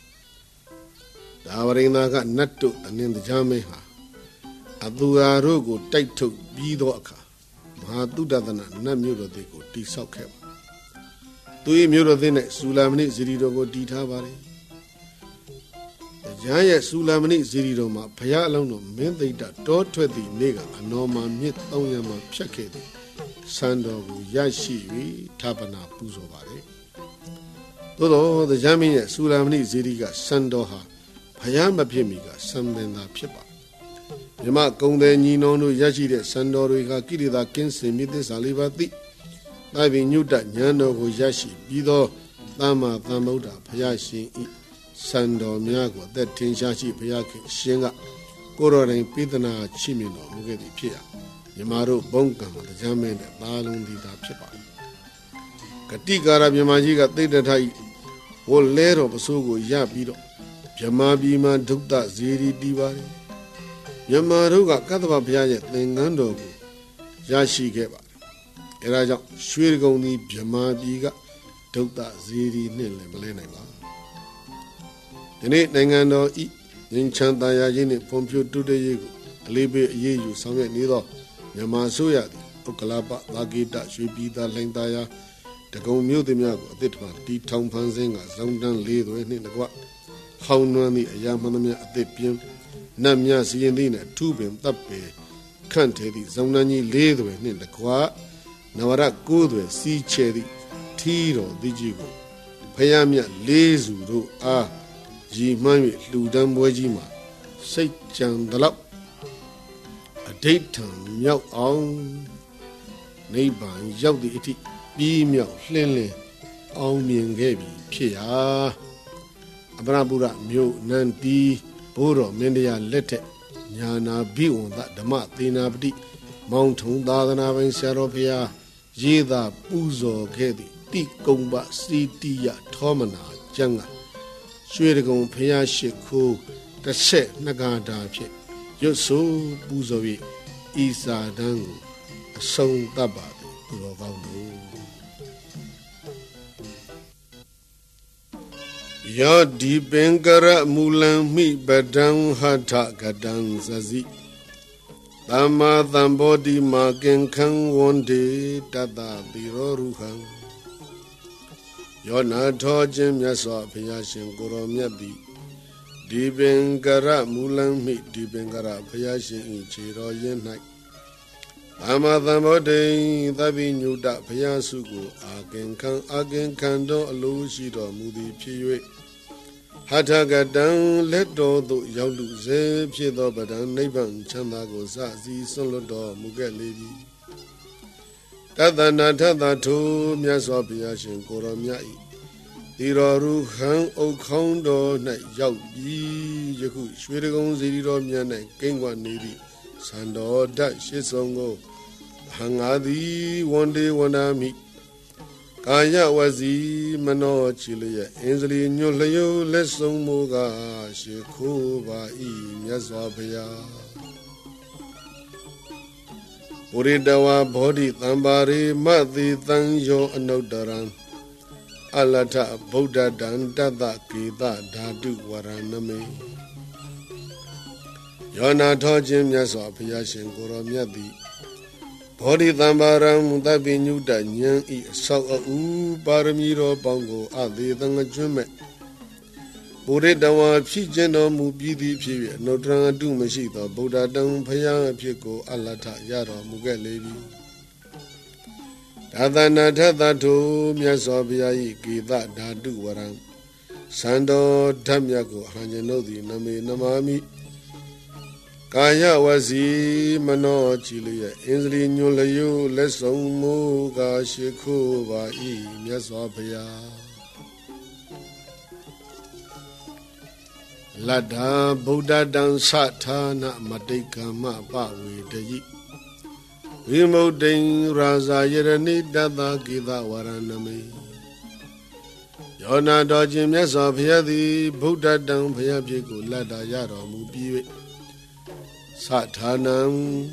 ဒါဝရိန္ဒာကနတ်တို့အနင်းတရားမင်းဟာအသူဟာတို့ကိုတိုက်ထုတ်ပြီးသောအခါမဟာတုဒ္ဒသနာနတ်မြို့တော်သေးကိုတိဆောက်ခဲ့ပါသူ၏မြို့တော်သေးနဲ့စူလာမဏိဇီရီတော်ကိုတည်ထားပါတယ်ရဟန်းရဲ့စူလာမဏိဇီရီတော်မှာဘုရားအလုံးတော်မင်းသိတ္တတောထွက်သည့်နေ့ကအနော်မာမြစ်သုံးရံမှာဖြတ်ခဲ့သည်စံတော်ကိုရရှိ၍ဌပနာပူဇော်ပါတယ်သို့သောတရားမင်းရဲ့စူလာမဏိဇီရီကစံတော်ဟာဘုရားမဖြစ်မီကစံပင်သာဖြစ်ပါမြမကုံတဲ့ညီနောင်တို့ရရှိတဲ့စံတော်တွေကကိရိတာကင်းစင်မြစ်သစ္စာလေးပါးသိဒါပင်ညုတဉာဏ်တော်ကိုရရှိပြီးသောသမ္မာသမ္ဗုဒ္ဓဘုရားရှင်ဤစံတော်များကိုအသက်ထင်ရှားရှိဘုရားခင်ရှင်ကကိုရော်တိုင်းပိသနာချီးမြှင့်တော်မူခဲ့သည်ဖြစ်ရာမြမတို့ဘုံကံမှာတရားမင်းနဲ့သာလုံးသည်သာဖြစ်ပါဂတိကာရမြမကြီးကသိတ္တထဤဝလဲတော်ပစိုးကိုရပြီးတော့မြမပြည်မှာဒုက္ခဇေရီတီးပါတယ်မြမတို့ကကတ္တဗဘုရားရဲ့သင်္ကန်းတော်ကိုရရှိခဲ့ပါတယ်အဲဒါကြောင့်ရွှေကုံသည်မြမပြည်ကဒုက္ခဇေရီနှင့်လည်းမလဲနိုင်ပါဒီနေ့နိုင်ငံတော်ဤငြိမ်းချမ်းသာယာခြင်းနှင့်ဖွံ့ဖြိုးတိုးတက်ရေးကိုအလေးပေးအရေးယူဆောင်ရွက်နေသောမြန်မာဆိုရသည်ဥက္ကလာပသာဂေတရွှေပြည်သားလှိုင်သာယာတကုံမြို့သည်များကိုအသစ်တစ်ပါးတီထောင်ဖန်ဆင်းကဇုံတန်းလေးသွဲနှင့်တကွဟောင်းနွမ်းသည့်အရာမှန်သမျှအသစ်ပြင်းနတ်မြစီရင်သည်နှင့်ထူပင်တပ်ပေခန့်ထဲသည့်ဇုံတန်းကြီးလေးသွဲနှင့်တကွနဝရကိုးသွဲစီးချဲသည့်ထီးတော်သည်ကြီးကိုဖယားမြတ်လေးစုတို့အားရီမှန်း၍လှူဒန်းပွဲကြီးမှာစိတ်ကြံသလောက်အဋိဋ္ဌံမြောက်အောင်နိဗ္ဗာန်ရောက်သည့်အထိပြီးမြောက်လှင်းလင်းအောင်မြင်ခဲ့ပြီဖြစ်ရာအပရပုရမြို့နန္တီဘိုးတော်မင်းတရားလက်ထက်ညညာနာဘိဝန္တဓမ္မသေနာပတိမောင်ထုံသာသနာပိုင်ဆရာတော်ဘုရားရေးသာပူဇော်ခဲ့သည့်တိကုံပစီတိယထောမနာကျမ်းကရွှေတကုံဘုရားရှိခိုးတစ်ဆက်နှစ်ကားတာဖြင့်ရွတ်ဆိုပူဇော်၍ဤစာတန်းကိုအဆုံးသတ်ပါသည်သူတော်ကောင်းတို့ယောဒီပင်ကရမူလံမိပဒံဟထကတံဇဇိသမ္မာသမ္ဗောဓိမာကင်ခံဝန္တေတတတိရောရုဟံယောနာထောခြင်းမြတ်စွာဘုရားရှင်ကိုရောမြတ်သည်ဒီပင်ကရမူလံမိဒီပင်ကရဘုရားရှင်၏ခြေတော်ရင်း၌သမ္မာသမ္ဗောဓိသဗ္ဗညုတဘုရားစုကိုအာကင်ခံအာကင်ခံတော်အလိုရှိတော်မူသည်ဖြစ်၍ဟထကတံလက်တော်သို့ရောက်လူစေဖြစ်သောပဒံနိဗ္ဗာန်ချမ်းသာကိုစစီဆွလွတ်တော်မူခဲ့လေပြီတသနာထသထုမြတ်စွာဘုရားရှင်ကိုရောမြတ်၏ဒီတော်ရူဟံအုတ်ခေါင်းတော်၌ရောက်ပြီးယခုရွှေတကုံစီရီတော်မြတ်၌ကိန်းကွာနေသည့်သံတော်ဓာတ်ရှိဆုံးကိုဟံငါသည်ဝန္ဒေဝန္ဒာမိကာယဝစီမနောချီလျက်အင်းစလီညွတ်လျုလက်ဆုံးမူကားရှိခိုးပါ၏မြတ်စွာဘုရားပုရိတဝါဘောဓိသံပါရိမတိသံယောအနုတ္တရံအလထဗုဒ္ဓတံတတကေတဓာတုဝရဏမေယောနာထောခြင်းမြတ်စွာဘုရားရှင်ကိုရောမြတ်သည်ဘောဓိသံပါရံသဗ္ဗညုတဉာဏ်ဤအဆောက်အဦးပါရမီတော်ပေါင်းကိုအသေးသံကျွမ်းမဲ့ပုရိတဝါဖြစ်ခြင်းတော်မူပြီးသည်ဖြစ်၍အနုတ္တရအတုမရှိသောဗုဒ္ဓတံဘုရားအဖြစ်ကိုအလထရတော်မူခဲ့လေပြီသာသနာထသထုမြတ်စွာဘုရား၏ကေတဓာတုဝရံစံတော်ဓာတ်မြတ်ကိုဟန်ကျွန်ုပ်သည်နမေနမာမိကာယဝစီမနောကြည်လျက်အင်းစလီညွလျုလက်ဆုံးမူကားရှိခိုးပါ၏မြတ်စွာဘုရားလတ္ထာဗုဒ္ဓတံသထာနာမတိကမပဝေတယိဝိမုဒ္ဒိံရာဇာယရဏိတတကိသဝရဏမေယောနာတော်ခြင်းမြတ်စွာဘုရားသည်ဗုဒ္ဓတံဘုရားဖြစ်ကိုလတ္တာရတော်မူပြီး၍သထာနံ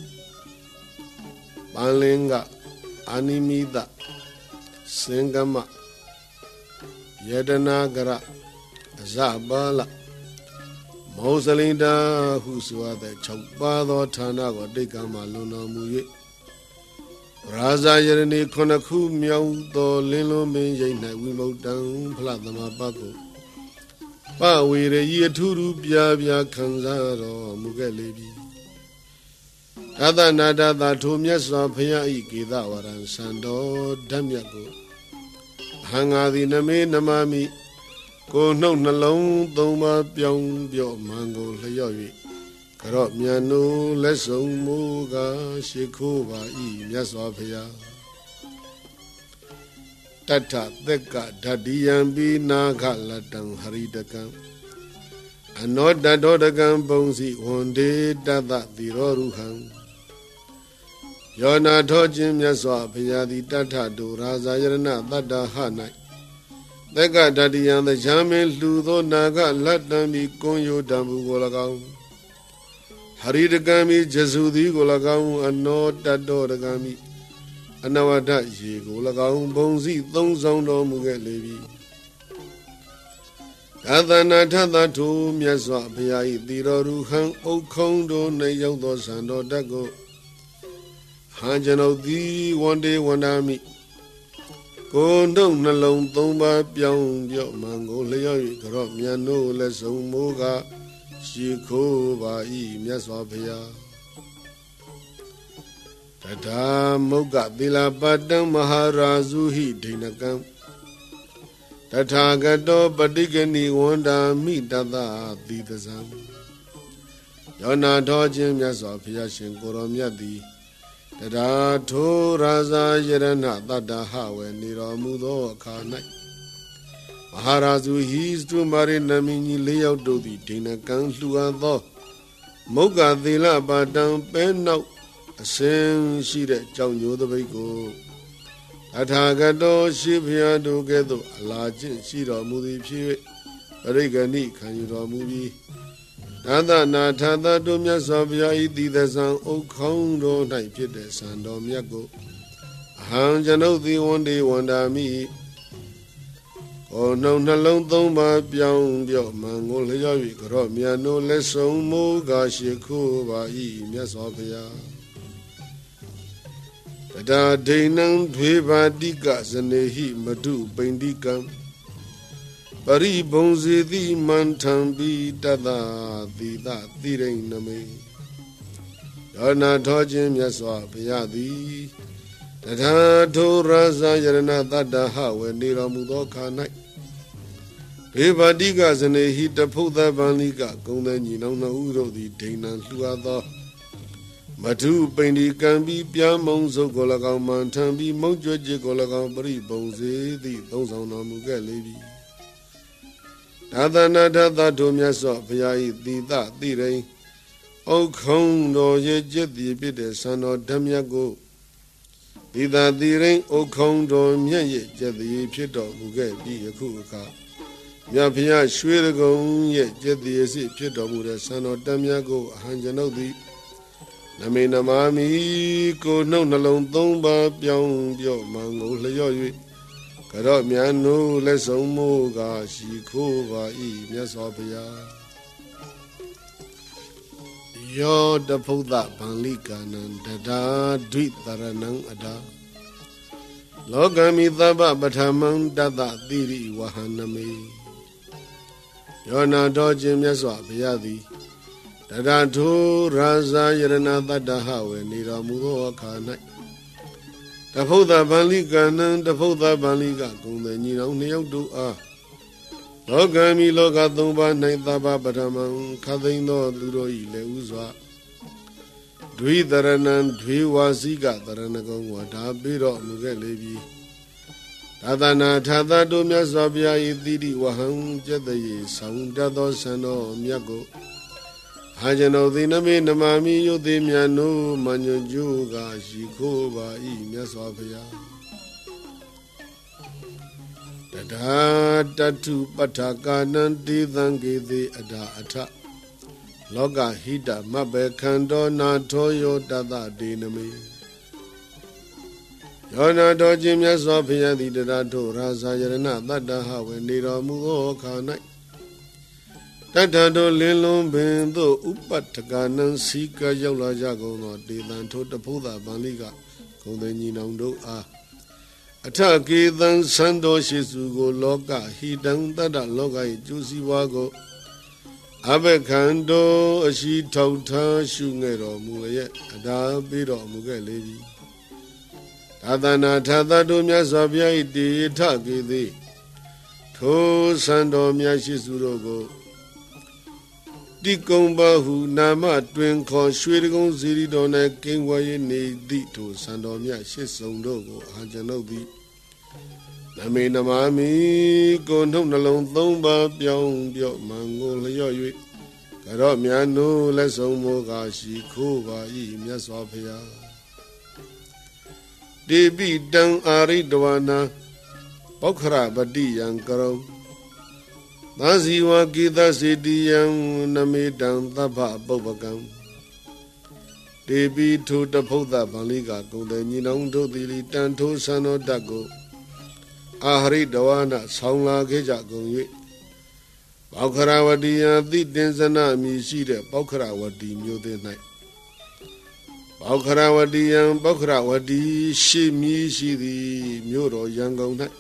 ပန်လင်္ဂအာနိမိတစင်္ဂမယတနာကရအဇပါလမောဇလိန္ဒာဟုဆိုရတဲ့၆ပါးသောဌာနကိုတိတ်ကမှလွန်တော်မူ၍ရာဇာယရဏီခုနှစ်ခုမြောက်သောလင်းလုံးပင်ရိပ်၌ဝိမု တံဖလသမပတ်ကိုပဝေရဤအထူးထူးပြားပြားခံစားတော်မူခဲ့လေပြီသာသနာတသာထိုမြတ်စွာဘုရား၏ကေသဝရံစံတော်ဓာတ်မြတ်ကိုဟံငါသည်နမေနမမိကိုနှုတ်နှလုံးသုံးပါးပြောင်းပြော့မှန်ကိုလျော့၍ကြော့မြန်နိုးလက်ဆုံးမူကားရှိခိုးပါ၏မြတ်စွာဘုရားတတ္ထသက်ကဓတ္တိယံပိနာခလတံဟရိတကံအနောတတောတကံပုံစီဝန္ဒေတတတိရောရုဟံယောနာထောခြင်းမြတ်စွာဘုရားသည်တတ္ထတုရာဇာယရဏတတ္တဟ၌သက်ကဓတ္တိယံသချမ်းမင်းလှူသောနာခလတ္တံမိကွန်ယိုတံဘူးကို၎င်းဟရိတကံမိဂျစုသည်ကို၎င်းအနောတတောတကံမိအနဝတ္တရေကို၎င်းဘုံစီသုံးဆောင်တော်မူခဲ့လေပြီသာသနာထသထုမြတ်စွာဘုရား၏တိတော်ရူဟံအုတ်ခုံးတို့၌ရောက်သောစံတော်တက်ကိုဟန်ကျွန်ုပ်သည်ဝန္ဒေဝန္ဒာမိကိုယ်တို့နှလုံးသုံးပါးပြောင်းပြော့မှန်ကိုလျော့၍ကြော့မြန်နိုးလက်ဆုံးမိုးကရှိခိုးပါ၏မြတ်စွာဘုရားတထာမုဂ္ဂသီလပတ္တံမဟာရာဇုဟိဒိဏကံတထာဂတောပฏิကဏိဝန္ဒာမိတတသီတဇံယောနာတော်ခြင်းမြတ်စွာဘုရားရှင်ကိုရောမြတ်သည်တထာထိုရာဇာယရဏတတ္တဟဝေနေတော်မူသောအခါ၌မဟာရာဇုဟိစတုမာရိနမင်းကြီးလေးယောက်တို့သည်ဒိဏကံလှူအပ်သော Moga the la badam pen out a sin she that John you the Bago. Atagato shipya together a large sheet of movie period. Regani can you draw movie? Nada natada domia sabia iti the sun o condo night pit the sun domiago. Hanjano the one day wonder me. Oh no, no long don't buy beyond your mango, Lejavi, Mia no less so moga shiko by e, Miasopia. Da Danang Dweba Digas and the heat Madu Bendicam. Pari Bonzi the Mantambi Dada, the that the rain me. You're not dodging Miasopia, the. That to Raza Yarana Dada how when they are Mudoka night. Eva digas and a hit the Pota Vaniga, Gondan, you know, Uro, the Dana Luada. Matu Pendi can be Piamonzo Golaga Mountain, be Mojo Golaga Bri Bonze, the those on Amuga lady. Nada nada that to me saw Piai, the that the rain. O Kondo, ye jet the bit, son of Damiago. The that the rain, O Kondo, ye jet the pit of Muga, be a kuka. Yapia Shwirago, yet jet the essay pit of Muda, son of Damiago, Hanjanodi. Namina Mami, go no alone, don't buy beyond your mango, Layoy. Kadomiano, less on Moga, she cova, e, Miasopia. Yo, the Poda Panlikan and Dada, Dweet Taranang Ada. Logami Daba, but among Dada, Diri, Wahaname. You're not dodging Miasopia. Dada to Raza Yarana Dada, and Nira Mugo Kana. The Poda Panlikan, the Poda Panliga, Gundan, you know, Neo do ah. Logami Logatumba, Naitaba, but among Kadino, Ludoi, Leuzwa. Dwi Daranan, Dwi Waziga, Daranagon, Wata, Biro, Mugalebi. Tadana, Tada, Domia Zabia, Ididi, Wahang, Jedi, Sound Dados, and Miago. Hajano, the Name, Namami, Yodimiano, Manyojuga, Shikova, E, Miasopia. Tada, Tatu, Pataka, Nandi, Dangi, the Ada Ata. Loga Hida, Mabe, Kando, Natoyo, Dada, Dinami. Yona Dojim Yasopia, the Dado, Raza Yarana, Dada, how when Nira Mugo, Kanai. Tadado, Lilum, Bendo, Upataganan, Sika, Yola Jago, no, Dilanto, the Puda, Baliga, Kondanino, ah. Ataki, then Sando, Shizugo, Loga, Hidan, Dada, Loga, Juicy Wago. Abekando, she told her, Shungero, Mulayet, Ada, Biro, Mugalevi. Tadana, Tada, Domia Sabia, Idi, Taki, the To Sando, Miashizurogo. Dikomba, who Nama, twin called Shwirigon, Ziri, Dona, King, Waye, Dito, Sando, Miashizondo, Hajanobi. Namina Mami, go no alone, Thomba, Bion, Bio, Mango, Layoy. Kadomiano, less on Moga, she cova, e, Miasopia. De be down Aridoana, Bokra, Badi, and Garo. Naziwa Gita City, and Name down the Ba Bobagam. De be to the Poda Baliga, go the Ninon to the Tanto Sano Dago. Ahari Dawana, Songla Gejago. Baukarawadi, the Denzana, Mishida, Baukarawadi, Mude night. Baukarawadi and Baukarawadi, Shimi, Shidi, Muro, Yango night.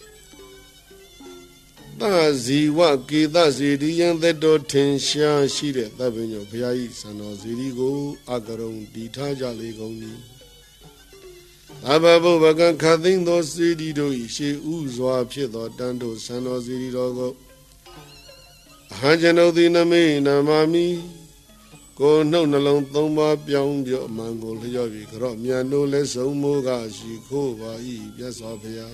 Dazi, Waki, Dazi, and the Dotin Shan, Shida, Davino, Piais, and Ozirigo, Agaron, Ditaja Legoni. Ababo Bagan Kathing, those city do she Uzwa, Piedo, Dando, San Ozirigo. Hajano the Name, Namami. Go no alone, Thomba, Bion, your Mango, Yovi, Romia, no less, Omoga, she cova, e, Yasopia.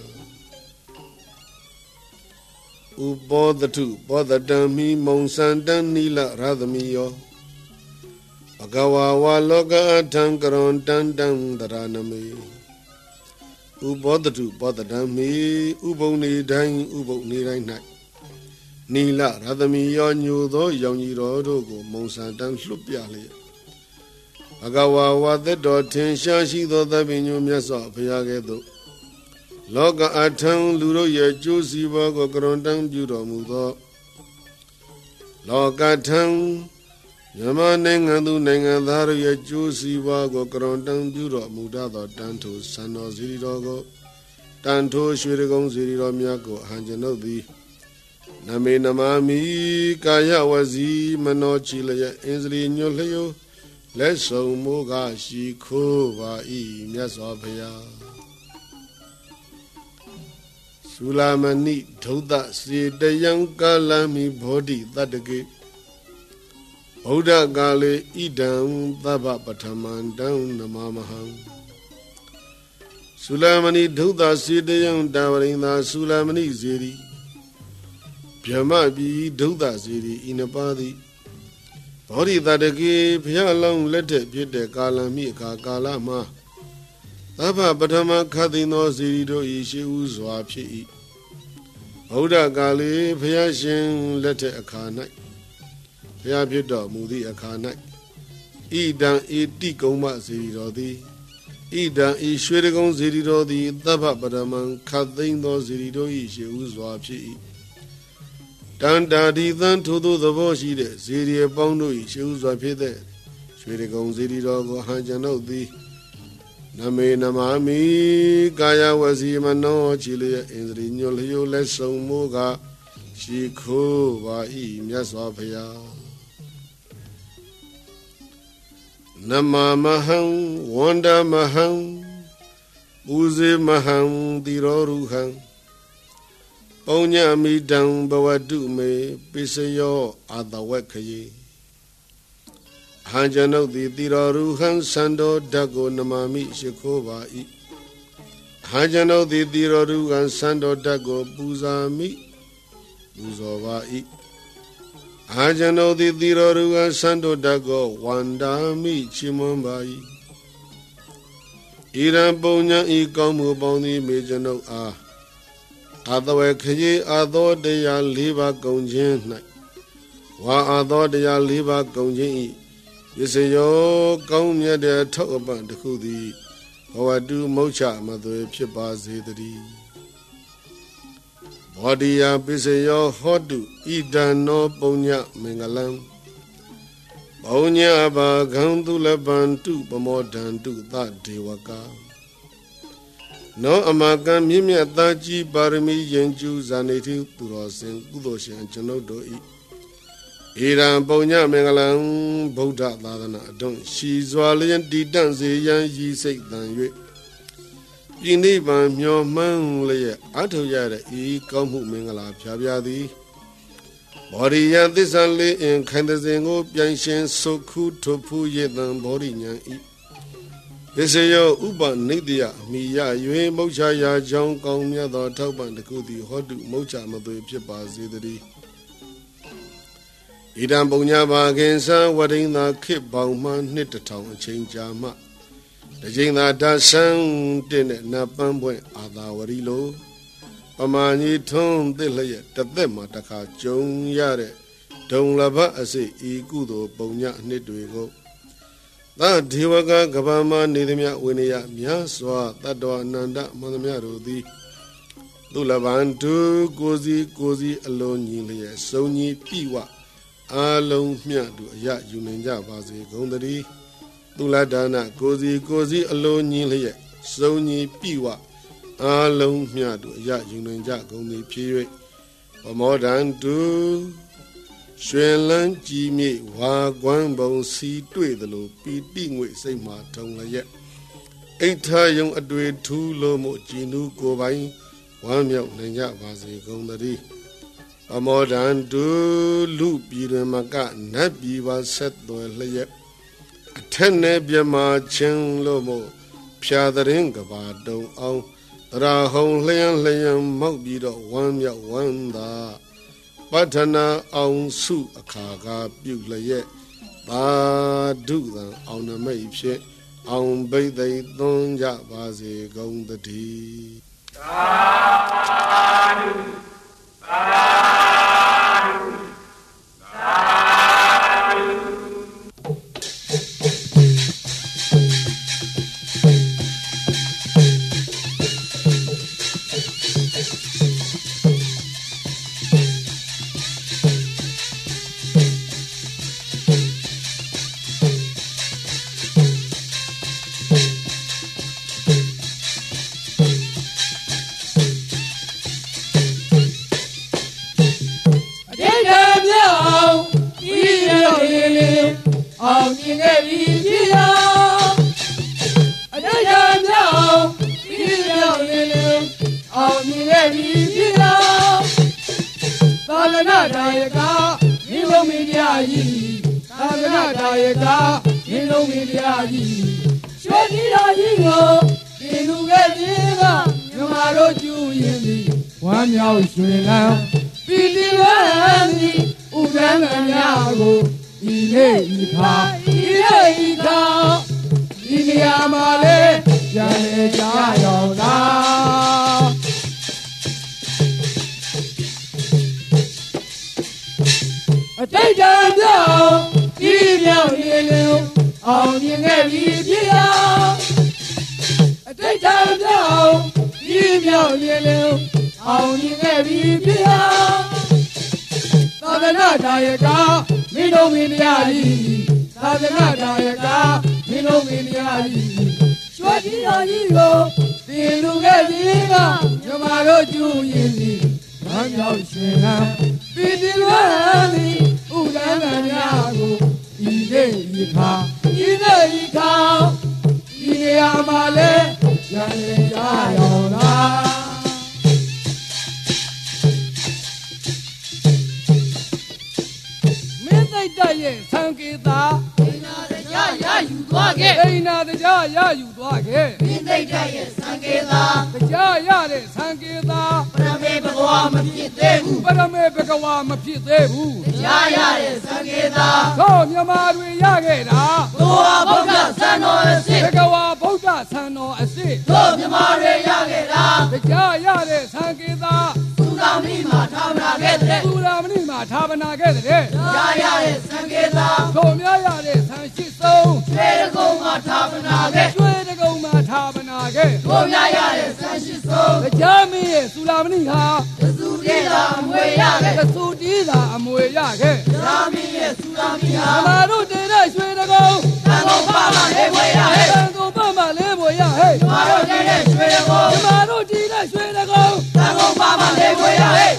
Who bought the two, bought the dummy, Monsan, Danila, rather me, yo. Bhagavawa loka tankaron tandam dharaname Ubodatu bodadami Uboni dang uboni dang night Nila radami yonyu do yonyi rodogo monsantan slupyali Bhagavawa the dotin shashi do the binu myasa pyagedo Loka atang luro ye jusi bago grondang juro mudo Loka tang Yama nengandu nengandaru ye jusi bago grondang juro muda do tanto sano ziridogo Tanto shvirigong zirido miyako hanjano di Name namami kaya wazi mano chilaya inzri nyolayo Leso moga shiko wa i myasa phaya Sulamani Thoda Sidayang Kalami Bodhi Tadake Buddha Gale Idam Taba Patamandam Namamaham Sulamani Thoda Sidayang Davarinda Sulamani Ziri Pyamabi Thoda Ziri Inapadi Bodhi Tadake Pyalang Lete Pite Kalami Kakalama Taba Patama Kadino Zirido Ishi Uzwa Pi Buddha Gali Pyashin Lete Akanai Pyapito Mudi Akanai Idan Iti Goma Ziridodi Idan Ishwerigon Ziridodi Taba Pataman Kadino Zirido Ishi Uzwa Pi Tanda Didan Todo the Boshi Ziri Bondo Ishi Uzwa Pite Shwerigon Zirido Hanjano Di Name namami kaya wazima no chile inzri nyolyo leso moga shiko wa i myaswa phaya Nama mahang wanda mahang uze mahang diroruhang Paunya midang bawadu me pisayo adawakaye Hanjano di Tiroruhan Sando Dago Namami Shikova I Hanjano di Tiroruhan Sando Dago Buzami Buzova I Hanjano di Tiroruhan Sando Dago Wandami Chimombai Iran Bonya I Gomu Boni Mejano A Adawe Kaye Ado Deya Liba Gonjin Night Wa Ado Deya Liba Gonjin Yisayo Gomya de Toban the Kudi, Hawadu Mocha Mother Pipa Zedri Bodia Bisayo Hodu, Idan no Bonya Mengalam Bonya Aba Gandula Bantu, Bamodan do that Dewaka No Amagan Mimia Daji Barami Yenju Zaneti Turosin, Gudoshi and Chanodo I Iran Bonya Mengalang Buddha Ladana Don Shizwalian Didan Zayan Yi Sake than you. Yiniban your man lay out of Yada E. Kamu Mengala Piabiadi Body and this only in Kandazengo Pianshan so cool to pull yet than body yan eat. They say yo Uba Nidia, Mia, you ain't Mochaya, John Gomya, the Toban the Kudi, Hodu Mocha Mother Pipa Zidri. Idan Bonya Bagensa, what in the kip Bauman, knit the town, change Jama. The Jina Dasan didn't Napambo, Adawarilo. Amani Tom Delay, the Demataka, Jong Yare, Don Lava, I say, Igudo, Bonya, Nidwigo. That Diwaga, Gabama, Nidimia, Winia, Miaswa, that door Nanda, Manamiaro, the Dulabantu, Gozi, Gozi, alone, Yilia, Sony, Piwa. Along Miadu, Ya Uninja Bazi Gondari, Duladana, Gozi, Gozi, alone Yilia, Sony Piwa, Along Miadu, Ya Uninja Gondi Piri, or more than two Shenlan Jimmy, Wa Guanbon, see to the low, beating with Saint Martin yet. Eight young adway two lomo, Ginu, go by one milk, Nanja Bazi Gondari. A more than two loop, Yiramaga, Nabi was set to a layer. A ten nebia chen lomo, Piadaringa, Bado, oh, Rahon Leon Leon, Mokbido, one ya one da. Batana on su a carga, Buglaye, သာဓုသံအောင်နမိတ်ဖြင့်အောင်ဘိသိက်သွန်းကြပါစေကုန်သတည်းသာဓုသာဓုသာဓုအောင်မြင်ခဲ့ပြီဖြစ်ရာအတိတ်ကမြောက်ပြီးမြောက်လင်းလင်းအောင်မြင်ခဲ့ပြီဖြစ်ရာသာသနာတော်ရကမင်းလုံးမင်းတရားကြီးသာသနာတော်ရကမင်းလုံးမင်းတရားကြီးရွှေကြီးတော်ကြီးကိုဒီလူကကြီးကမြမတို့ကျူရင်သည်ဝမ်းမြောက်ရွှင်လန်းပြည်တိဝမ်းသည်ဥဒန်းကများကိုဤနေ့ဤခါဤနေ့ဤခါဤနေရာမှာလေပြန်လေကြရောက်တာအတိတ်ကမြောက်ဤမြောက်နေလေအောင်မြင်ခဲ့ပြီဖြစ်ရာအတိတ်ကမြောက်ဤမြောက်နေလေအောင်မြင်ခဲ့ပြီဖြစ်ရာသာသနာတော်ရကမင်းတို့မင်းတရားကြီးသာသနာတော်ရကမင်းတို့မင်းတရားကြီးရွှေကြီးတော်ကြီးကိုတင်လူခဲ့ကြီးကမြမတို့ကျူရင်စီဝမ်းမြောက်ရှင်ဟံပြည်တိလွမ်းသည်ဥဒန်းကများကိုဤနေ့ဤခါဤနေ့ဤခါဤနေရာမှာလဲရန်ရကြရောလားရဲ့သံကေတာဒိနာတရားရယူသွားခဲ့ဒိနာတရားရယူသွားခဲ့မိသိတ္တရဲ့သံကေတာတရားရတဲ့သံကေတာပရမေဘဂဝါမဖြစ်သေးဘူးပရမေဘဂဝါမဖြစ်သေးဘူးတရားရတဲ့သံကေတာသောမြမတွေရခဲ့တာသောဗုဒ္ဓဆံတော်အစစ်ဘဂဝါဗုဒ္ဓဆံတော်အစစ်သောမြမတွေရခဲ့တာတရားရတဲ့သံကေတာသုရာမဏိမှာဌာပနာခဲ့တဲ့သုရာမဏိမှာဌာပနာခဲ့တဲ့တရားရတဲ့သံကေတာတို့များရတဲ့ဆံရှိဆုံးရွှေတကုံမှာဌာပနာခဲ့ရွှေတကုံမှာဌာပနာခဲ့တို့များရတဲ့ဆံရှိဆုံးတရားမင်းရဲ့သုလာမဏိဟာသစုတေးသာအမွေရခဲ့သစုတေးသာအမွေရခဲ့တရားမင်းရဲ့သုလာမဏိဟာဓမ္မတို့တည်တဲ့ရွှေတကုံသံဃောပါမလေးဘွေရဟဲ့သံဃောပါမလေးဘွေရဟဲ့ဓမ္မတို့တည်တဲ့ရွှေတကုံဓမ္မတို့တည်တဲ့ရွှေတကုံသံဃောပါမလေးဘွေရဟဲ့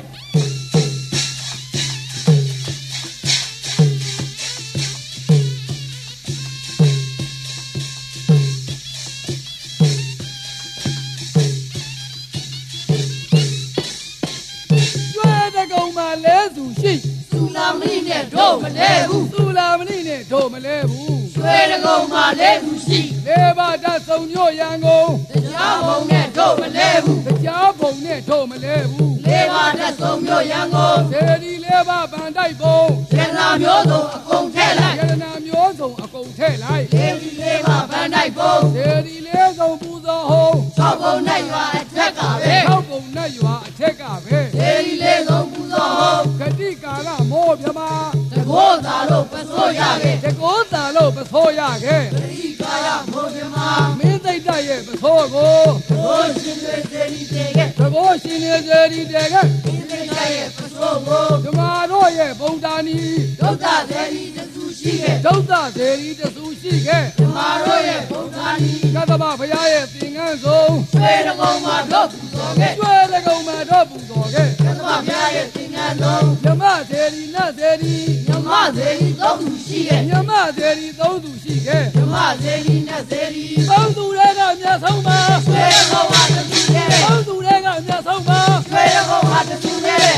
လဲသူရှိသုလာမဏိနဲ့တို့မလဲဘူးသုလာမဏိနဲ့တို့မလဲဘူးရွှေတကုံမှာလဲသူရှိလေဘာတဆုံညို့ရန်ကုန်တရားဘုံနဲ့တို့မလဲဘူးတရားဘုံနဲ့တို့မလဲဘူးလေဘာတဆုံညို့ရန်ကုန်ဒေဒီလေဘာဗန်တိုက်ဘုံရတနာမျိုးစုံအကုန်ထဲလိုက်ရတနာမျိုးစုံအကုန်ထဲလိုက်ဒေဒီလေဘာဗန်တိုက်ဘုံဒေဒီလေစုံပူဇော်ဟုံ၆ဘုံနဲ့ရွာအထက်ကပဲ၆ဘုံနဲ့ရွာအထက်ကပဲဒေဒီလေစုံပူဇော်ဟုံဂတိကာလမောပြမတကောသာလို့ပစိုးရခဲ့တကောသာလို့ပစိုးရခဲ့ဂတိကာလမောပြမမင်းသိတ္တရဲ့ပစိုးကိုတကောရှင်တွေစေရီတေခဲ့တကောရှင်တွေစေရီတေခဲ့မင်းသိတ္တရဲ့ပစိုးကိုဓမ္မတို့ရဲ့ဗုဒ္ဓနီဒုက္ခစေရီတဆူရှိခဲ့ဒုက္ခစေရီတဆူရှိခဲ့ဓမ္မတို့ရဲ့ဗုဒ္ဓနီကတ္တမဘုရားရဲ့သင်္ကန်းဆုံးရွှေတကုံမှာတော့ပူဇော်ခဲ့ရွှေတကုံမှာတော့ပူဇော်ခဲ့ကတ္တမဘုရားရဲ့သင်္ကန်းဆုံးညမစေရီနတ်စေရီညမစေရီသုံးသူရှိခဲ့ညမစေရီသုံးသူရှိခဲ့ညမစေရီနတ်စေရီသုံးသူတွေကမြတ်ဆုံးပါရွှေတကုံဟာတသူတဲ့သုံးသူတွေကမြတ်ဆုံးပါရွှေတကုံဟာတသူတဲ့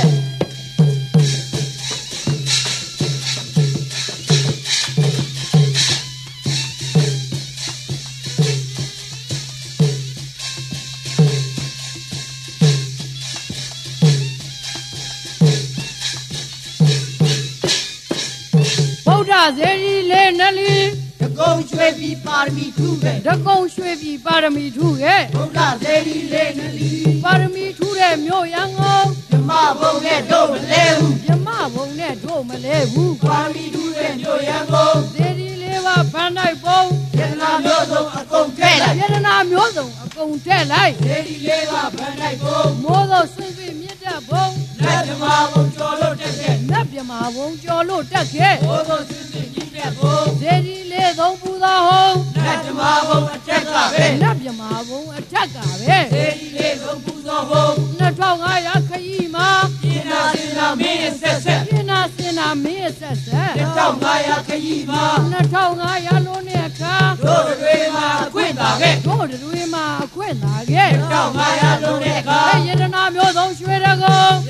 ဗုဒ္ဓ Zeri Le Nali, the Gong Shwebi Parmi Tuve, the Gong Shwebi Parami Tuve, Buddha Zeri Le Nali, Parami Ture Myo Yango, the Ma Bone Dome Levu, the Ma Bone Dome Levu, Parmi Ture Myo Yango, Zeri Leva Panai Bo, Yena Myozo, a Contella, Yena Myozo, a Contella, Zeri Leva Panai Bo, Modo Suvi Mita Bo, Napima won't jolo take, Napima won't jolo take, Modo Suvi Mita Bo, Zeri Levo Buddha Home, Napima won't attack a Napima won't attack a Zeri Levo Buddha Home, Natongaya Kaima, Yena Sina Mesa, Yena Sina Mesa, Natongaya Kaima, Natongaya Loneka, Dodrima Quinta, Dodrima Quinta, Natongaya Loneka, Yena Myozo Shwerago,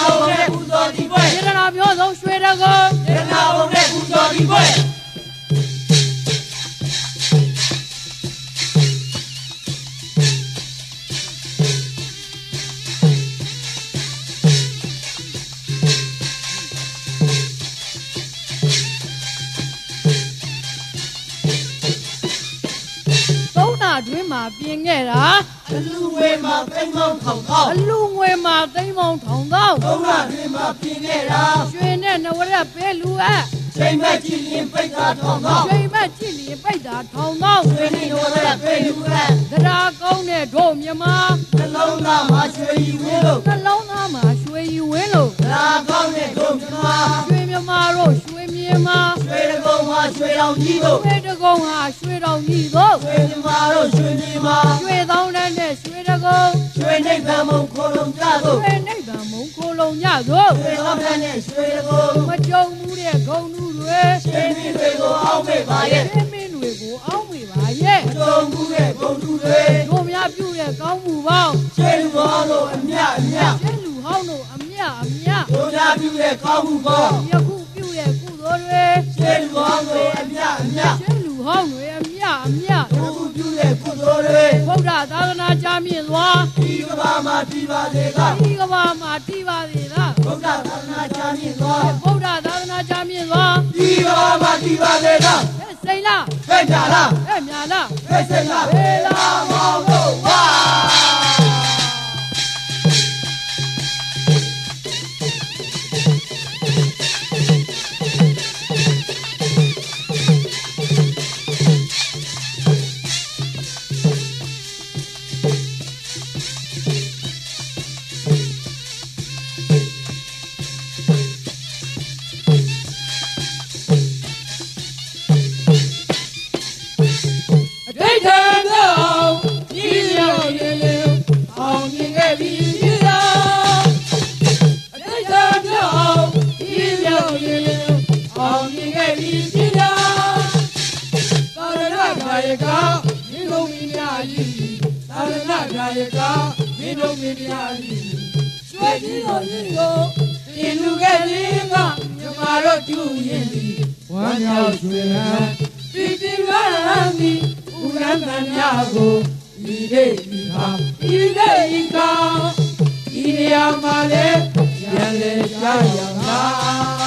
Yena Myozo Shwerago, Yena Myozo Shwerago. အတွင်းမှာပြင်ခဲ့တာအလူငွေမှာသိန်းပေါင်းထောင်သောအလူငွေမှာသိန်းပေါင်းထောင်သောသုံးလအတွင်းမှာပြင်ခဲ့တာရွှေနဲ့နဝရက်ပဲလူအပ်ချိန်မဲ့ကြည့်ရင်ပိတ်တာထောင်သောချိန်မဲ့ကြည့်ရင်ပိတ်တာထောင်သောရွှေနဲ့နဝရက်ပဲလူအပ်တရားကောင်းတဲ့တို့မြမနှလုံးသားမှာရွှေရီဝင်းလို့နှလုံးသားမှာရွှေရီဝင်းလို့တရားကောင်းတဲ့တို့မြမရွှေမြမတို့ရွှေမြမရွှေတကုံဟာရွှေတော်ကြီးတို့ရွှေတကုံဟာရွှေတော်ကြီးတို့ရွှေမြမတို့ရွှေမြမရွှေသောင်းတဲ့နဲ့ရွှေတကုံရွှေနိဗ္ဗာန်မုံခိုးလုံးကြသို့ရွှေနိဗ္ဗာန်မုံခိုးလုံးကြသို့ရွှေသောင်းတဲ့နဲ့ရွှေတကုံမကြုံမှုတဲ့ဂုံလူတွေရွှေမင်းတွေကိုအောက်မေ့ပါရဲ့ရွှေမင်းတွေကိုအောက်မေ့ပါရဲ့မကြုံမှုတဲ့ဂုံလူတွေတို့များပြုတဲ့ကောင်းမှုပေါင်းရွှေလူဟောင်းတို့အမြအမြရွှေလူဟောင်းတို့အမြအမြတို့များပြုတဲ့ကောင်းမှုပေါင်းယခုပြုတဲ့ကုသိုလ်တွေရွှေလူဟောင်းတွေအမြအမြရွှေလူဟောင်းတွေအမြအမြယခုပြုတဲ့ကုသိုလ်တွေဗုဒ္ဓသာသနာကြာမြင့်စွာဒီကဘာမှာတည်ပါစေသာဒီကဘာမှာတည်ပါစေသာဗုဒ္ဓသာသနာကြာမြင့်စွာဗုဒ္ဓသာသနာကြာမြင့်စွာဒီကဘာမှာတည်ပါစေသာစိတ်လားဟဲ့ညာလားဟဲ့ညာလားဟဲ့စိတ်လားဝေလာမောင်တို့ဝါIde ika, ide amale, yale jaya nga.